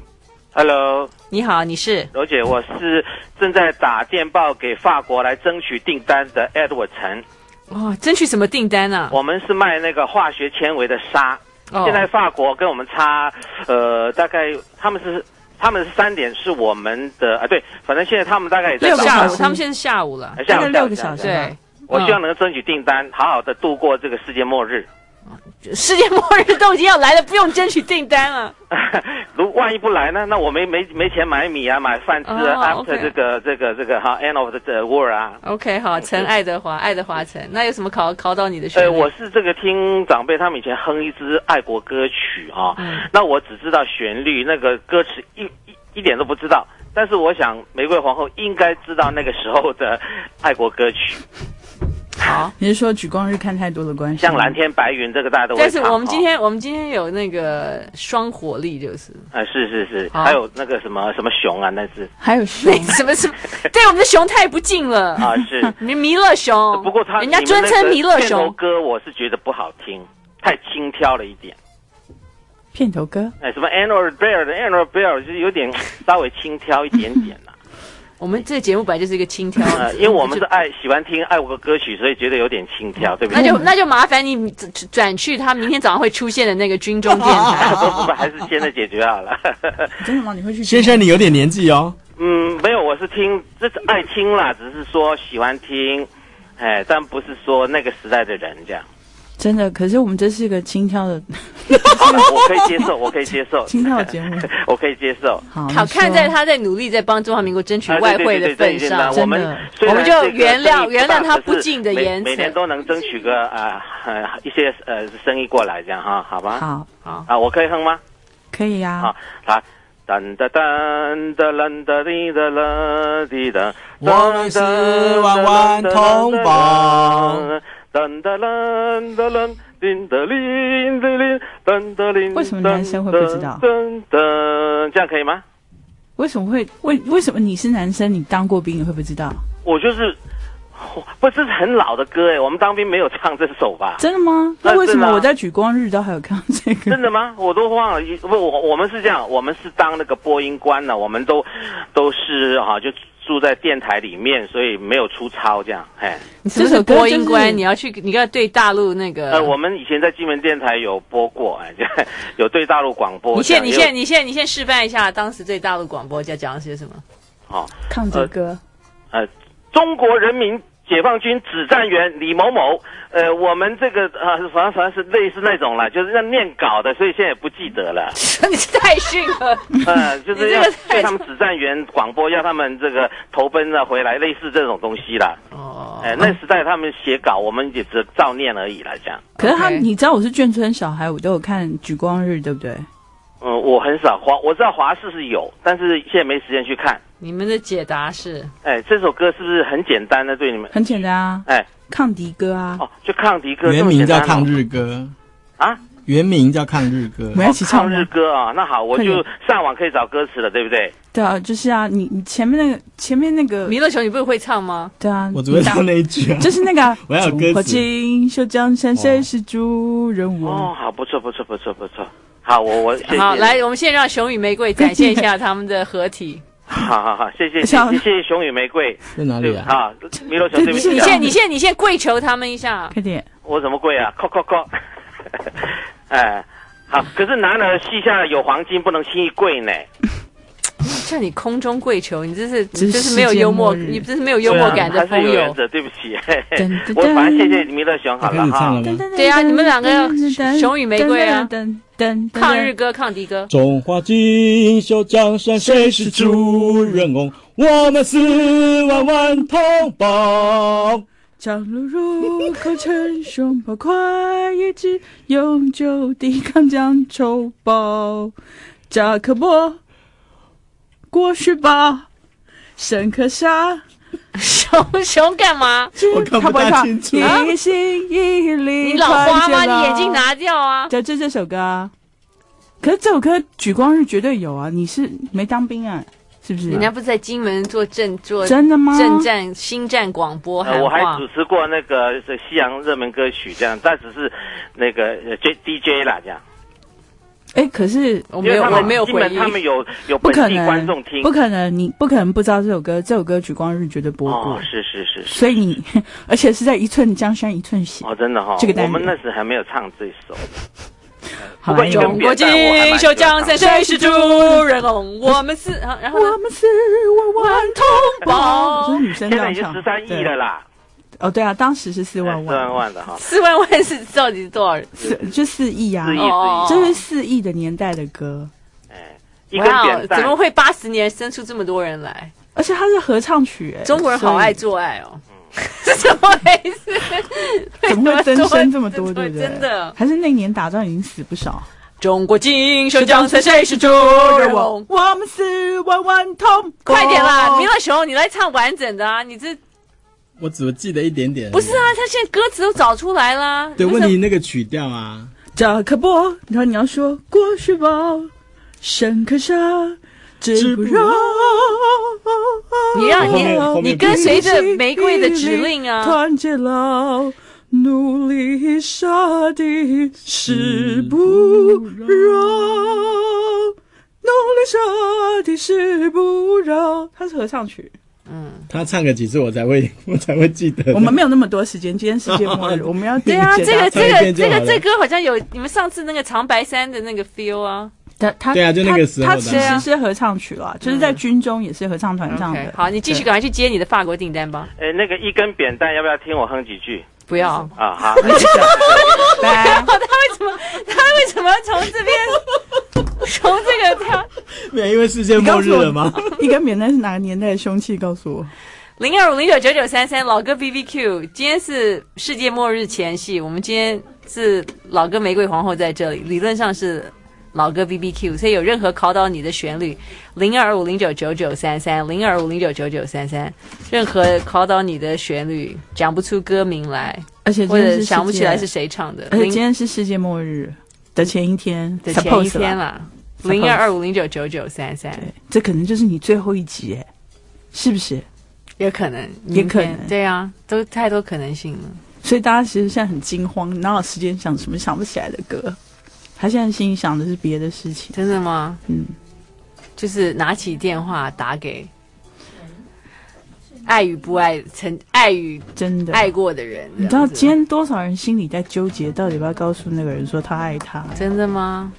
，Hello， 你好，你是柔姐，我是正在打电报给法国来争取订单的 Edward 陈。 哦，争取什么订单啊？ 我们是卖那个化学纤维的纱。现在法国跟我们差，大概他们是3点，是我们的对，反正现在他们大概也在下午，他们现在是下午了， 下午 6个小时。 对， 我希望能够争取订单，好好的度过这个世界末日。 世界末日都已经要来了，不用争取订单了。 如万一不来呢？那我没钱买米啊，买饭吃啊。After 这个哈 end of the world 啊。 OK， 好，陈爱德华陈，那有什么考到你的旋律？ 我是这个听长辈他们以前哼一支爱国歌曲啊，那我只知道旋律，那个歌词一点都不知道。但是我想玫瑰皇后应该知道那个时候的爱国歌曲。 好， 你是说举光日看太多的关系？ 像蓝天白云这个大家都会唱。 但是我们今天有那个双火力，就是。 是，还有那个什么熊啊，那是。 还有熊什么？对，我们的熊太不敬了啊！是弥勒熊。 不过人家尊称弥勒熊。 片头歌我是觉得不好听，太轻佻了一点。 片头歌？ 什么 Annual Bear 的 Annual Bear 就是有点稍微轻佻一点点啦。 我们这个节目本来就是一个轻佻， 因为我们是喜欢听爱国歌曲，所以觉得有点轻佻，对不对？ 那就麻烦你转去他明天早上会出现的那个军中电台。 不，还是现在解决好了。 真的吗？你会去？ 先生，你有点年纪哦。 没有，我是听，这是爱听啦，只是说喜欢听，但不是说那个时代的人这样。 真的，可是我们这是一个轻佻的， 我可以接受轻佻的节目， 我可以接受。 好，看在他在努力在帮中华民国争取外汇的份上， 我们就原谅他不敬的言辞， 每年都能争取个一些生意过来，这样哈，好吧？ 好我可以哼吗？ 可以呀。 好，来。噔噔噔噔噔噔滴噔噔滴噔， 我们是万万同胞。 噔噔噔噔噔叮噔铃叮铃噔噔铃。 为什么男生会不知道？ 噔噔，这样可以吗？ 为什么会为什么你是男生，你当过兵，你会不知道？ 我就是。不，这是很老的歌哎，我们当兵没有唱这首吧？ 真的吗？那为什么我在举光日都还有看这个？ 真的吗？我都忘了。我们是这样，我们是当那个播音官呢，我们都是就住在电台里面，所以没有出操这样。 你这首播音官，你要对大陆那个。 我们以前在金门电台有播过，有对大陆广播。 你先示范一下，当时对大陆广播讲了些什么？ 抗战歌。 中国人民解放军指战员李某某，我们这个反正是类似那种啦，就是要念稿的，所以现在也不记得了。 你太逊了。 就是要对他们指战员广播，要他们这个投奔回来，类似这种东西啦。那时代他们写稿，我们也只照念而已啦，这样。 可是你知道我是眷村小孩，我都有看举光日，对不对？ 我很少我知道华视是有，但是现在没时间去看。 你们的解答是？ 这首歌是不是很简单的？对你们很简单啊。抗敌歌啊。 就抗敌歌。 原名叫抗日歌啊。 原名叫抗日歌。 我们一起唱抗日歌啊。那好，我就上网可以找歌词了，对不对？ 对啊，就是啊，你前面那个弥勒熊，你不是会唱吗？ 对啊， 我只会唱那一句啊。 就是那个我要有歌词。 中华锦绣江山，谁是主人翁？ 好，不错。好，我谢谢。 好，来，我们现在让熊与玫瑰展现一下他们的合体。 好，谢谢熊与玫瑰在哪里啊？ 弥勒熊，对不起。 你先跪求他们一下， 快点。 我怎么跪啊？叩。好，可是男儿膝下有黄金，不能轻易跪呢。 叫你空中跪求，你这是没有幽默，你这是没有幽默感的富有。 对不起，我反正谢谢弥勒熊好了哈。 对啊，你们两个熊与玫瑰啊，抗日歌、抗敌歌。 中华锦绣江山，谁是主人翁？我们4万万同胞。 长路入口称雄跑快一直永久抵抗将仇报。扎克伯过去吧，深刻下熊干嘛？ 我看不大清楚。 一心一力， 你老花吗？你眼镜拿掉啊！ 这首歌啊。可是这首歌举光日绝对有啊！你是没当兵啊？是不是？ 人家不是在金门做真的吗？ 政战新战广播喊话， 我还主持过那个西洋热门歌曲这样，但只是那个DJ 啦这样。 可是我没有回应， 他们有本地观众听， 不可能，你不可能不知道这首歌，举光日绝对播过。 哦，是， 所以你，而且是在一寸江山一寸血。 哦，真的哈， 这个单元我们那时还没有唱这首。 好， 中国锦绣江山谁是主人公？我们是，然后我们是万万同胞。这是女生这样唱， 现在已经13亿了啦。 哦，对啊，当时是4万万，4 万万的哈 ，4万万是到底是多少人？ 就4亿啊 ，4亿， 这是4亿的年代的歌。 一根扁担， 怎么会80年生出这么多人来？ 而且它是合唱曲， 中国人好爱做爱哦。怎么回事？ 怎么会增生这么多？对不对？ 真的， 还是那年打仗已经死不少。 中国锦绣江山谁是主人公？ 我们是万万同胞。 快点啦，弥勒熊，你来唱完整的啊！你这。 我只记得一点点。 不是啊，他现在歌词都找出来啦。 对，问题那个曲调啊。 扎克伯，然后你要说过去吧，深刻沙，止不饶。 你跟随着玫瑰的指令啊。 团结了，努力杀敌，誓不饶。努力杀敌，誓不饶。它是合唱曲。 他唱个几次我才会记得。 我们没有那么多时间，今天世界末日，我们要对啊，这歌好像有你们上次那个长白山的那个 feel 啊。 对啊，就那个时候它其实是合唱曲啦，就是在军中也是合唱团唱的。 好，你继续赶快去接你的法国订单吧。 那个一根扁担，要不要听我哼几句？ 不要啊，好。 他为什么要从这边？从这个跳， 没有，因为世界末日了吗？ 一根扁担是哪个年代的凶器？告诉我。 0250999933老歌 BBQ， 今天是世界末日前夕，我们今天是老歌玫瑰皇后在这里，理论上是老歌 BBQ， 所以有任何考倒你的旋律，0250999933，0250999933，任何考倒你的旋律，讲不出歌名来， 而且或者想不起来是谁唱的， 而且今天是世界末日的前一天啦。0250999933， 这可能就是你最后一集，是不是？ 也可能，对啊，都太多可能性了。 所以大家其实现在很惊慌，哪有时间想什么想不起来的歌？他现在心里想的是别的事情。 真的吗？就是拿起电话打给爱与不爱、爱与真的爱过的人。 你知道今天多少人心里在纠结，到底要不要告诉那个人说他爱他？ 真的吗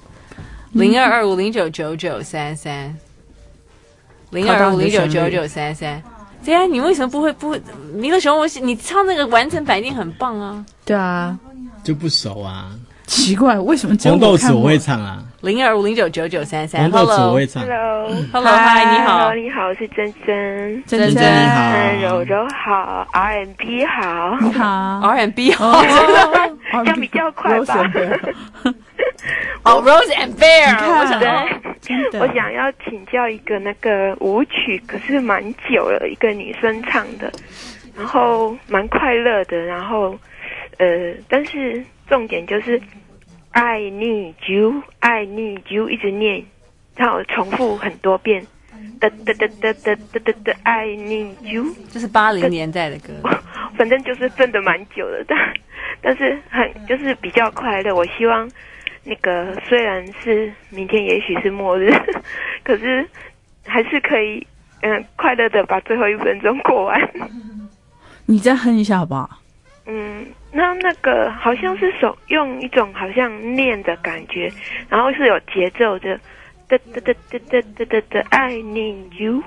？0225099933，0225099933。对啊，你为什么不会？弥勒熊，你唱那个完整版一定很棒啊。 对啊， 就不熟啊。 奇怪，为什么只有红豆子我会唱啊 ？0250999933， 红豆子我会唱。 Hello， 嗨，你好， 你好，我是珍珍， 珍你好， 柔柔好 ，R&B 好， 你好 ，R&B 好， 这样比较快吧。 哦 ，Rose and Bear， 我想要请教一个那个舞曲，可是蛮久了，一个女生唱的，然后蛮快乐的，然后但是重点就是 I need you， I need you， 一直念，然后重复很多遍。I need you， 这是80年代的歌， 反正就是分得蛮久的，但是就是比较快乐。我希望那个虽然是明天也许是末日，可是还是可以快乐的把最后1分钟过完。 你再哼一下好不好？ 那个好像是用一种好像念的感觉，然后是有节奏的。I need you，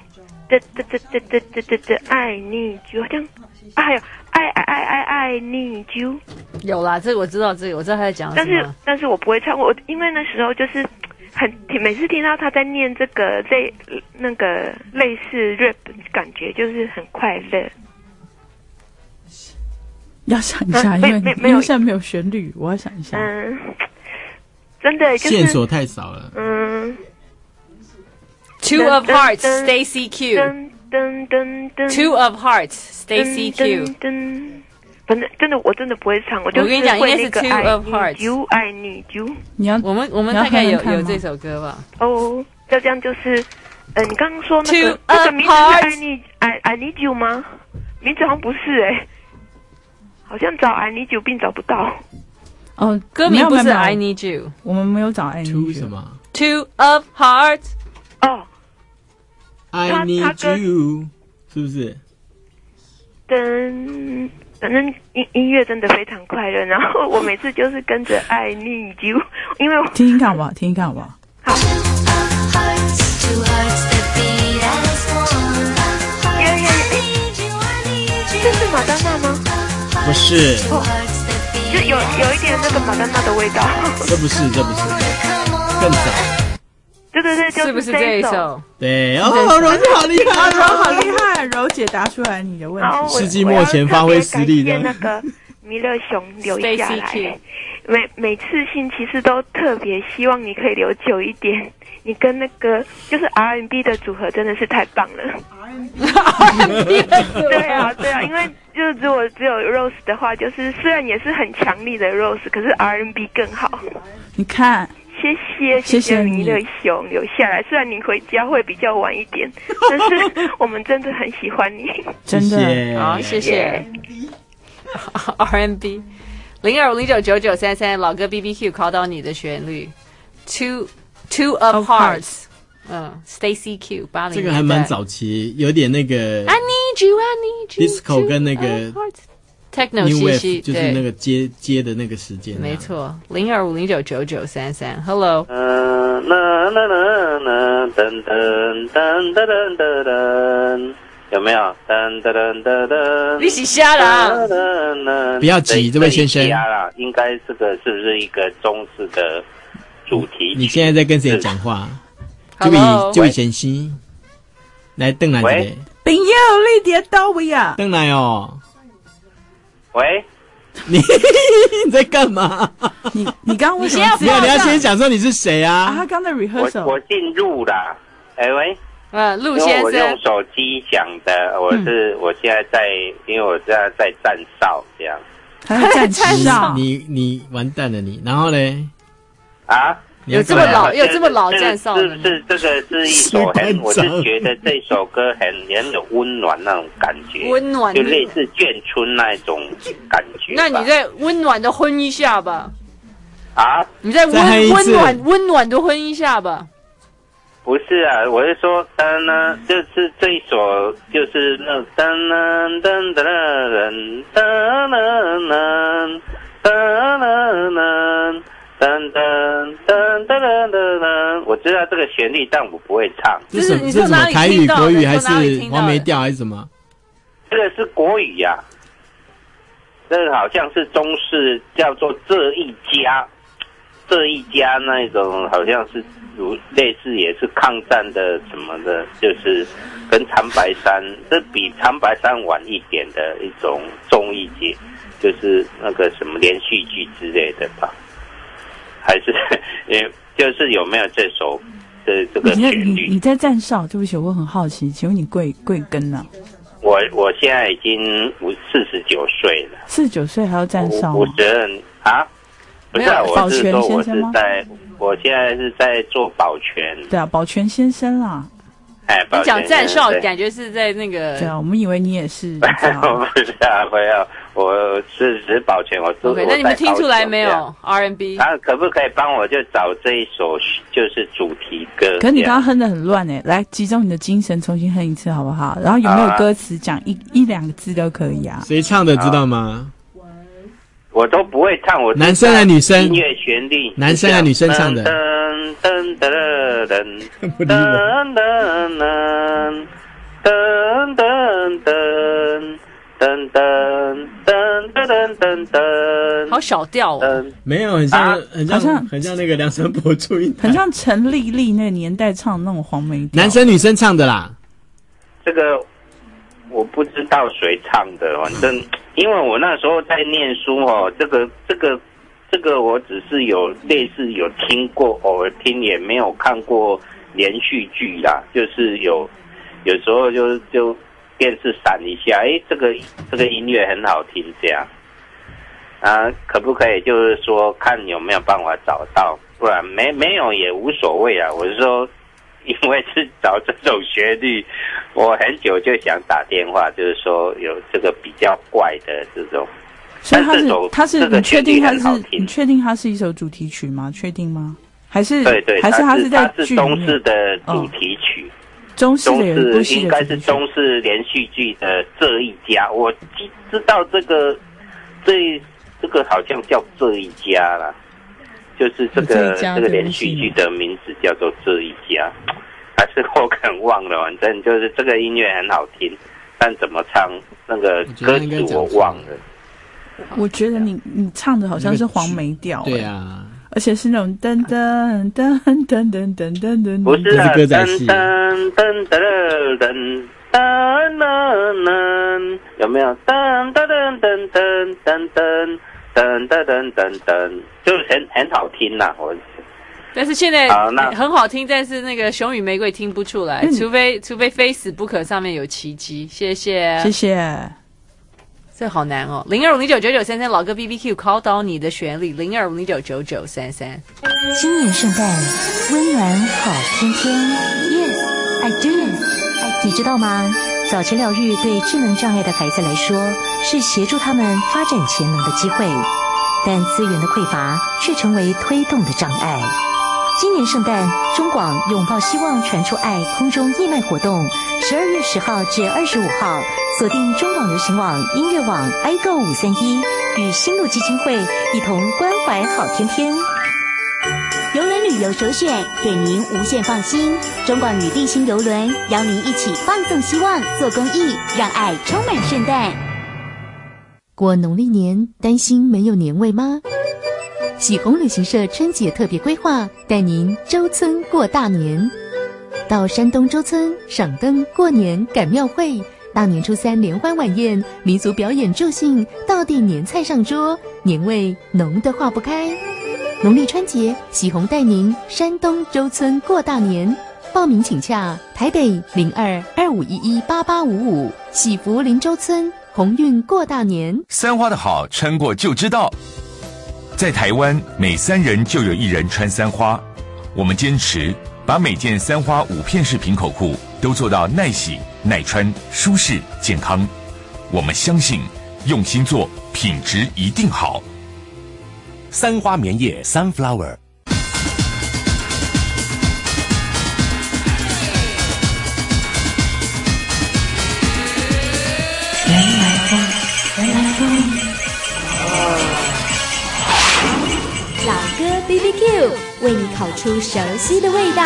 I need you， 好像还有I need you。 有啦，这个我知道，我知道他在讲什么。 但是我不会唱，因为那时候就是每次听到他在念这个那个类似 rap， 感觉就是很快乐。 要想一下，因为现在没有旋律，我要想一下。 真的就是线索太少了。 Two of Hearts，Stacy Q。 噔噔噔 Two of Hearts，Stacy Q。 反正真的我真的不会唱，我就是跟你讲，应该是 Two of Hearts。 爱你就。 我们大概有这首歌吧。 哦，这样就是，你刚刚说那个 Two of 名字是I need you 吗？名字好像不是好像找 I need you 并找不到。 哦， 歌名不是 I need you， 我们没有找 I need you。 什么 ？Two of Hearts。 哦 ，I need you， 是不是？ 反正音乐真的非常快乐，然后我每次就是跟着I need you， 因为听听看吧，听听看吧。 好。这是马丹娜吗？ 不是。 就有一点那个马丹娜的味道。 这不是，更早。 对，就是不是这一首？ 对，柔姐好厉害， 柔好厉害，柔姐答出来你的问题。 世纪末前发挥实力的。 那个弥勒熊留下来，每次星期四都特别希望你可以留久一点。你跟那个就是 R&B 的组合真的是太棒了。 R&B 的组合对啊，因为就是如果只有 Rose 的话，就是虽然也是很强力的 Rose， 可是 R&B 更好。 你看。 谢谢弥勒熊留下来，虽然你回家会比较晚一点，但是我们真的很喜欢你， 真的好，谢谢。R&B 0250999933老歌 BBQ 考到你的旋律 Two of Hearts， Stacy Q 80年代， 这个还蛮早期，有点那个 I need you disco 跟那个。 Techno 西就是那个接的那个时间， 没错。0250999933 Hello。 噔噔噔噔噔噔，有没有？噔噔噔噔噔。 你是瞎了？ 不要急，这位先生。 瞎了，应该这个是不是一个中式的主题？ 你现在在跟谁讲话？这位先生，来邓来一个。 朋友，你伫倒位啊？ 邓来哦。 喂， 你在干嘛？ 你刚刚为什么？ 你要先讲说你是谁啊？ 他刚在 rehearsal。 我进入啦。喂， 陆先生， 我用手机讲的，我现在在，因为我现在在站哨这样。 站哨， 你完蛋了你，然后呢？ 啊？ 有这么老站哨的？ 是这个是一首我是觉得这首歌很有温暖那种感觉， 温暖就类似眷村那种感觉。 那你再温暖的哼一下吧。 啊？ 你再温暖的哼一下吧。 不是啊，我是说，就是这一首，就是那噔噔噔噔噔噔噔噔噔。噔噔噔噔噔噔，我知道这个旋律，但我不会唱。 这是什么台语、国语还是黄梅调还是什么？ 这个是国语呀，这个好像是中式，叫做这一家那种，好像是类似也是抗战的什么的，就是跟长白山，这比长白山晚一点的一种综艺节，就是那个什么连续剧之类的吧。还是，就是有没有这首的这个旋律？ 你在站哨，对不起，我很好奇，请问你贵庚呢？ 我现在已经49岁了。 49岁还要站哨吗 ？52啊？不是啊，我是说我现在是在做保全。 对啊，保全先生啦。 你讲站哨，感觉是在那个。 对啊，我们以为你也是。 不是啊，不要，我是保全，我做。 OK， 那你们听出来没有 R&B？ 可不可以帮我就找这一首就是主题歌？ 可是你刚刚哼得很乱来集中你的精神，重新哼一次好不好？然后有没有歌词讲一两个字都可以啊？ 谁唱的知道吗？ 我都不会唱，我男生还是女生？ 音乐旋律， 男生还是女生唱的？ 噔噔噔噔噔噔噔噔噔噔噔噔噔， 好小调哦。 没有，很像那个梁山伯祝英台， 很像陈丽丽那个年代唱那种黄梅调。 男生女生唱的啦。 这个我不知道谁唱的，反正因为我那时候在念书哦，这个我只是有类似有听过，偶尔听，也没有看过连续剧啦，就是有有时候就电视闪一下，这个音乐很好听，这样啊，可不可以就是说看有没有办法找到，不然没有也无所谓啊。我是说，因为是找这种旋律，我很久就想打电话，就是说有这个比较怪的这种。 所以你确定它是一首主题曲吗？确定吗？还是对， 还是它是在剧里面？ 中式的主题曲， 中式应该是中式连续剧的这一家。我知道这个好像叫这一家啦，就是这个连续剧的名字叫做这一家，还是我可能忘了，反正就是这个音乐很好听，但怎么唱那个歌词我忘了。 我觉得你唱的好像是黄梅调， 对啊， 而且是那种噔噔噔噔噔噔噔噔， 不是啊， 歌仔戏， 噔噔噔噔噔噔噔，有没有？噔噔噔噔噔噔噔噔噔噔噔，就是很好听呐，我。 但是现在很好听，但是那个熊与玫瑰听不出来，除非非死不可上面有奇迹。谢谢。这好难哦。0250999933老歌 BBQ 考倒你的旋律0250999933。 新年圣诞温暖好天天 Yes, I do. 你知道吗？早期疗愈对智能障碍的孩子来说是协助他们发展潜能的机会，但资源的匮乏却成为推动的障碍。今年圣诞，中广拥抱希望传出爱空中义卖活动，12月10号至25号，锁定中广流行网、音乐网、iGo 531与新路基金会一同关怀好天天。 邮轮旅游首选，给您无限放心。中广与立新邮轮邀您一起放送希望，做公益，让爱充满圣诞。 过农历年，担心没有年味吗？喜鸿旅行社春节特别规划，带您周村过大年。到山东周村赏灯、过年、赶庙会，大年初3联欢晚宴，民俗表演助兴，道地年菜上桌，年味浓得化不开。农历春节，喜鸿带您山东周村过大年。报名请洽台北0225118855，喜福林周村鸿运过大年。 三花的好，穿过就知道。在台湾，每3人就有1人穿三花。我们坚持把每件三花5片式平口裤都做到耐洗、耐穿、舒适、健康。我们相信，用心做，品质一定好。 三花棉业 Sunflower。 老歌 BBQ 为你烤出熟悉的味道。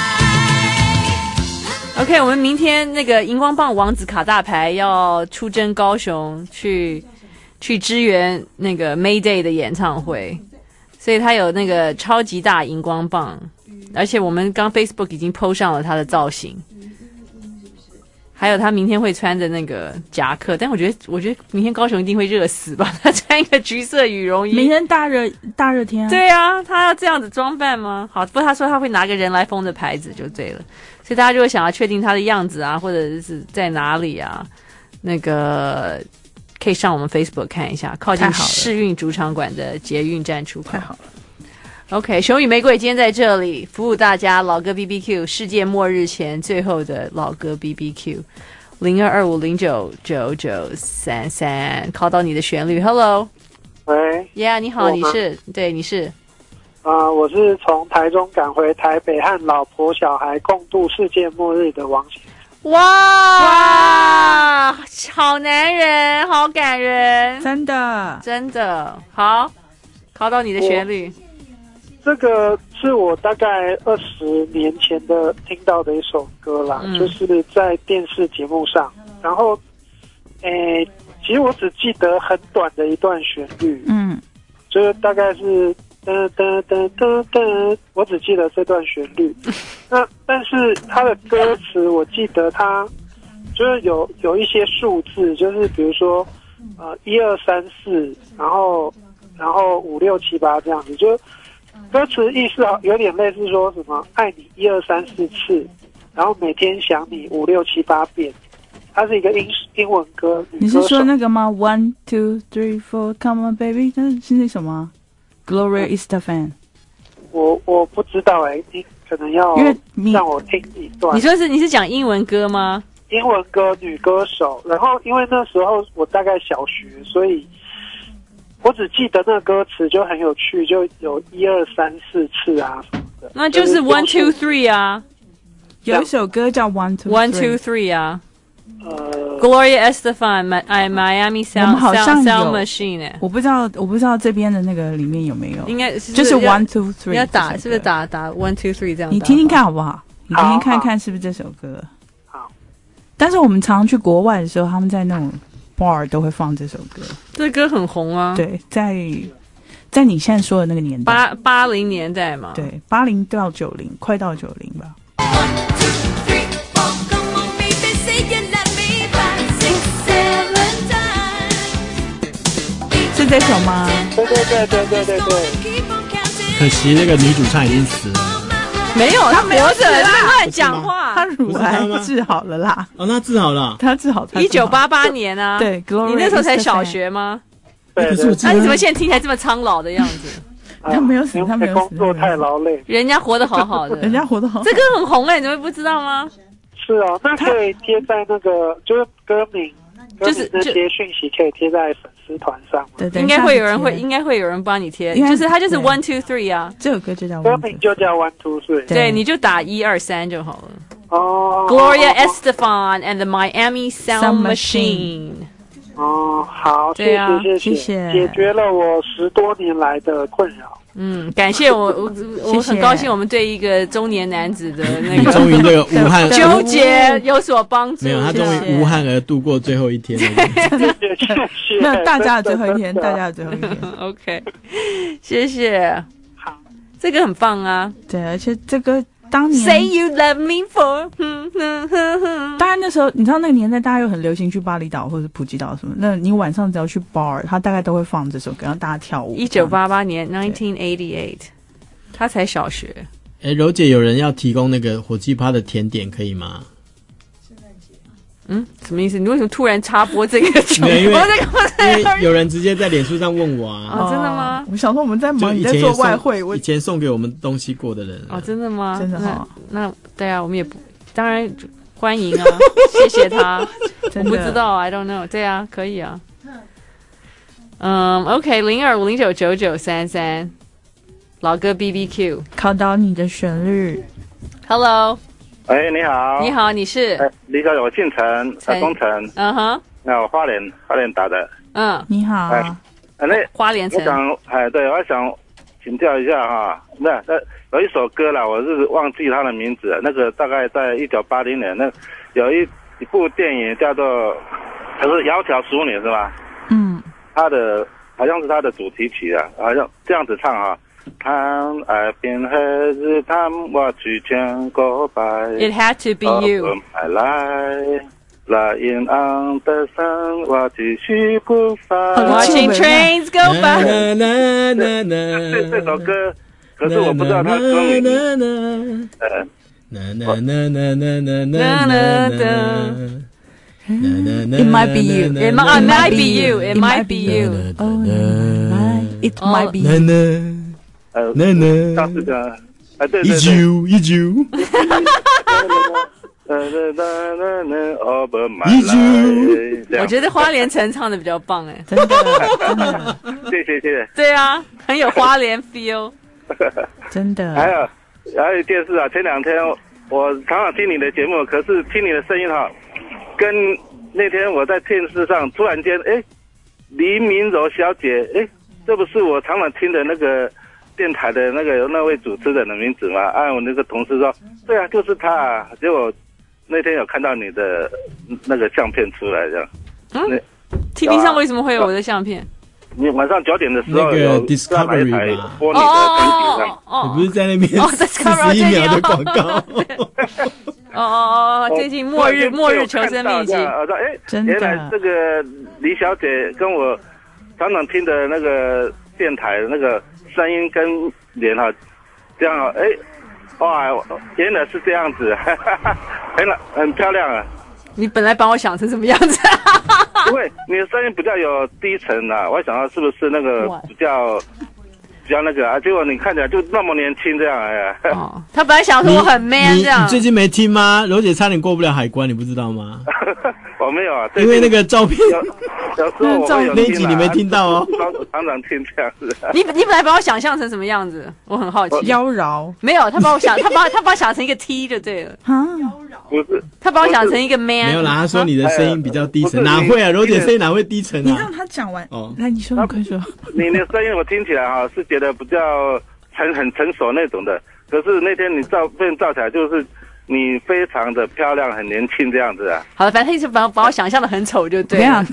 OK， 我们明天那个荧光棒王子卡大牌要出征高雄去支援那个 Mayday 的演唱会，所以他有那个超级大荧光棒，而且我们刚 Facebook 已经 po 上了他的造型。还有他明天会穿着那个夹克，但我觉得明天高雄一定会热死吧？他穿一个橘色羽绒衣， 明天大热天啊！ 对啊，他要这样子装扮吗？好，不过他说他会拿个人来疯的牌子就对了，所以大家如果想要确定他的样子啊，或者是在哪里啊，那个可以上我们 Facebook 看一下，靠近世运主场馆的捷运站出口。 太好了。 OK， 熊与玫瑰今天在这里服务大家，老歌 BBQ 世界末日前最后的老歌 BBQ 0225099933，考到你的旋律 ，Hello， 喂 ，Yeah， 你好，你是？ 我是从台中赶回台北和老婆小孩共度世界末日的王先生。 哇，好男人，好感人， 真的好，考到你的旋律。 这个是我大概20年前的听到的一首歌啦，就是在电视节目上，然后，其实我只记得很短的一段旋律，就是大概是噔噔噔噔噔，我只记得这段旋律。那但是它的歌词，我记得它就是有一些数字，就是比如说1、2、3、4，然后5、6、7、8这样子，就。歌词意思有点类似说什么爱你1、2、3、4次， 然后每天想你5、6、7、8遍。它是一个英文歌。 你是说那个吗 ？1, 2, 3, 4, Come on, baby， 那是那什么 ？Gloria Estefan。 我不知道你可能要让我听一段。 你是讲英文歌吗？ 英文歌女歌手，然后因为那时候我大概小学，所以我只记得那个歌词就很有趣，就有1、2、3、4次啊什么的。 那就是1, 2, 3啊。 有一首歌叫1, 2, 3啊。Gloria Estefan, Miami Sound Machine。 我不知道这边的那个里面有没有， 应该是就是1, 2, 3。 要打是不是打1, 2, 3这样？ 你听听看好不好？你听听看看是不是这首歌？ 好。 但是我们常去国外的时候，他们在那种 bar 都会放这首歌。 这歌很红啊。 对，在你现在说的那个年代 ，80年代嘛。 对，80到90，快到90吧。是这首吗？ 对。 可惜那个女主唱已经死了。 没有，她活着，她乱讲话。 她乳癌治好了啦。 哦，那治好了。 她治好。 1988年啊。对，你那时候才小学吗？ 对。 那你怎么现在听起来这么苍老的样子？ 他没有死，他没有死。 工作太劳累。 人家活得好好的。 人家活得好。 这歌很红你怎么会不知道吗？ 是哦，那可以贴在那个就是歌名。就是那些讯息可以贴在粉丝团上， 对， 应该会有人帮你贴，就是它就是1, 2, 3啊， 这首歌就叫歌名就叫1, 2, 3， 对，你就打1, 2, 3就好了。 哦 ，Gloria Estefan and the Miami Sound Machine。 哦，好，谢谢，解决了我10多年来的困扰。 感谢我很高兴，我们对一个中年男子的那个终于这个无憾纠结有所帮助。 没有，他终于无憾而度过最后一天。 没有大家的最后一天，大家的最后一天。 OK， 谢谢。 好， 这个很棒啊。 对，而且这个当年 Say you love me for， 当然那时候你知道那个年代，大家又很流行去巴厘岛或者普吉岛什么。那你晚上只要去 bar， 他大概都会放这首歌，让大家跳舞。 1988年 1988， 他才小学。 柔姐，有人要提供那个火鸡趴的甜点，可以吗？ 什么意思？你为什么突然插播这个？ 因为有人直接在脸书上问我啊。 真的吗？ 我想说我们在忙，你在做外汇。 以前送给我们东西过的人。 真的吗？ 真的哈。 那对啊，我们也不当然欢迎啊，谢谢他。我不知道 ，I don't know。对啊，可以啊。OK， 0250999933，老歌 BBQ， 考到你的旋律。 Hello。 你好。 你好，你是？ 李小姐，我姓陈，东陈。那我花莲打的。 你好。 花莲陈。 我想请教一下哈，那有一首歌啦，我是忘记它的名字了。那个大概在1980年，那有一部电影叫做，可是窈窕淑女是吧？它的好像是它的主题曲啊，好像这样子唱啊。贪爱变黑日贪，我去全国白。 It had to be you。 来阴暗的山，我继续不放。 Watching trains go by。 这首歌，可是我不知道它的歌名。 It might be you. It might be you. It might be you. It might be you. 上次的对。 It's you. It's you. 我觉得花莲城唱的比较棒哎， 真的， 谢谢。 对啊，很有花莲 feel， 真的。 还有电视啊，前2天我常常听你的节目，可是听你的声音哈，跟那天我在电视上突然间，黎明柔小姐，这不是我常常听的那个电台的那位主持人的名字吗？我那个同事说，对啊，就是他啊。结果那天有看到你的那个相片出来，这样。 TV 上为什么会有我的相片？ 你晚上9点的时候， 那个 Discovery 吧， 播你的产品上， 你不是在那边41秒的广告？ 最近末日求生秘籍。 我说，原来这个李小姐跟我常常听的那个电台那个声音跟脸哈，这样哇，原来是这样子，很漂亮啊！ 你本来把我想成什么样子？ 因为你的声音比较有低沉啊，我想到是不是那个比较那个啊？结果你看起来就那么年轻这样哎。 哦，他本来想说我很 man 这样。 你最近没听吗？柔姐差点过不了海关，你不知道吗？ 我没有啊， 因为那个照片， 有时候我会有那一集你没听到哦。 常常听这样子。 你本来把我想象成什么样子？我很好奇。 妖娆？ 没有，他把我想成一个 T 就对了。 啊， 不是， 他把我想成一个 man。 没有啦，他说你的声音比较低沉，哪会啊？柔姐声音哪会低沉啊？ 你让他讲完哦。来，你说，你快说。 你的声音我听起来哈是觉得比较很成熟那种的，可是那天你照片照起来就是你非常的漂亮，很年轻这样子啊。 好了，反正他一直把我想象的很丑就对了。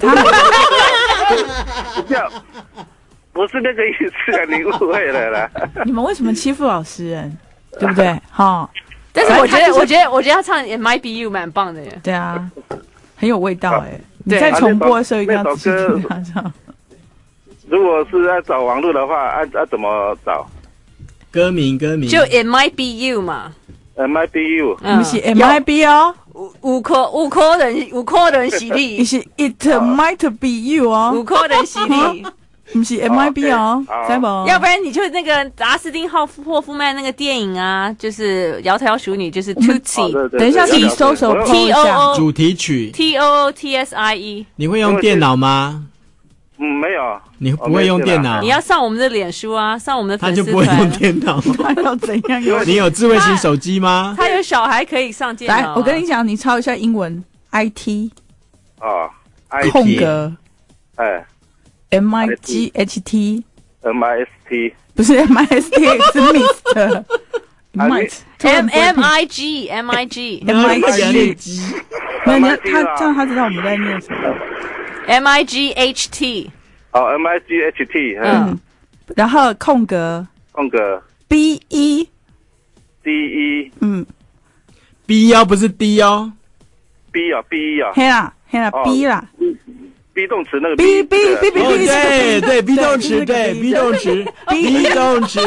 不是那个意思啊，你误会了啦。 你们为什么欺负老实人？对不对？哈。 但是我觉得他唱《It Might Be You》蛮棒的耶。 对啊，很有味道哎。你在重播的时候一定要仔细听他唱。 如果是要找网络的话，怎么找？ 歌名就 It Might Be You 嘛。 It Might Be You， 不是 It Might Be 哦， 有可能是你， 是 It Might Be You 哦， 有可能是你， 不是 It Might Be 哦，知不？ 要不然你就那个达斯汀霍夫曼那个电影啊，就是窈窕淑女，就是 Tootsie， 等一下你搜搜 TOO 主题曲 TOOTSIE， 你会用电脑吗？ 没有。 你不会用电脑？ 你要上我们的脸书啊，上我们的粉丝团。 他就不会用电脑。 他要怎样用？ 你有智慧型手机吗？ 他有小孩可以上电脑。 来，我跟你讲，你抄一下英文 IT。 哦， 空格。MIGHT。 MIST。 不是 MIST， 是 Mr。MIG。没有，他这样他知道我们在念什么。 MIGHT。 哦 ，MIGHT。 然后空格。BE。 B 不是 D 哦。 B 啊 ，B 啊。 黑啦 ，B 啦。 be 动词那个 B， 对 be 动词对 be 动词 be 动词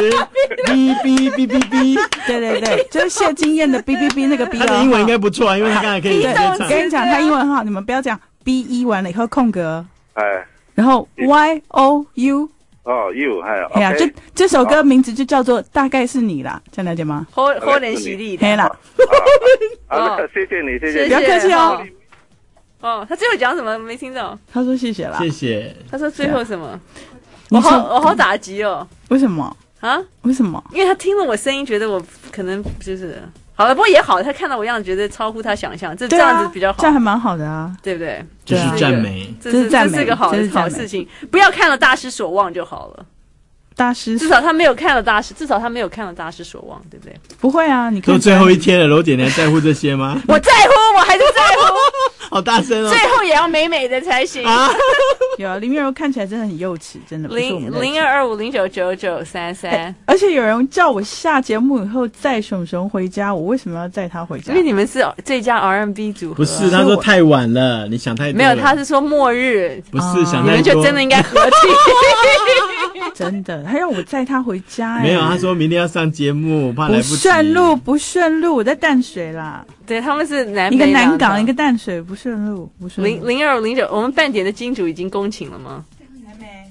B， 对，就是谢金燕的 B 那个 B。 他的英文应该不错啊，因为他刚才可以直接唱。 我跟你讲，他英文很好，你们不要这样。BE 完了以后空格，然后 YOU。 哦 ，You 还有。 哎呀，这首歌名字就叫做大概是你啦，这样了解吗？ 好人喜力的。 黑啦。 好，谢谢你，谢谢。 不要客气哦。 哦，他最后讲什么没听到？ 他说谢谢啦。 谢谢。 他说最后什么？我好打击哦。 为什么啊？ 为什么？ 因为他听了我声音，觉得我可能就是好了，不过也好，他看到我样子，觉得超乎他想象，这样子比较好， 这样还蛮好的啊， 对不对？ 这是赞美， 这是个好事情，不要看了大失所望就好了。 大师至少他没有看了大师，至少他没有看了大失所望，对不对？ 不会啊，你都最后一天了，柔姐你还在乎这些吗？ 我在乎，我还是在乎。 好大声哦！ 最后也要美美的才行啊！ 有啊，林月柔看起来真的很幼稚，真的。 0225099933， 而且有人叫我下节目以后载熊熊回家，我为什么要载他回家？ 因为你们是最佳 R&B 组合。 不是，他说太晚了，你想太多。 没有，他是说末日。 不是想太多， 你们就真的应该合体。 真的，他要我载他回家。 没有，他说明天要上节目，怕来不及。 不顺路，我在淡水啦。 对，他们是一个南港，一个淡水，不顺路。 0209，我们半点的金主已经恭请了吗？ 还没。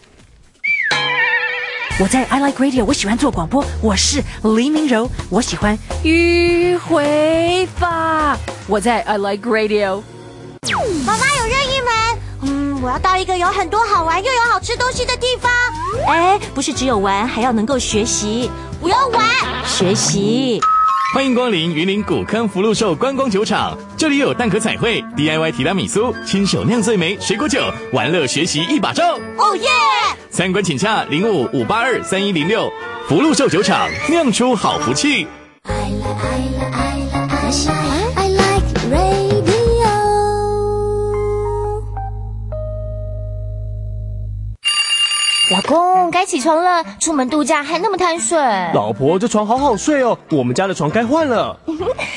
我在 I Like Radio， 我喜欢做广播，我是黎明柔，我喜欢迂回法。我在 I Like Radio。 妈妈有任意门。我要到一个有很多好玩又有好吃东西的地方。 哎，不是只有玩，还要能够学习。 不用玩， 学习。 欢迎光临云林古坑福禄寿观光酒厂，这里有蛋壳彩绘、DIY 提拉米苏、亲手酿醉梅、水果酒，玩乐学习一把照。 哦耶！ 参观请洽05-582-3106。福禄寿酒厂，酿出好福气。 I like radio。 老公，该起床了，出门度假还那么贪睡。 老婆，这床好好睡哦，我们家的床该换了。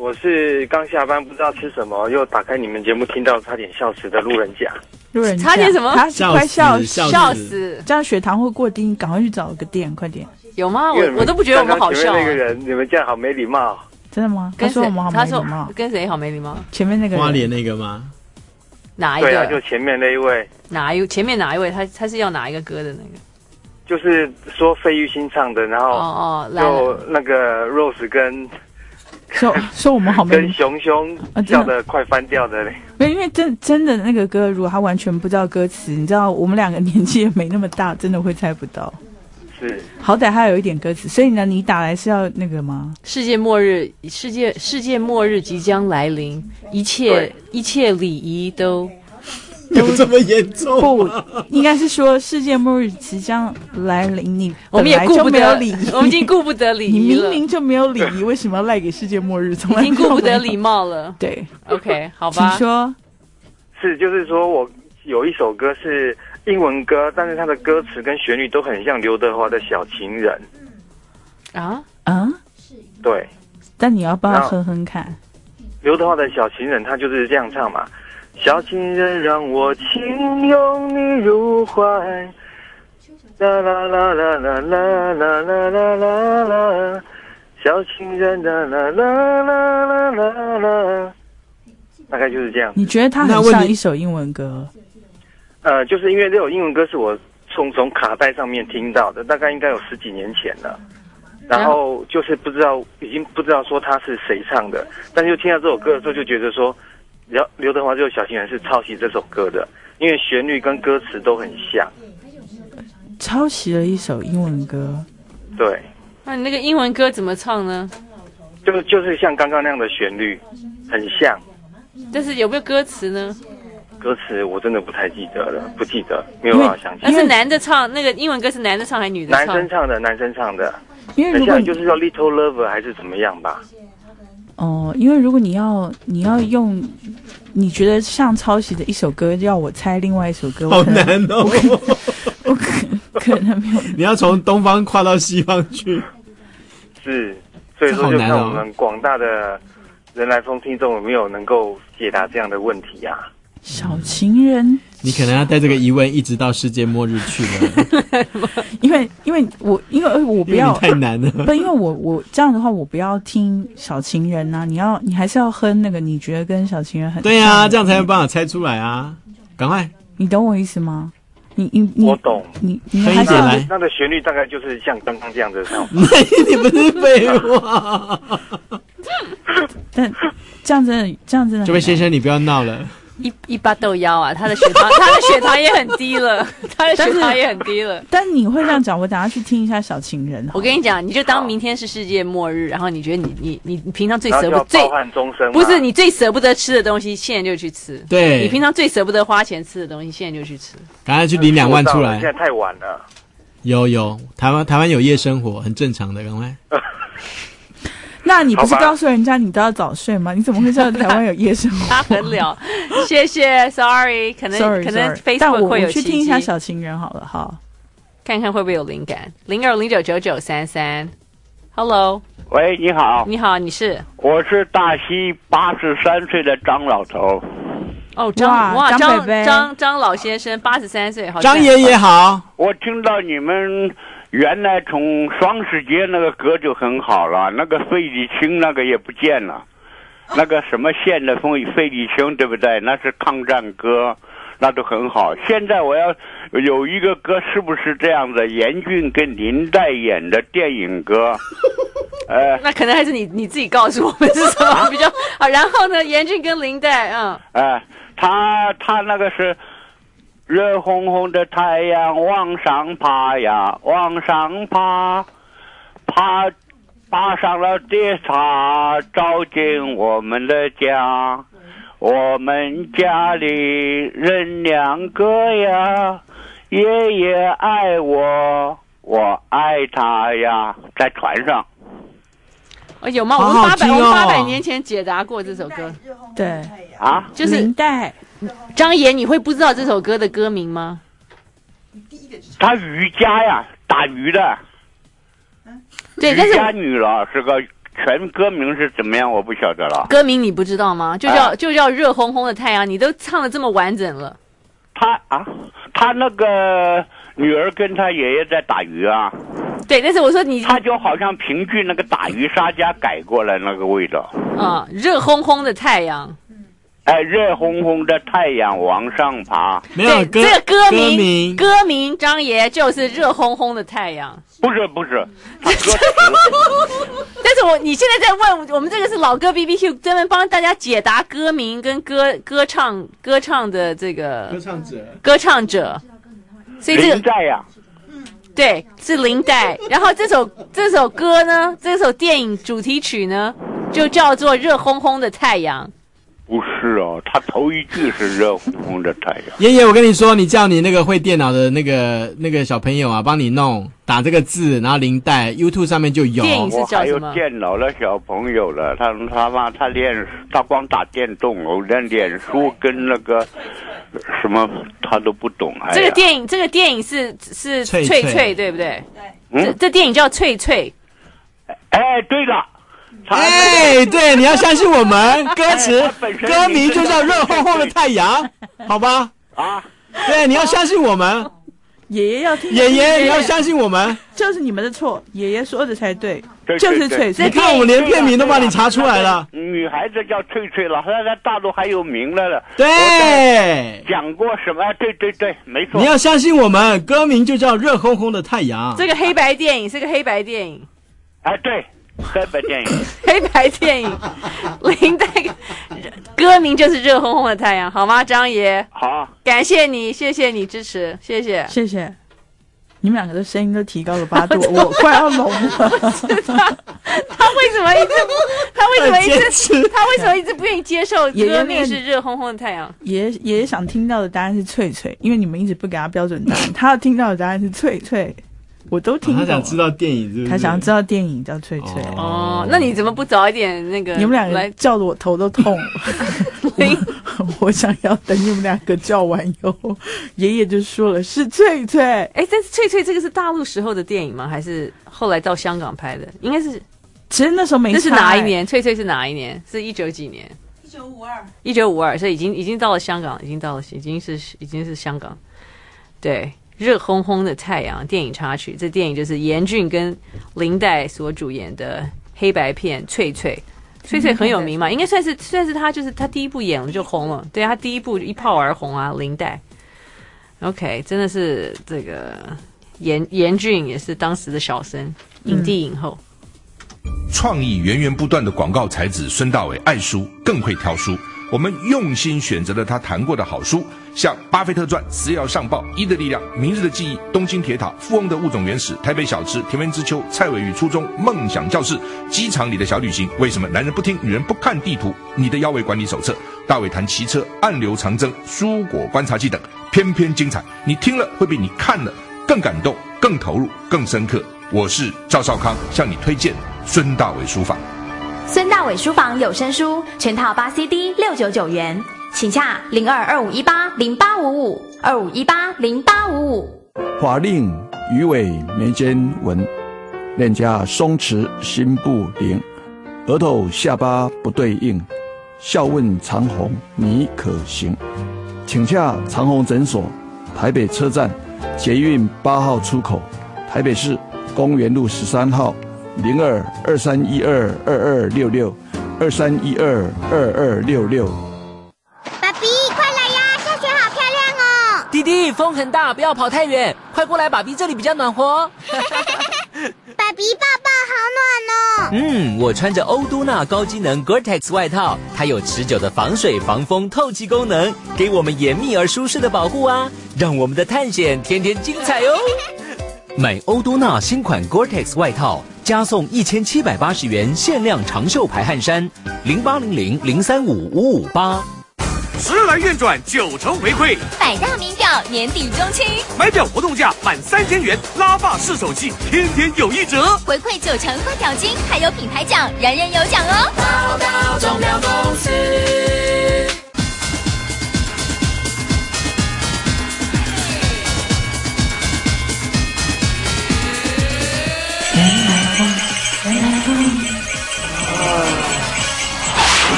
我是刚下班不知道吃什么，又打开你们节目听到差点笑死的路人甲。 路人差点什么？ 他快笑死！ 这样血糖会过低，赶快去找个店，快点。 有吗？我都不觉得我们好笑。 前面那个人，你们这样好没礼貌。 真的吗？他说我们好没礼貌。 跟谁好没礼貌？ 前面那个人。 花莲那个吗？ 哪一个？ 对啊，就前面那一位。 前面哪一位？他是要哪一个歌的那个？ 就是说费玉清唱的，然后就那个 Rose 跟说我们好没跟熊熊笑得快翻掉的嘞。 因为真的那个歌，如果他完全不知道歌词，你知道我们两个年纪也没那么大，真的会猜不到。 是， 好歹还有一点歌词，所以呢，你打来是要那个吗？ 世界末日即将来临，一切礼仪都这么严重？ 不，应该是说世界末日即将来临， 我们也顾不得礼仪， 我们已经顾不得礼仪了。 你明明就没有礼仪，为什么要赖给世界末日？ 已经顾不得礼貌了。 对 ，OK， 好吧。 请说。 是，就是说我有一首歌是英文歌，但是它的歌词跟旋律都很像刘德华的《小情人》。 啊？ 对。 但你要帮他哼哼看。 刘德华的《小情人》，他就是这样唱嘛。小情人让我轻拥你入怀，啦啦啦啦啦啦啦啦啦啦啦，小情人啦啦啦啦啦啦，大概就是这样。 你觉得它很像一首英文歌？ 就是因为这首英文歌是我从卡带上面听到的，大概应该有10几年前了。然后就是已经不知道说他是谁唱的，但是就听到这首歌的时候，就觉得说。刘德华这首《小情人》是抄袭这首歌的，因为旋律跟歌词都很像。 抄袭了一首英文歌。 对。 那你那个英文歌怎么唱呢？ 就是像刚刚那样的旋律，很像。 但是有没有歌词呢？ 歌词我真的不太记得了，不记得，没有办法想起。 那是男的唱，那个英文歌是男的唱还是女的唱？ 男生唱的。 因为如果就是叫 Little Lover 还是怎么样吧。 因为如果你要用你觉得像抄袭的一首歌，要我猜另外一首歌， 好难哦！ 我可能没有。 你要从东方跨到西方去， 是，所以说就看我们广大的人来疯听众有没有能够解答这样的问题啊。 小情人， 你可能要带这个疑问一直到世界末日去了。 因为我不要太难了。 不，因为我这样的话，我不要听小情人啊。你还是要哼那个，你觉得跟小情人很像？ 对啊，这样才有办法猜出来啊！赶快， 你懂我意思吗？ 我懂。 你还是来， 那的旋律大概就是像刚刚这样的唱法。 你不是废话。 但这样真的， 这位先生，你不要闹了。 一把豆腰啊，他的血糖也很低了，但你会这样讲，我等下去听一下小情人。 我跟你讲，你就当明天是世界末日，然后你觉得你平常最不是你最舍不得吃的东西，现在就去吃。 对， 你平常最舍不得花钱吃的东西，现在就去吃。 赶快去领2万出来。 现在太晚了。 有，台湾有夜生活，很正常的，赶快。 那你不是告诉人家你都要早睡吗？你怎么会知道台湾有夜生活？ 他很了，谢谢 ，sorry， 可能 Facebook 但会有我去听一下小情人好了，好， 看看会不会有灵感。02099933 ，Hello， 喂，你好， 你是？ 我是大溪83岁的张老头。 哦，张老先生83岁，好， 张爷爷好。 我听到你们。原来从双十节那个歌就很好了，那个费里清那个也不见了，那个什么县的费里清对不对？那是抗战歌，那都很好。现在我要有一个歌，是不是这样的？严俊跟林黛演的电影歌， 那可能还是你自己告诉我们是什么比较好。然后呢，严俊跟林黛， 他那个是。热烘烘的太阳往上爬呀，往上爬，爬上了铁塔，照进我们的家。我们家里人2个呀，爷爷爱我，我爱他呀，在船上。 有吗？我们800年前解答过这首歌。 对啊， 就是林黛。 张爷，你会不知道这首歌的歌名吗？ 他渔家呀，打鱼的。 对，但是渔家女了，是个全歌名是怎么样？我不晓得了。 歌名你不知道吗？就叫热烘烘的太阳，你都唱的这么完整了。 他那个女儿跟他爷爷在打鱼啊。 对，但是我说他就好像评剧那个打鱼沙家改过来那个味道。 热烘烘的太阳。 热烘烘的太阳往上爬。 没有这个歌名张爷就是热烘烘的太阳。 不是， 但是你现在在问我们这个是老歌 BBQ， 专门帮大家解答歌名跟歌唱的这个歌唱者，所以这个林黛呀， 对，是林黛。然后这首歌呢，这首电影主题曲呢，就叫做《热烘烘的太阳》。 不是哦，他头一句是热烘烘的太阳。 爷爷，我跟你说，你叫你那个会电脑的那个小朋友啊，帮你弄打这个字，然后林黛 YouTube 上面就有。 电影是叫什么？ 我还有电脑的小朋友了，他光打电动哦，连脸书跟那个什么他都不懂。 这个电影是翠翠，对不对？这电影叫翠翠。 对了。 对，你要相信我们，歌名就叫热烘烘的太阳，好吧？对，你要相信我们。 爷爷要听， 爷爷你要相信我们， 就是你们的错，爷爷说的才对，就是翠翠。 你看我们连片名都帮你查出来了。 女孩子叫翠翠了，她在大陆还有名了。 对， 讲过什么？对，没错。 你要相信我们，歌名就叫热烘烘的太阳。 这个黑白电影是个黑白电影。 对。黑白电影， 黑白电影，林黛歌名就是《热烘烘的太阳》，好吗，张爷？ 好， 感谢你，谢谢你支持，谢谢。 你们两个的声音都提高了8度，我快要聋了。 他为什么一直不愿意接受歌名是《热烘烘的太阳》？ 爷爷想听到的答案是翠翠，因为你们一直不给他标准答案，他要听到的答案是翠翠。我都听懂， 他想知道电影是不是？ 他想知道电影叫翠翠。 那你怎么不早一点那个？ 你们两个叫的我头都痛了。我想要等你们两个叫完以后，爷爷就说了是翠翠。 但是翠翠这个是大陆时候的电影吗？还是后来到香港拍的？应该是， 其实那时候没。 那是哪一年？翠翠是哪一年？是19几年？1952，所以已经到了香港，已经是香港。对。热烘烘的太阳电影插曲，这电影就是严俊跟林黛所主演的黑白片《翠翠》。翠翠很有名嘛，应该算是他第一部演了就红了，对，他第一部一炮而红啊，林黛。OK， 真的是这个严俊也是当时的小生，影帝影后。 创意源源不断的广告才子孙大伟爱书，更会挑书。我们用心选择了他谈过的好书，像《巴菲特传》、《死也要上报》、《一的力量》、《明日的记忆》、《东京铁塔》、《富翁的物种原始》、《台北小吃》、《田园之秋》、《蔡伟与初中》、《梦想教室》、《机场里的小旅行》、为什么男人不听女人不看地图、你的腰围管理手册、大伟谈骑车、暗流长征、蔬果观察记等，偏偏精彩，你听了会比你看了更感动、更投入、更深刻。我是赵少康，向你推荐孙大伟书房。 孙大伟书房有声书全套8 CD 699元，请洽022518085525180855。 法令鱼尾眉间纹，脸颊松弛心不宁，额头下巴不对应，笑问长虹你可行？请洽长虹诊所，台北车站捷运8号出口，台北市公园路13号02-2312-2266，2312-2266。 爸比，快来呀！下雪好漂亮哦！ 弟弟，风很大，不要跑太远，快过来，爸比这里比较暖和。 爸比抱抱，好暖哦！ 我穿着欧都娜高机能 Gore-Tex 外套，它有持久的防水、防风、透气功能，给我们严密而舒适的保护啊！让我们的探险天天精彩哦！买欧都娜新款 Gore-Tex 外套，加送1780元限量长袖排汗衫，0800035558。 时来运转，9成回馈， 百大名表年底中青， 买表活动价满3000元，拉霸式手机天天有1折， 回馈9成喝表金，还有品牌奖，人人有奖哦！ 报道钟表公司。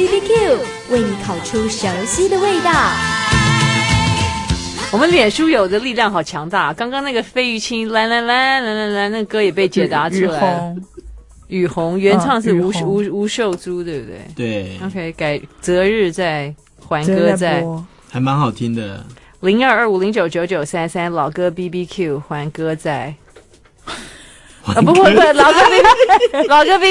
BBQ， 为你烤出熟悉的味道。 我们脸书有的力量好强大，刚刚那个费玉清蓝蓝蓝蓝蓝蓝那歌也被解答出来了。雨虹原唱是吴秀珠，对不对？ 对。 OK， 改择日在，还歌在， 还蛮好听的。 0225099933老歌 BBQ 还歌在。不，老歌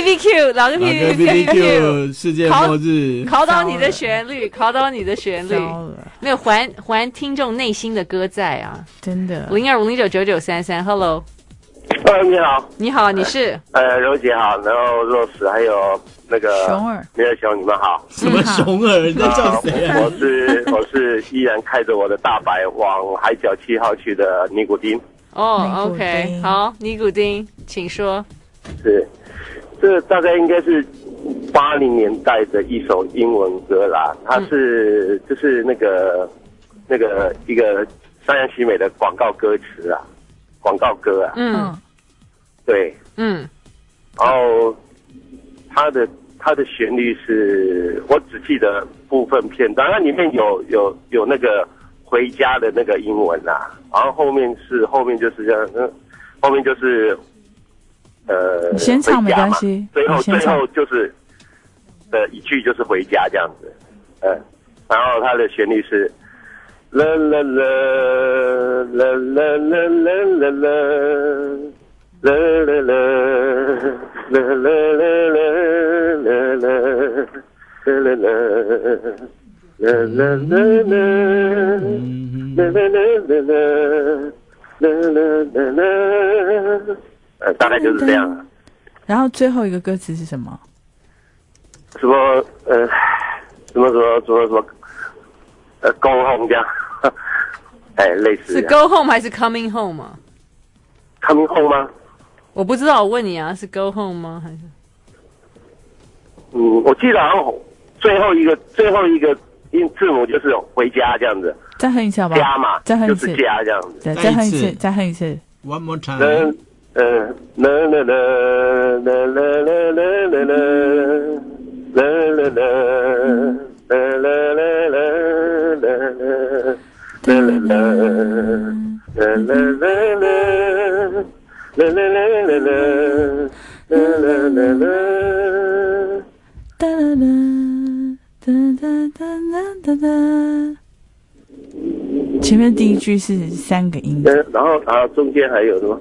BBQ 世界末日， 考倒你的旋律，没有还听众内心的歌在啊， 真的。 0250999933 Hello， 你好， 你好，你是柔姐好，然后若石还有那个熊儿， 米尔熊，你们好。 什么熊儿？你在叫谁啊？ 我是依然开着我的大白往海角7号去的尼古丁。 OK， 好，尼古丁，请说。 是，这大概应该是80年代的一首英文歌啦，它是就是那个一个三洋喜美的广告歌词啊，广告歌啊。对。然后它的旋律是我只记得部分片段，它里面有那个回家的那个英文啊，然后后面就是这样，后面就是你先唱没关系， 最后就是一句就是回家这样子，然后它的旋律是啦啦啦啦啦啦啦啦啦啦啦啦啦啦大概就是这样。 然后最后一个歌词是什么？ 什么go home 这样，类似。 是 go home 还是 coming home 吗 ？coming home 吗？ 我不知道，我问你啊，是 go home 吗？还是？ 我记得好像最后一个字母就是回家这样子。 再哼一次好不好？ 家嘛， 再哼一次， 就是家这样子。 对，再哼一次，再哼一次。 One more time。 前面第一句是3个音， 然后中间还有什么？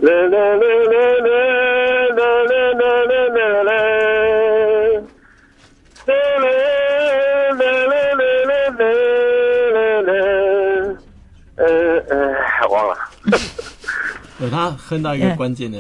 忘了。 他哼到一个关键的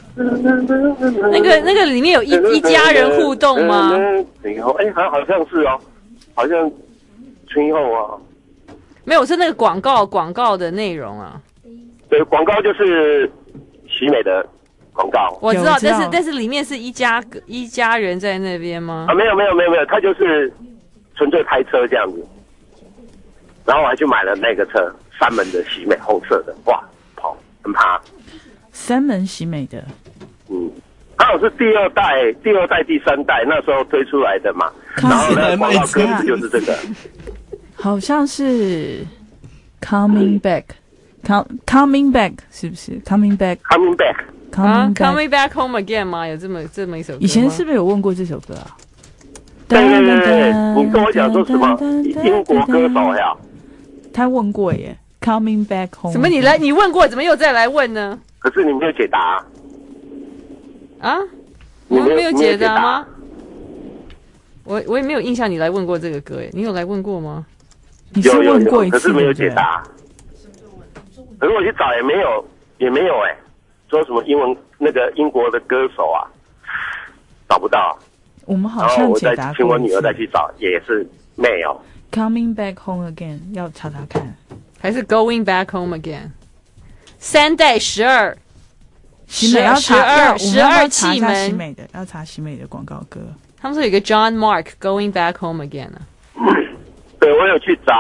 那个里面有一家人互动吗？ 好像是哦，好像春后啊。 没有，是那个广告的内容啊。 对，广告就是喜美的广告。 我知道，但是里面是一家人在那边吗？ 没有，他就是纯粹开车这样子。然后我还去买了那个车，3门的喜美红色的，哇，跑很怕。 3门喜美的， 刚好是第2代、第3代那时候推出来的嘛。然后呢，广告歌词就是这个。 好像是 Coming Back，Coming Back 是不是 Coming Back？Coming Back，Coming Back Home Again 吗？有这么一首歌吗？ 以前是不是有问过这首歌啊？ 对，你跟我讲说什么英国歌手呀？ 他问过耶 ，Coming Back Home。 怎么你问过，怎么又再来问呢？ 可是你没有解答啊？我们没有解答吗？我也没有印象你来问过这个歌耶，你有来问过吗？ 你是问过一次， 可是没有解答。可是我去找也没有说什么那个英国的歌手啊，找不到。 我们好像解答过一次。 然后我再请我女儿再去找，也是没有。 Coming Back Home Again 要查查看， 还是 Going Back Home Again？ 3代12， 喜美要查 12气门， 喜美的要查喜美的广告歌。 他们说有个 John Mark Going Back Home Again 啊。 对，我有去找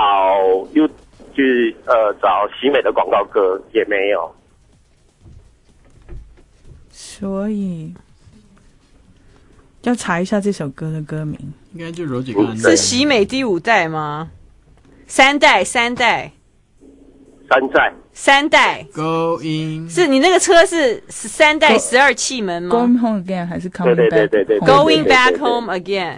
找喜美的广告歌，也没有。 所以要查一下这首歌的歌名。 应该就柔姐刚刚是喜美第5代吗？三代。 Going 是你那个车是3代12气门吗 ？Going home again 还是 coming back？ 对 Going back home again。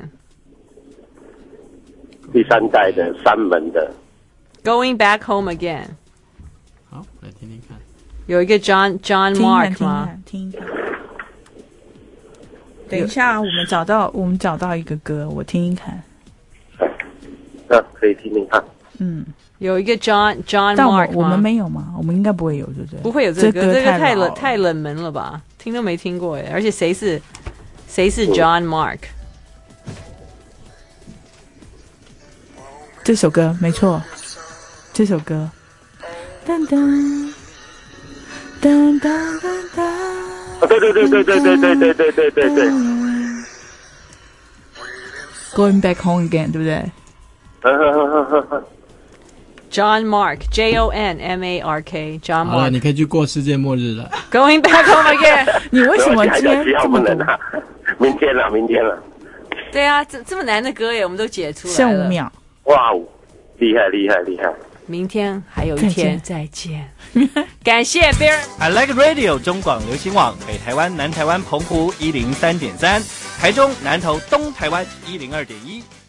第3代的3门的。 Going back home again。 好，来听听看。 有一个 John Mark 吗？ 听一看。等一下，我们找到一个歌，我听一看。 可以听听看。 有一个 John Mark 吗？我们没有吗？我们应该不会有，对不对？ 不会有这个歌，这个太冷门了吧？听都没听过哎，而且谁是 John Mark？ 这首歌没错，这首歌。噔噔噔噔噔噔。对。Going back home again， 对不对 ？John Mark John Mark John Mark。 好了，你可以去过世界末日了。 Going back home again。 你为什么今天这么多？ 明天了。 对啊，这么难的歌耶，我们都解出来了。 剩5秒。 哇，厉害！ 明天还有一天，再见。感谢 Bear I Like Radio 中广流行网，北台湾、南台湾、澎湖103.3，台中、南投、东台湾102.1。